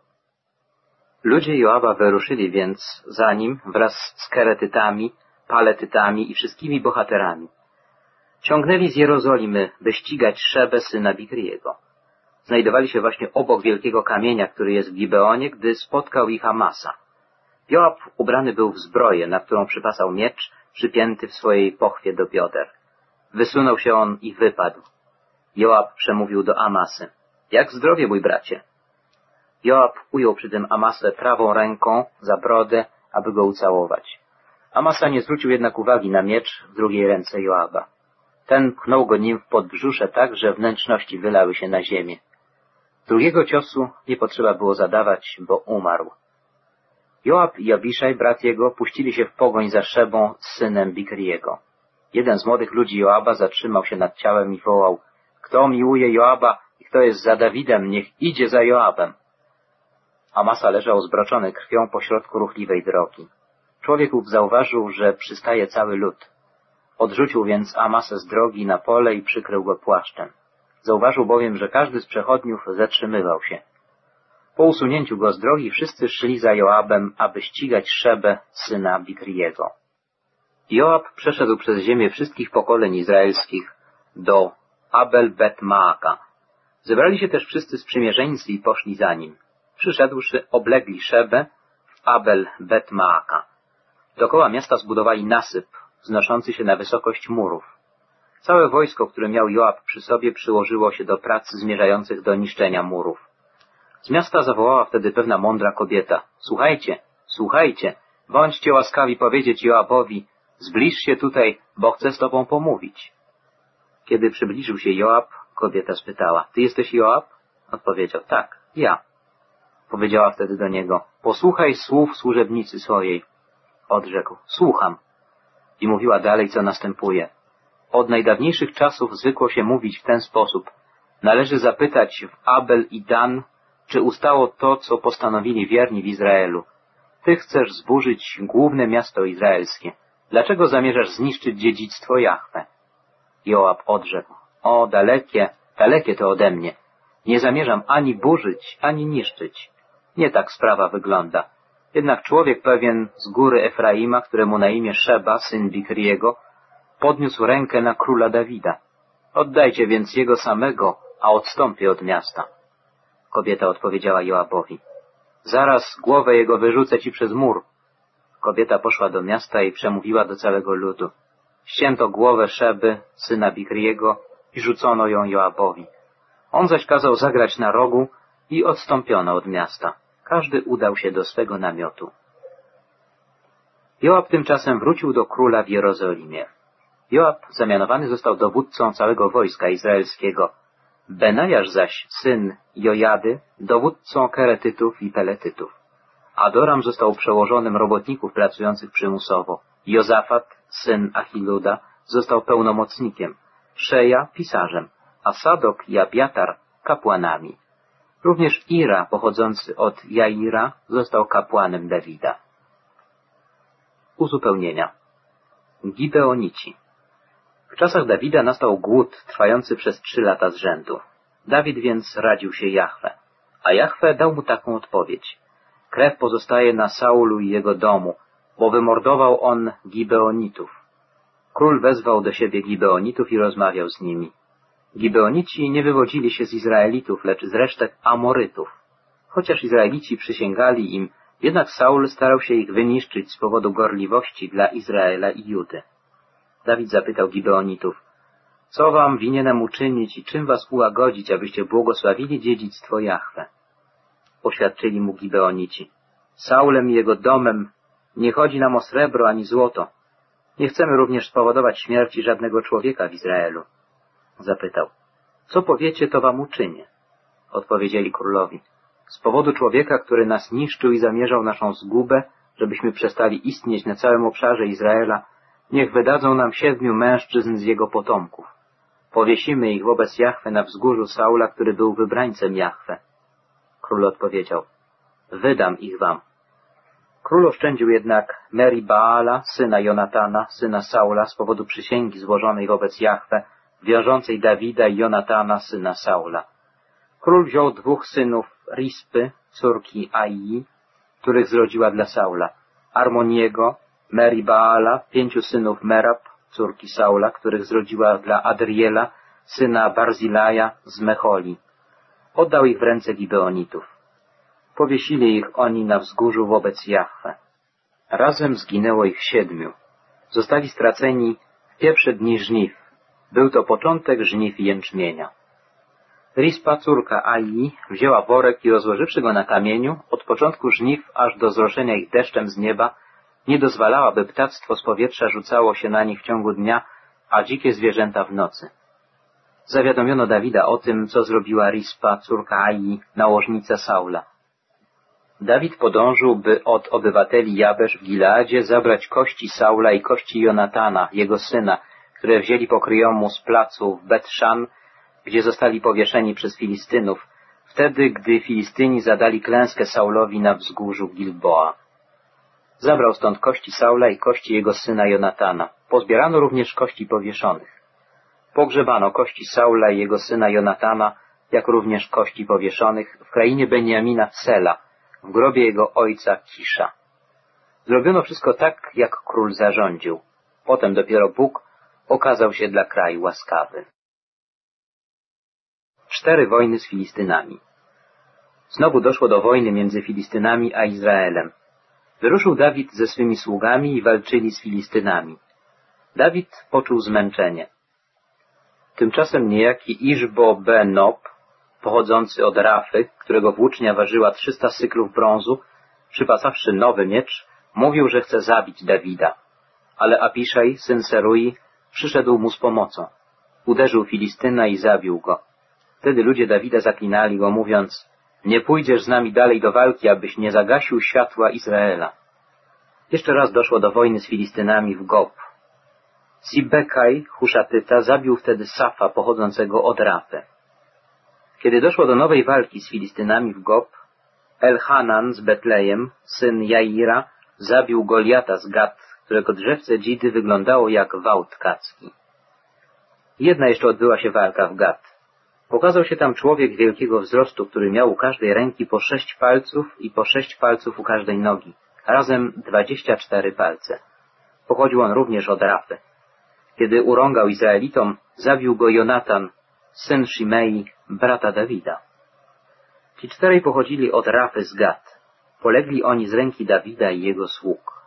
Ludzie Joaba wyruszyli więc za nim wraz z Keretytami, Paletytami i wszystkimi bohaterami. Ciągnęli z Jerozolimy, by ścigać Szebę, syna Bikriego. Znajdowali się właśnie obok wielkiego kamienia, który jest w Gibeonie, gdy spotkał ich Amasa. Joab ubrany był w zbroję, na którą przypasał miecz, przypięty w swojej pochwie do bioder. Wysunął się on i wypadł. Joab przemówił do Amasy: jak zdrowie, mój bracie? Joab ujął przy tym Amasę prawą ręką za brodę, aby go ucałować. Amasa nie zwrócił jednak uwagi na miecz w drugiej ręce Joaba. Ten pchnął go nim w podbrzusze tak, że wnętrzności wylały się na ziemię. Drugiego ciosu nie potrzeba było zadawać, bo umarł. Joab i Abiszaj, brat jego, puścili się w pogoń za Szebą, synem Bikriego. Jeden z młodych ludzi Joaba zatrzymał się nad ciałem i wołał: kto miłuje Joaba i kto jest za Dawidem, niech idzie za Joabem. Amasa leżał zbroczony krwią pośrodku ruchliwej drogi. Człowiek ów zauważył, że przystaje cały lud. Odrzucił więc Amasę z drogi na pole i przykrył go płaszczem. Zauważył bowiem, że każdy z przechodniów zatrzymywał się. Po usunięciu go z drogi wszyscy szli za Joabem, aby ścigać Szebę, syna Bikriego. Joab przeszedł przez ziemię wszystkich pokoleń izraelskich do Abel-Bet-Maaka. Zebrali się też wszyscy sprzymierzeńcy i poszli za nim. Przyszedłszy, oblegli Szebę w Abel-Bet-Maaka. Dookoła miasta zbudowali nasyp, wznoszący się na wysokość murów. Całe wojsko, które miał Joab przy sobie, przyłożyło się do prac zmierzających do niszczenia murów. Z miasta zawołała wtedy pewna mądra kobieta: słuchajcie, słuchajcie, bądźcie łaskawi powiedzieć Joabowi: zbliż się tutaj, bo chcę z tobą pomówić. Kiedy przybliżył się Joab, kobieta spytała: ty jesteś Joab? Odpowiedział: tak, ja. Powiedziała wtedy do niego: posłuchaj słów służebnicy swojej. Odrzekł: słucham. I mówiła dalej, co następuje. Od najdawniejszych czasów zwykło się mówić w ten sposób: należy zapytać w Abel i Dan, czy ustało to, co postanowili wierni w Izraelu. Ty chcesz zburzyć główne miasto izraelskie. Dlaczego zamierzasz zniszczyć dziedzictwo Jahwe? Joab odrzekł: o, dalekie, dalekie to ode mnie. Nie zamierzam ani burzyć, ani niszczyć. Nie tak sprawa wygląda. Jednak człowiek pewien z góry Efraima, któremu na imię Szeba, syn Bikriego, podniósł rękę na króla Dawida. Oddajcie więc jego samego, a odstąpię od miasta. Kobieta odpowiedziała Joabowi: zaraz głowę jego wyrzucę ci przez mur. Kobieta poszła do miasta i przemówiła do całego ludu. Ścięto głowę Szeby, syna Bikriego, i rzucono ją Joabowi. On zaś kazał zagrać na rogu i odstąpiono od miasta. Każdy udał się do swego namiotu. Joab tymczasem wrócił do króla w Jerozolimie. Joab zamianowany został dowódcą całego wojska izraelskiego. Benajasz zaś, syn Jojady, dowódcą Keretytów i Peletytów. Adoram został przełożonym robotników pracujących przymusowo. Jozafat, syn Achiluda, został pełnomocnikiem. Szeja pisarzem, a Sadok i Abiatar kapłanami. Również Ira, pochodzący od Jaira, został kapłanem Dawida. Uzupełnienia. Gibeonici. W czasach Dawida nastał głód trwający przez trzy lata z rzędu. Dawid więc radził się Jahwe, a Jahwe dał mu taką odpowiedź. Krew pozostaje na Saulu i jego domu, bo wymordował on Gibeonitów. Król wezwał do siebie Gibeonitów i rozmawiał z nimi. Gibeonici nie wywodzili się z Izraelitów, lecz z resztek Amorytów. Chociaż Izraelici przysięgali im, jednak Saul starał się ich wyniszczyć z powodu gorliwości dla Izraela i Judy. Dawid zapytał Gibeonitów, co wam winienem uczynić i czym was ułagodzić, abyście błogosławili dziedzictwo Jahwe? Poświadczyli mu Gibeonici, Saulem i jego domem nie chodzi nam o srebro ani złoto. Nie chcemy również spowodować śmierci żadnego człowieka w Izraelu. Zapytał, co powiecie, to wam uczynię. Odpowiedzieli królowi, z powodu człowieka, który nas niszczył i zamierzał naszą zgubę, żebyśmy przestali istnieć na całym obszarze Izraela, niech wydadzą nam siedmiu mężczyzn z jego potomków. Powiesimy ich wobec Jahwe na wzgórzu Saula, który był wybrańcem Jahwe. Król odpowiedział, wydam ich wam. Król oszczędził jednak Meri-Baala, syna Jonatana, syna Saula, z powodu przysięgi złożonej wobec Jahwe, wiążącej Dawida i Jonatana, syna Saula. Król wziął dwóch synów Rispy, córki Aii, których zrodziła dla Saula, Armoniego, Meri-Baala, pięciu synów Merab, córki Saula, których zrodziła dla Adriela, syna Barzilaja z Mecholi. Oddał ich w ręce Gibeonitów. Powiesili ich oni na wzgórzu wobec Jahwe. Razem zginęło ich siedmiu. Zostali straceni w pierwsze dni żniw. Był to początek żniw jęczmienia. Rispa, córka Aii, wzięła worek i rozłożywszy go na kamieniu, od początku żniw aż do zroszenia ich deszczem z nieba, nie dozwalała, by ptactwo z powietrza rzucało się na nich w ciągu dnia, a dzikie zwierzęta w nocy. Zawiadomiono Dawida o tym, co zrobiła Rispa, córka Aii, nałożnica Saula. Dawid podążył, by od obywateli Jabesz w Gileadzie zabrać kości Saula i kości Jonatana, jego syna, które wzięli pokryjomu z placu w Bet-Szan, gdzie zostali powieszeni przez Filistynów, wtedy, gdy Filistyni zadali klęskę Saulowi na wzgórzu Gilboa. Zabrał stąd kości Saula i kości jego syna Jonatana. Pozbierano również kości powieszonych. Pogrzebano kości Saula i jego syna Jonatana, jak również kości powieszonych w krainie Benjamina w Sela, w grobie jego ojca Kisza. Zrobiono wszystko tak, jak król zarządził. Potem dopiero Bóg okazał się dla kraju łaskawy. Cztery wojny z Filistynami. Znowu doszło do wojny między Filistynami a Izraelem. Wyruszył Dawid ze swymi sługami i walczyli z Filistynami. Dawid poczuł zmęczenie. Tymczasem niejaki Iszbo-Benob, pochodzący od Rafy, którego włócznia ważyła trzysta syklów brązu, przypasawszy nowy miecz, mówił, że chce zabić Dawida. Ale Abiszaj, syn Serui, przyszedł mu z pomocą. Uderzył Filistyna i zabił go. Wtedy ludzie Dawida zaklinali go, mówiąc, nie pójdziesz z nami dalej do walki, abyś nie zagasił światła Izraela. Jeszcze raz doszło do wojny z Filistynami w Gob. Sibekaj, Huszatyta, zabił wtedy Safa, pochodzącego od Rafy. Kiedy doszło do nowej walki z Filistynami w Gob, Elhanan z Betlejem, syn Jaira, zabił Goliata z Gat, którego drzewce dzidy wyglądało jak wał tkacki. Jedna jeszcze odbyła się walka w Gat. Pokazał się tam człowiek wielkiego wzrostu, który miał u każdej ręki po sześć palców i po sześć palców u każdej nogi, razem dwadzieścia cztery palce. Pochodził on również od Rafy. Kiedy urągał Izraelitom, zabił go Jonatan, syn Shimei, brata Dawida. Ci czterej pochodzili od Rafy z Gat. Polegli oni z ręki Dawida i jego sług.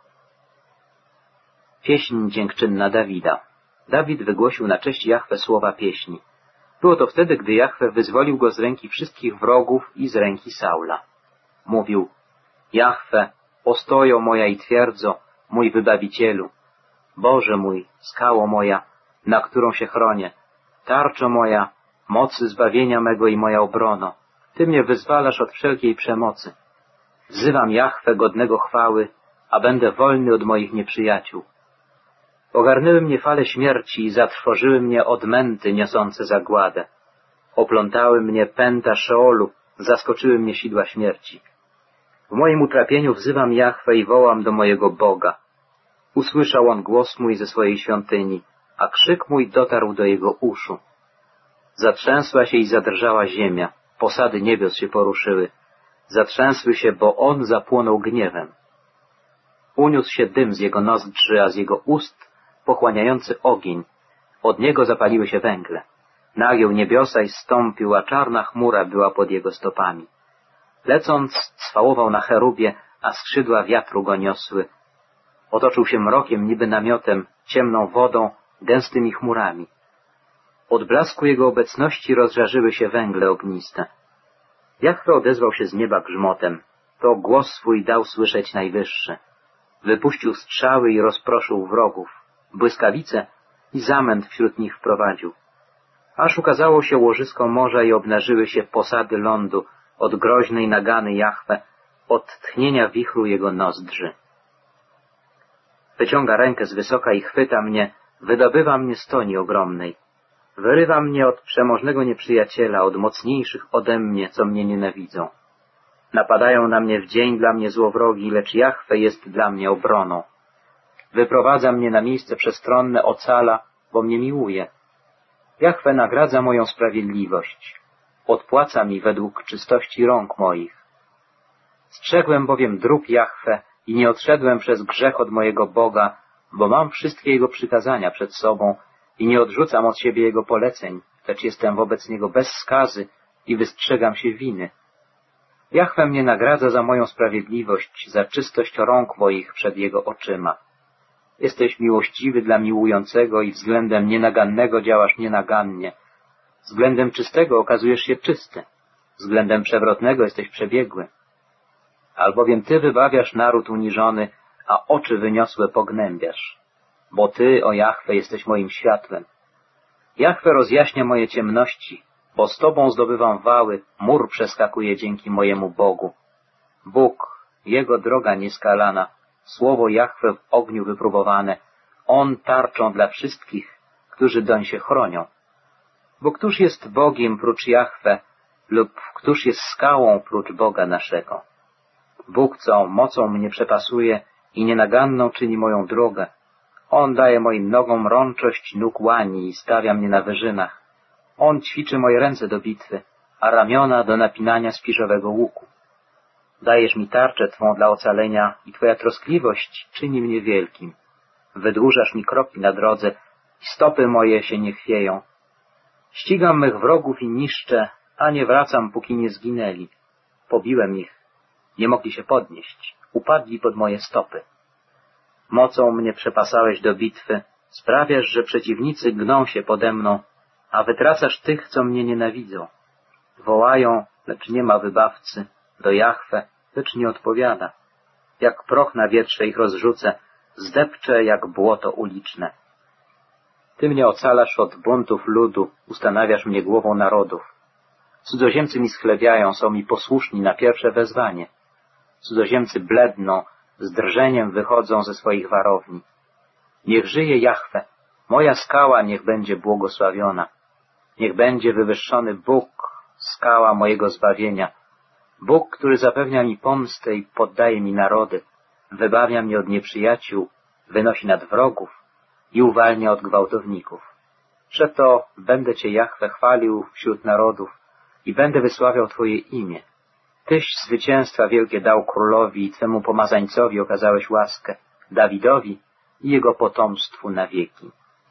Pieśń dziękczynna Dawida. Dawid wygłosił na cześć Jahwe słowa pieśni. Było to wtedy, gdy Jahwe wyzwolił go z ręki wszystkich wrogów i z ręki Saula. Mówił, Jahwe, ostojo moja i twierdzo, mój wybawicielu, Boże mój, skało moja, na którą się chronię, tarczo moja, mocy zbawienia mego i moja obrono, Ty mnie wyzwalasz od wszelkiej przemocy. Wzywam Jahwe godnego chwały, a będę wolny od moich nieprzyjaciół. Ogarnęły mnie fale śmierci i zatrwożyły mnie odmęty niosące zagładę. Oplątały mnie pęta Szeolu, zaskoczyły mnie sidła śmierci. W moim utrapieniu wzywam Jahwe i wołam do mojego Boga. Usłyszał on głos mój ze swojej świątyni, a krzyk mój dotarł do jego uszu. Zatrzęsła się i zadrżała ziemia, posady niebios się poruszyły. Zatrzęsły się, bo on zapłonął gniewem. Uniósł się dym z jego nozdrzy, a z jego ust pochłaniający ogień. Od niego zapaliły się węgle. Nagiął niebiosa i zstąpił, a czarna chmura była pod jego stopami. Lecąc, cwałował na cherubie, a skrzydła wiatru go niosły. Otoczył się mrokiem, niby namiotem, ciemną wodą, gęstymi chmurami. Od blasku jego obecności rozżarzyły się węgle ogniste. Jahwe odezwał się z nieba grzmotem. To głos swój dał słyszeć Najwyższy. Wypuścił strzały i rozproszył wrogów, błyskawice i zamęt wśród nich wprowadził. Aż ukazało się łożysko morza i obnażyły się posady lądu od groźnej nagany Jahwe, od tchnienia wichru jego nozdrzy. Wyciąga rękę z wysoka i chwyta mnie, wydobywa mnie z toni ogromnej. Wyrywa mnie od przemożnego nieprzyjaciela, od mocniejszych ode mnie, co mnie nienawidzą. Napadają na mnie w dzień dla mnie złowrogi, lecz Jahwe jest dla mnie obroną. Wyprowadza mnie na miejsce przestronne, ocala, bo mnie miłuje. Jahwe nagradza moją sprawiedliwość. Odpłaca mi według czystości rąk moich. Strzegłem bowiem dróg Jahwe i nie odszedłem przez grzech od mojego Boga, bo mam wszystkie Jego przykazania przed sobą i nie odrzucam od siebie Jego poleceń, lecz jestem wobec Niego bez skazy i wystrzegam się winy. Jahwe mnie nagradza za moją sprawiedliwość, za czystość rąk moich przed Jego oczyma. Jesteś miłościwy dla miłującego i względem nienagannego działasz nienagannie. Względem czystego okazujesz się czysty, względem przewrotnego jesteś przebiegły. Albowiem Ty wybawiasz naród uniżony, a oczy wyniosłe pognębiasz. Bo Ty, o Jahwe, jesteś moim światłem. Jahwe rozjaśnia moje ciemności, bo z Tobą zdobywam wały, mur przeskakuje dzięki mojemu Bogu. Bóg, Jego droga nieskalana, słowo Jahwe w ogniu wypróbowane, On tarczą dla wszystkich, którzy doń się chronią. Bo któż jest Bogiem prócz Jahwe, lub któż jest skałą prócz Boga naszego? Bóg, co mocą mnie przepasuje i nienaganną czyni moją drogę. On daje moim nogom rączość nóg łani i stawia mnie na wyżynach. On ćwiczy moje ręce do bitwy, a ramiona do napinania spiżowego łuku. Dajesz mi tarczę Twą dla ocalenia i Twoja troskliwość czyni mnie wielkim. Wydłużasz mi kroki na drodze i stopy moje się nie chwieją. Ścigam mych wrogów i niszczę, a nie wracam, póki nie zginęli. Pobiłem ich, nie mogli się podnieść, upadli pod moje stopy. Mocą mnie przepasałeś do bitwy, sprawiasz, że przeciwnicy gną się pode mną, a wytracasz tych, co mnie nienawidzą. Wołają, lecz nie ma wybawcy, do Jahwe, lecz nie odpowiada. Jak proch na wietrze ich rozrzucę, zdepczę jak błoto uliczne. Ty mnie ocalasz od buntów ludu, ustanawiasz mnie głową narodów. Cudzoziemcy mi schlebiają, są mi posłuszni na pierwsze wezwanie. Cudzoziemcy bledną, z drżeniem wychodzą ze swoich warowni. Niech żyje Jahwe, moja skała niech będzie błogosławiona. Niech będzie wywyższony Bóg, skała mojego zbawienia. Bóg, który zapewnia mi pomstę i poddaje mi narody, wybawia mnie od nieprzyjaciół, wynosi nad wrogów i uwalnia od gwałtowników. Przeto będę Cię, Jahwe, chwalił wśród narodów i będę wysławiał Twoje imię. Tyś zwycięstwa wielkie dał królowi i Twemu pomazańcowi okazałeś łaskę, Dawidowi i jego potomstwu na wieki.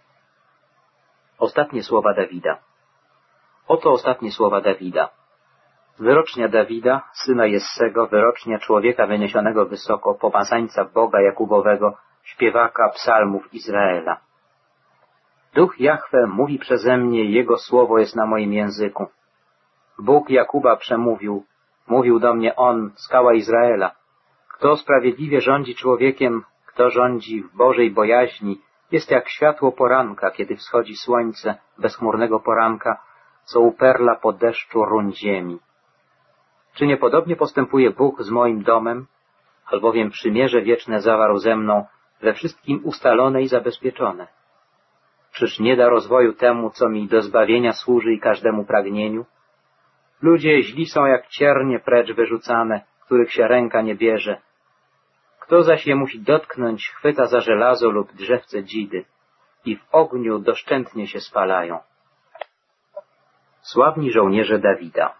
Ostatnie słowa Dawida. Oto ostatnie słowa Dawida. Wyrocznia Dawida, syna Jessego, wyrocznia człowieka wyniesionego wysoko, pomazańca Boga Jakubowego, śpiewaka psalmów Izraela. Duch Jahwe mówi przeze mnie, Jego słowo jest na moim języku. Bóg Jakuba przemówił, mówił do mnie On, skała Izraela. Kto sprawiedliwie rządzi człowiekiem, kto rządzi w Bożej bojaźni, jest jak światło poranka, kiedy wschodzi słońce, bezchmurnego poranka, co uperla po deszczu ruń ziemi. Czy niepodobnie postępuje Bóg z moim domem? Albowiem przymierze wieczne zawarł ze mną, we wszystkim ustalone i zabezpieczone. Czyż nie da rozwoju temu, co mi do zbawienia służy i każdemu pragnieniu? Ludzie źli są jak ciernie precz wyrzucane, których się ręka nie bierze. Kto zaś je musi dotknąć, chwyta za żelazo lub drzewce dzidy i w ogniu doszczętnie się spalają. Sławni żołnierze Dawida.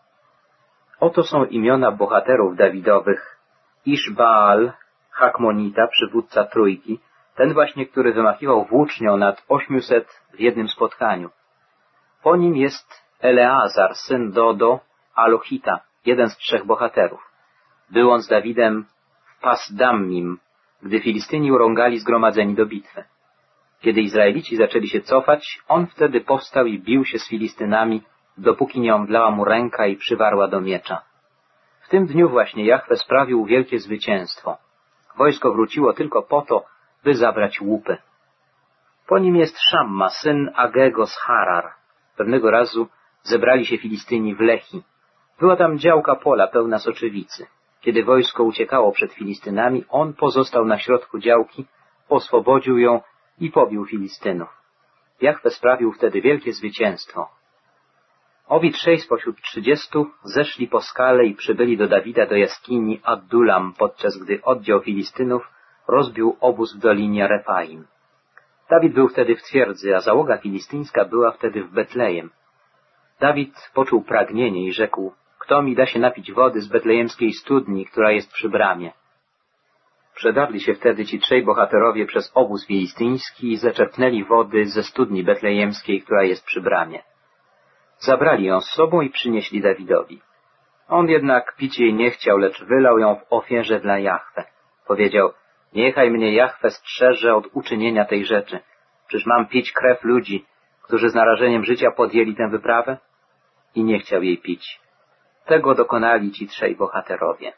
Oto są imiona bohaterów Dawidowych. Iszbaal, Hakmonita, przywódca trójki, ten właśnie, który wymachiwał włócznią nad ośmiuset w jednym spotkaniu. Po nim jest Eleazar, syn Dodo, Alochita, jeden z trzech bohaterów. Był on z Dawidem w Pas-Dammim, gdy Filistyni urągali zgromadzeni do bitwy. Kiedy Izraelici zaczęli się cofać, on wtedy powstał i bił się z Filistynami, dopóki nie omdlała mu ręka i przywarła do miecza. W tym dniu właśnie Jahwe sprawił wielkie zwycięstwo. Wojsko wróciło tylko po to, by zabrać łupy. Po nim jest Szamma, syn Agego z Harar. Pewnego razu zebrali się Filistyni w Lehi. Była tam działka pola pełna soczewicy. Kiedy wojsko uciekało przed Filistynami, on pozostał na środku działki, oswobodził ją i pobił Filistynów. Jahwe sprawił wtedy wielkie zwycięstwo. Owi trzej spośród trzydziestu zeszli po skale i przybyli do Dawida do jaskini Addulam, podczas gdy oddział Filistynów rozbił obóz w dolinie Refaim. Dawid był wtedy w twierdzy, a załoga filistyńska była wtedy w Betlejem. Dawid poczuł pragnienie i rzekł: kto mi da się napić wody z betlejemskiej studni, która jest przy bramie? Przedarli się wtedy ci trzej bohaterowie przez obóz filistyński i zaczerpnęli wody ze studni betlejemskiej, która jest przy bramie. Zabrali ją z sobą i przynieśli Dawidowi. On jednak pić jej nie chciał, lecz wylał ją w ofierze dla Jahwe. Powiedział: niechaj mnie Jahwe strzeże od uczynienia tej rzeczy. Czyż mam pić krew ludzi, którzy z narażeniem życia podjęli tę wyprawę? I nie chciał jej pić. Tego dokonali ci trzej bohaterowie.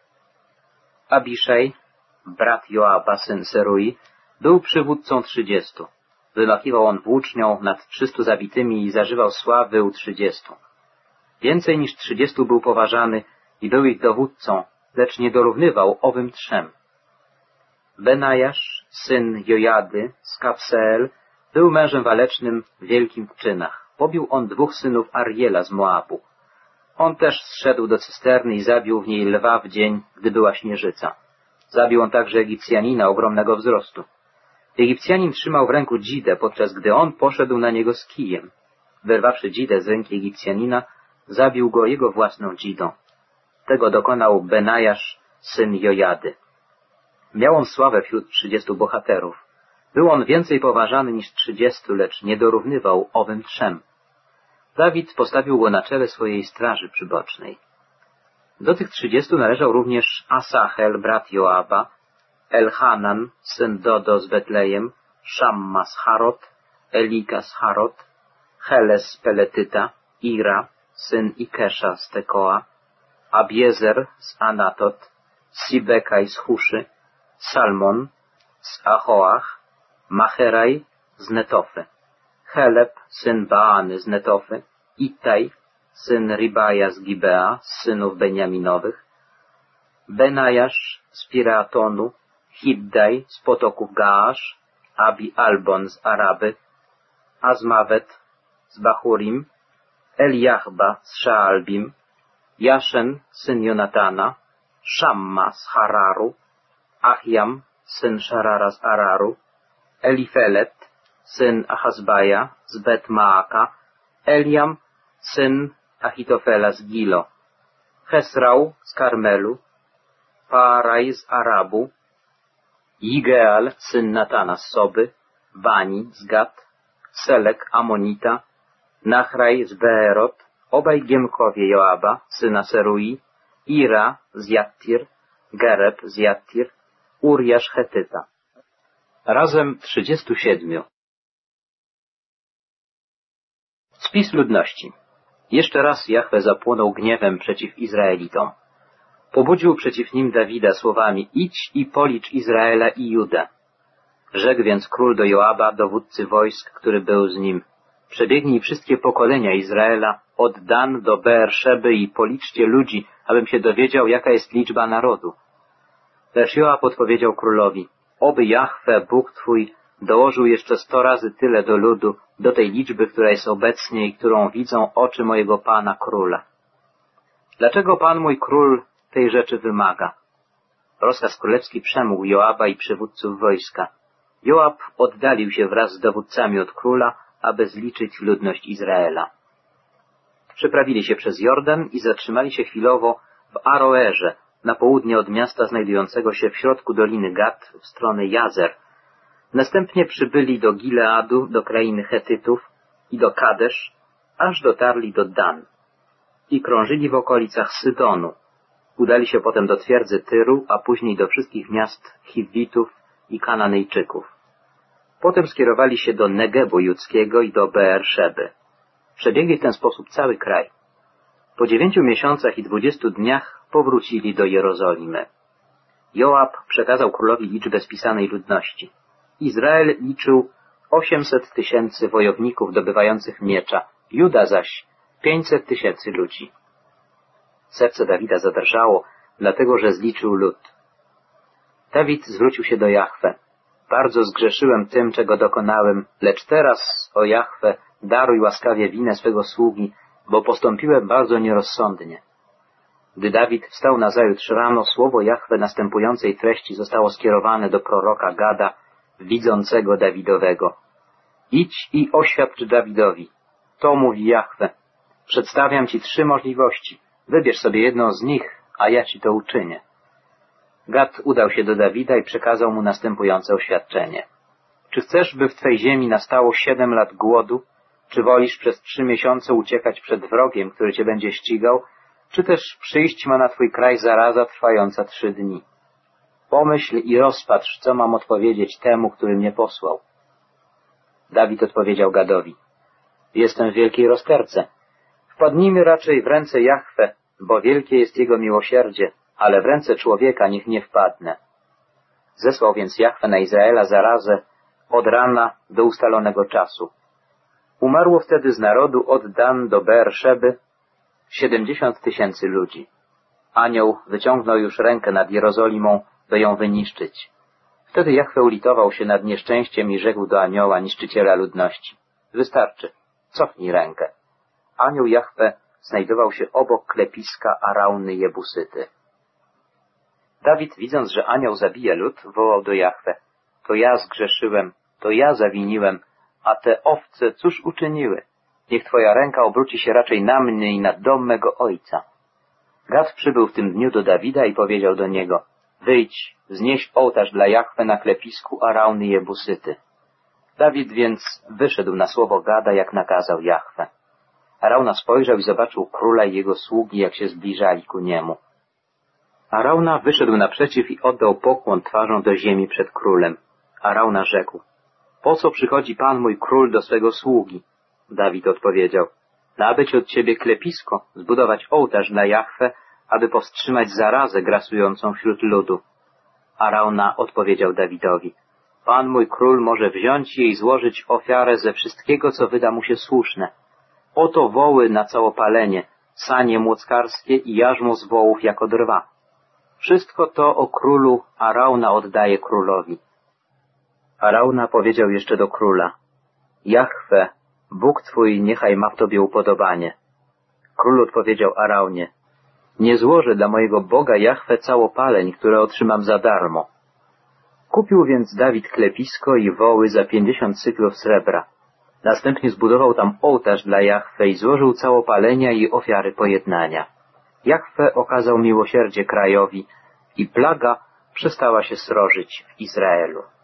Abiszaj, brat Joaba, syn Serui, był przywódcą trzydziestu. Wymachiwał on włócznią nad trzystu zabitymi i zażywał sławy u trzydziestu. Więcej niż trzydziestu był poważany i był ich dowódcą, lecz nie dorównywał owym trzem. Benajasz, syn Jojady z Kapseel, był mężem walecznym wielkim w czynach. Pobił on dwóch synów Ariela z Moabu. On też zszedł do cysterny i zabił w niej lwa w dzień, gdy była śnieżyca. Zabił on także Egipcjanina ogromnego wzrostu. Egipcjanin trzymał w ręku dzidę, podczas gdy on poszedł na niego z kijem. Wyrwawszy dzidę z ręki Egipcjanina, zabił go jego własną dzidą. Tego dokonał Benajasz, syn Jojady. Miał on sławę wśród trzydziestu bohaterów. Był on więcej poważany niż trzydziestu, lecz nie dorównywał owym trzem. Dawid postawił go na czele swojej straży przybocznej. Do tych trzydziestu należał również Asahel, brat Joaba, Elhanan, syn Dodo z Betlejem, Szamma z Harot, Elika z Harot, Heles z Peletyta, Ira, syn Ikesza z Tekoa, Abiezer z Anatot, Sibekaj z Huszy, Salmon z Ahoach, Macheraj z Netofy, Heleb, syn Baany z Netofy, Ittaj, syn Ribaja z Gibea, z synów Beniaminowych, Benajasz z Piratonu, Hiddaj z potoków Gaasz, Abi Albon z Araby, Azmawet z Bachurim, Eliachba z Szaalbim, Jaszen, syn Jonatana, Szamma z Hararu, Achiam, syn Szarara z Araru, Elifelet, syn Achazbaja z Bet-Maaka, Eliam, syn Achitofela z Gilo, Hesrał z Karmelu, Paaraj z Arabu, Jigeal, syn Natana z Soby, Bani z Gat, Selek Amonita, Nachraj z Beerot, obaj Giemkowie Joaba, syna Serui, Ira z Jattir, Gereb z Jattir, Uriasz Chetyta. Razem trzydziestu siedmiu. Spis ludności. Jeszcze raz Jahwe zapłonął gniewem przeciw Izraelitom. Pobudził przeciw nim Dawida słowami: idź i policz Izraela i Judę. Rzekł więc król do Joaba, dowódcy wojsk, który był z nim: przebiegnij wszystkie pokolenia Izraela, od Dan do Beerszeby i policzcie ludzi, abym się dowiedział, jaka jest liczba narodu. Lecz Joab odpowiedział królowi, oby Jahwe, Bóg twój, dołożył jeszcze sto razy tyle do ludu, do tej liczby, która jest obecnie i którą widzą oczy mojego pana króla. Dlaczego pan mój król tej rzeczy wymaga? Rozkaz królewski przemógł Joaba i przywódców wojska. Joab oddalił się wraz z dowódcami od króla, aby zliczyć ludność Izraela. Przeprawili się przez Jordan i zatrzymali się chwilowo w Aroerze, na południe od miasta znajdującego się w środku doliny Gad w stronę Jazer. Następnie przybyli do Gileadu, do krainy Chetytów i do Kadesz, aż dotarli do Dan i krążyli w okolicach Sydonu. Udali się potem do twierdzy Tyru, a później do wszystkich miast Chiwitów i Kananejczyków. Potem skierowali się do Negebu judzkiego i do Beerszeby. Przebiegli w ten sposób cały kraj. Po dziewięciu miesiącach i dwudziestu dniach powrócili do Jerozolimy. Joab przekazał królowi liczbę spisanej ludności. Izrael liczył osiemset tysięcy wojowników dobywających miecza, Juda zaś pięćset tysięcy ludzi. Serce Dawida zadrżało, dlatego że zliczył lud. Dawid zwrócił się do Jahwe. Bardzo zgrzeszyłem tym, czego dokonałem, lecz teraz, o Jahwe, daruj łaskawie winę swego sługi, bo postąpiłem bardzo nierozsądnie. Gdy Dawid wstał nazajutrz rano, słowo Jahwe następującej treści zostało skierowane do proroka Gada, widzącego Dawidowego. Idź i oświadcz Dawidowi. To mówi Jahwe. Przedstawiam ci trzy możliwości. Wybierz sobie jedną z nich, a ja ci to uczynię. Gad udał się do Dawida i przekazał mu następujące oświadczenie. Czy chcesz, by w twej ziemi nastało siedem lat głodu? Czy wolisz przez trzy miesiące uciekać przed wrogiem, który cię będzie ścigał? Czy też przyjść ma na twój kraj zaraza trwająca trzy dni? Pomyśl i rozpatrz, co mam odpowiedzieć temu, który mnie posłał. Dawid odpowiedział Gadowi. Jestem w wielkiej rozterce. Wpadnijmy raczej w ręce Jahwe, bo wielkie jest jego miłosierdzie, ale w ręce człowieka niech nie wpadnę. Zesłał więc Jahwe na Izraela zarazę od rana do ustalonego czasu. Umarło wtedy z narodu od Dan do Beerszeby siedemdziesiąt tysięcy ludzi. Anioł wyciągnął już rękę nad Jerozolimą, by ją wyniszczyć. Wtedy Jahwe ulitował się nad nieszczęściem i rzekł do anioła, niszczyciela ludności. Wystarczy, cofnij rękę. Anioł Jahwe znajdował się obok klepiska Arauny Jebusyty. Dawid, widząc, że anioł zabija lud, wołał do Jahwe. To ja zgrzeszyłem, to ja zawiniłem, a te owce cóż uczyniły? Niech twoja ręka obróci się raczej na mnie i na dom mego ojca. Gad przybył w tym dniu do Dawida i powiedział do niego. Wyjdź, wznieś ołtarz dla Jahwe na klepisku Arauny Jebusyty. Dawid więc wyszedł na słowo Gada, jak nakazał Jahwe. Arauna spojrzał i zobaczył króla i jego sługi, jak się zbliżali ku niemu. Arauna wyszedł naprzeciw i oddał pokłon twarzą do ziemi przed królem. Arauna rzekł, po co przychodzi pan mój król do swego sługi? Dawid odpowiedział, nabyć od ciebie klepisko, zbudować ołtarz dla Jahwe, aby powstrzymać zarazę grasującą wśród ludu. Arauna odpowiedział Dawidowi, pan mój król może wziąć jej i złożyć ofiarę ze wszystkiego, co wyda mu się słuszne. Oto woły na całopalenie, sanie młockarskie i jarzmo z wołów jako drwa. Wszystko to o królu Arauna oddaje królowi. Arauna powiedział jeszcze do króla, Jahwe, Bóg twój niechaj ma w tobie upodobanie. Król odpowiedział Araunie, nie złożę dla mojego Boga Jahwe całopaleń, które otrzymam za darmo. Kupił więc Dawid klepisko i woły za pięćdziesiąt cyklów srebra. Następnie zbudował tam ołtarz dla Jahwe i złożył całopalenia i ofiary pojednania. Jahwe okazał miłosierdzie krajowi i plaga przestała się srożyć w Izraelu.